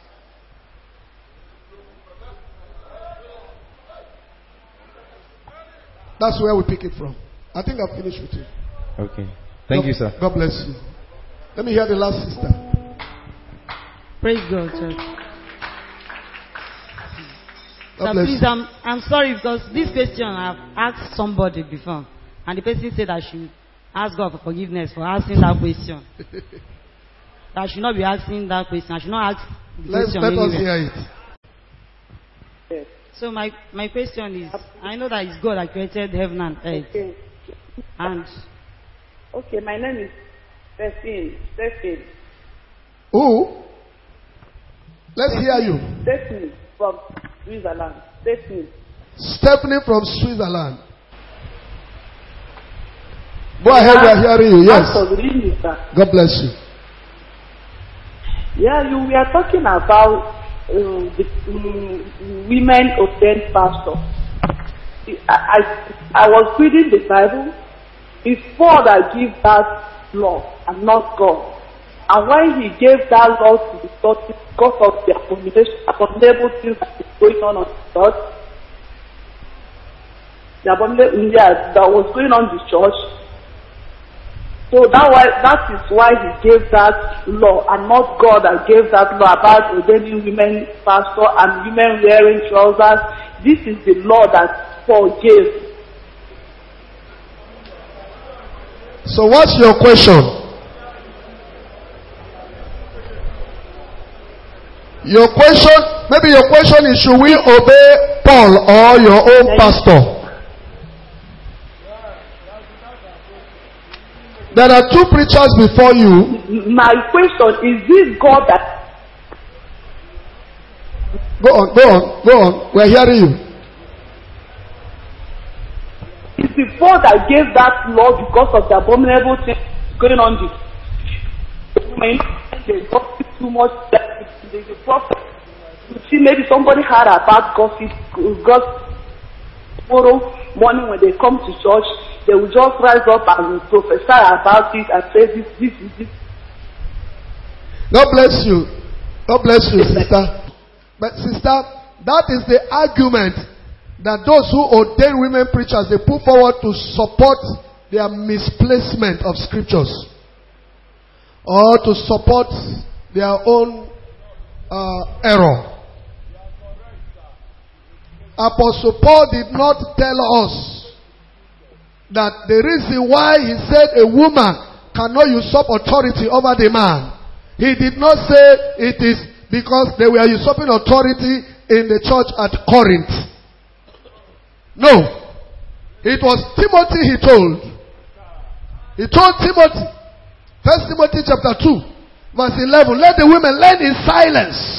That's where we pick it from. I think I've finished with you. Okay. Thank God, you, sir. God bless you. Let me hear the last sister. Praise God, church. God So bless please, you. I'm, I'm sorry because this question I've asked somebody before, and the person said I should ask God for forgiveness for asking that question. I should not be asking that question. I should not ask the Let's, question let us anyway. hear it. So my, my question is, I know that it's God that created heaven and earth. Okay. And Okay, my name is Stephen. Stephen. Who? Let's hear you. Stephanie from Switzerland. Stephanie. Stephanie from Switzerland. Go ahead, we are hearing you. Yes. Pastor, good evening, sir. God bless you. Yeah, you we are talking about uh, the um, women ordained pastor. I, I I was reading the Bible. It's God that gives that law and not God. And when He gave that law to the church because of the abomination, abominable things that is going on in the church, the abominable yeah, that was going on in the church. So that why that is why He gave that law and not God that gave that law about ordaining women pastor and women wearing trousers. This is the law that Paul gave. So what's your question? Your question, maybe your question is, should we obey Paul or your own pastor? There are two preachers before you. My question is, this God that... Go on, go on, go on. We're hearing you. It's the God that gave that law because of the abominable things going on. The women, they gossip too much. The, the prophet, you see, maybe somebody had a bad gossip, gossip. Tomorrow morning when they come to church, they will just rise up and prophesy about it and say this, this, this, this. God bless you. God bless you, sister. But sister, that is the argument that those who ordain women preachers, they put forward to support their misplacement of scriptures or to support their own uh, error. Apostle Paul did not tell us that the reason why he said a woman cannot usurp authority over the man. He did not say it is because they were usurping authority in the church at Corinth. No. It was Timothy he told. He told Timothy, First Timothy chapter two, verse eleven, let the women learn in silence.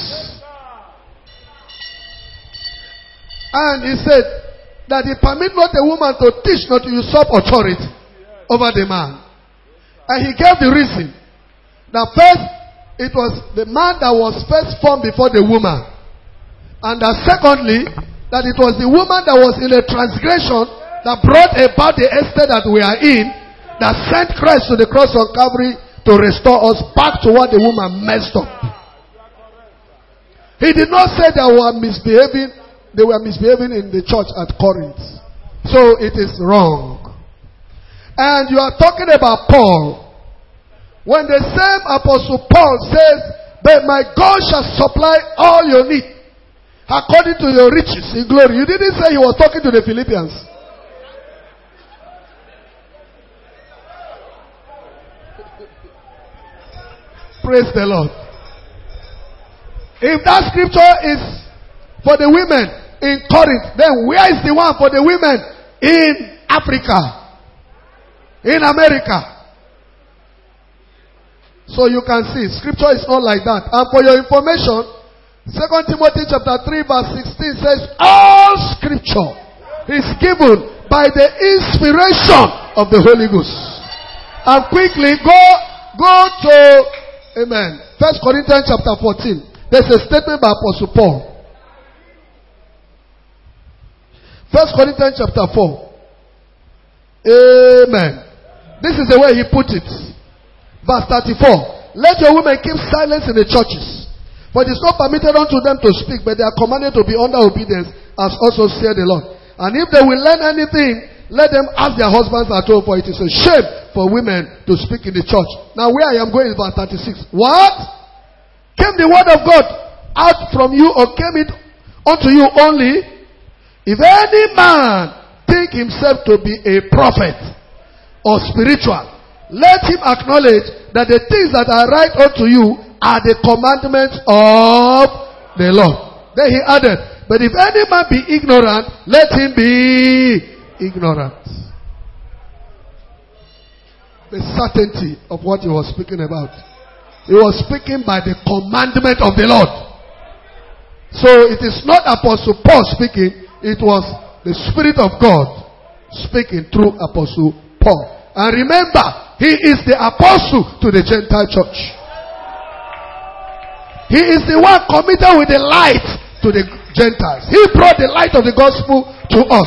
And he said that he permit not a woman to teach, not to usurp authority over the man. And he gave the reason. That first, it was the man that was first formed before the woman. And that secondly, that it was the woman that was in a transgression that brought about the estate that we are in, that sent Christ to the cross on Calvary to restore us back to what the woman messed up. He did not say they were misbehaving. They were misbehaving in the church at Corinth. So it is wrong. And you are talking about Paul. When the same Apostle Paul says, but my God shall supply all your need according to your riches in glory. You didn't say he was talking to the Philippians. Praise the Lord. If that scripture is for the women in Corinth, then where is the one for the women in Africa, in America? So you can see, scripture is not like that. And for your information, Second Timothy chapter three verse sixteen says, all scripture is given by the inspiration of the Holy Ghost. And quickly go, go to, amen, First Corinthians chapter fourteen. There's a statement by Apostle Paul. First Corinthians chapter four. Amen. This is the way he put it. Verse thirty-four. Let your women keep silence in the churches, for it is not permitted unto them to speak, but they are commanded to be under obedience, as also said the Lord. And if they will learn anything, let them ask their husbands at home, for it is a shame for women to speak in the church. Now where I am going is verse thirty-six. What? Came the word of God out from you, or came it unto you only? If any man think himself to be a prophet or spiritual, let him acknowledge that the things that I write unto you are the commandments of the Lord. Then he added, but if any man be ignorant, let him be ignorant. The certainty of what he was speaking about. He was speaking by the commandment of the Lord. So it is not Apostle Paul speaking. It was the Spirit of God speaking through Apostle Paul. And remember, he is the apostle to the Gentile church. He is the one committed with the light to the Gentiles. He brought the light of the gospel to us.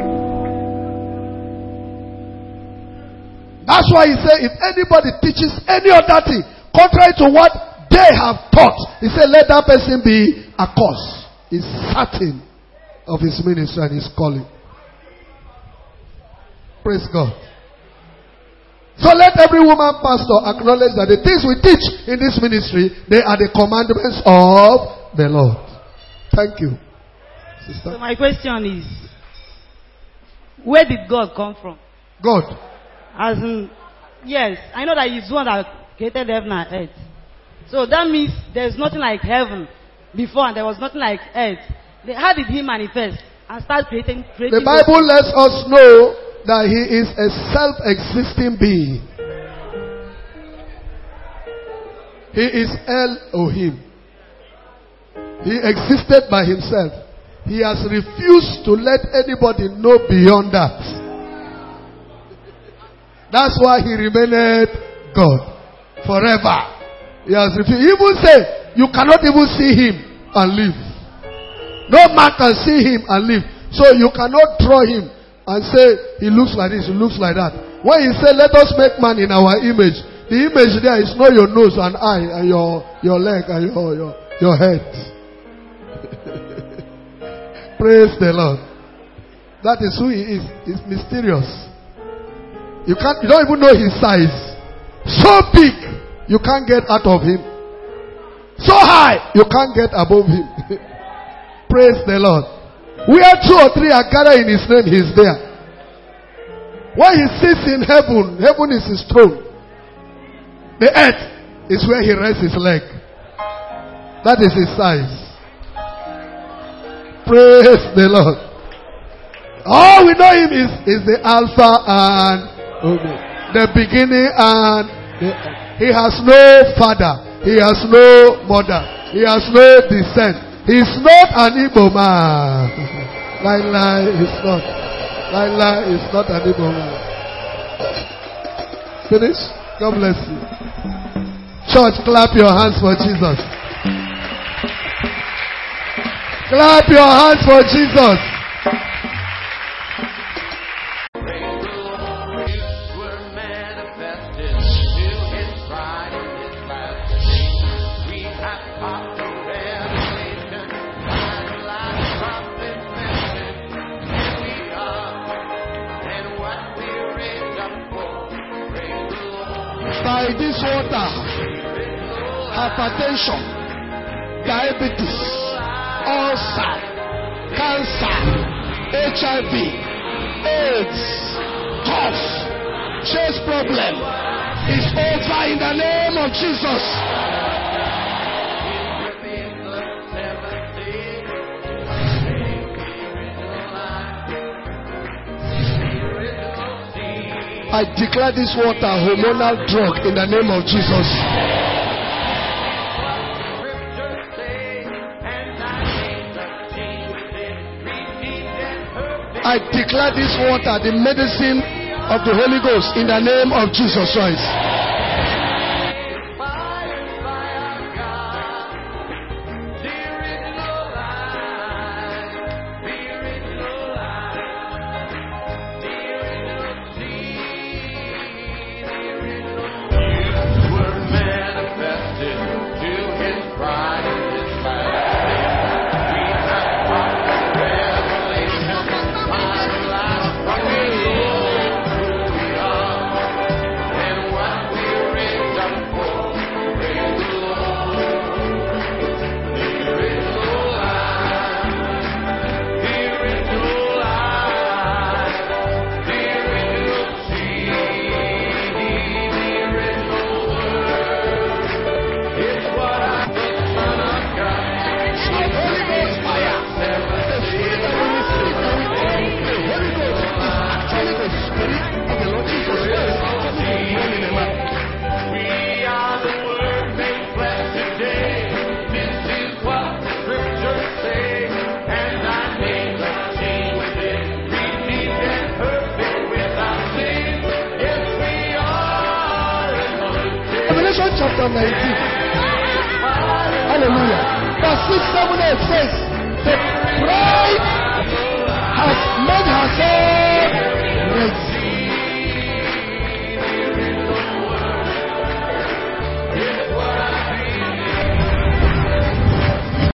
That's why he said, if anybody teaches any other thing contrary to what they have taught, he said, let that person be accursed. He's certain of his ministry and his calling. Praise God. So let every woman pastor acknowledge that the things we teach in this ministry, they are the commandments of the Lord. Thank you. Sister. So my question is, where did God come from? God. As in, yes, I know that He's the one that created heaven and earth. So that means there's nothing like heaven before and there was nothing like earth. How did He manifest and start creating? creating the Bible lets us know that He is a self-existing being. He is Elohim. He existed by Himself. He has refused to let anybody know beyond that. That's why He remained God forever. He has refused. He even said, you cannot even see Him and live. No man can see Him and live. So you cannot draw Him and say, he looks like this, he looks like that. When he said, let us make man in our image, the image there is not your nose and eye and your, your leg and your, your, your head. Praise the Lord. That is who he is. He's mysterious. You can't, you don't even know his size. So big, you can't get out of him. So high, you can't get above him. Praise the Lord. Where two or three are gathered in His name, He is there. When He sits in heaven, heaven is His throne. The earth is where He rests His leg. That is His size. Praise the Lord. All we know Him is, is the Alpha and Omega. The beginning and the end. He has no father. He has no mother. He has no descent. He's not an Igbo man. Lie, lie, he's not. Lie, lie, he's not an Igbo man. Finish? God bless you. Church, clap your hands for Jesus. Clap your hands for Jesus. By this water, hypertension, diabetes, ulcer, cancer, H I V, AIDS, cough, chest problem is over in the name of Jesus. I declare this water hormonal drug in the name of Jesus. I declare this water the medicine of the Holy Ghost in the name of Jesus Christ. chapter nineteen. Hallelujah. Verse six, seven, eight says, the bride has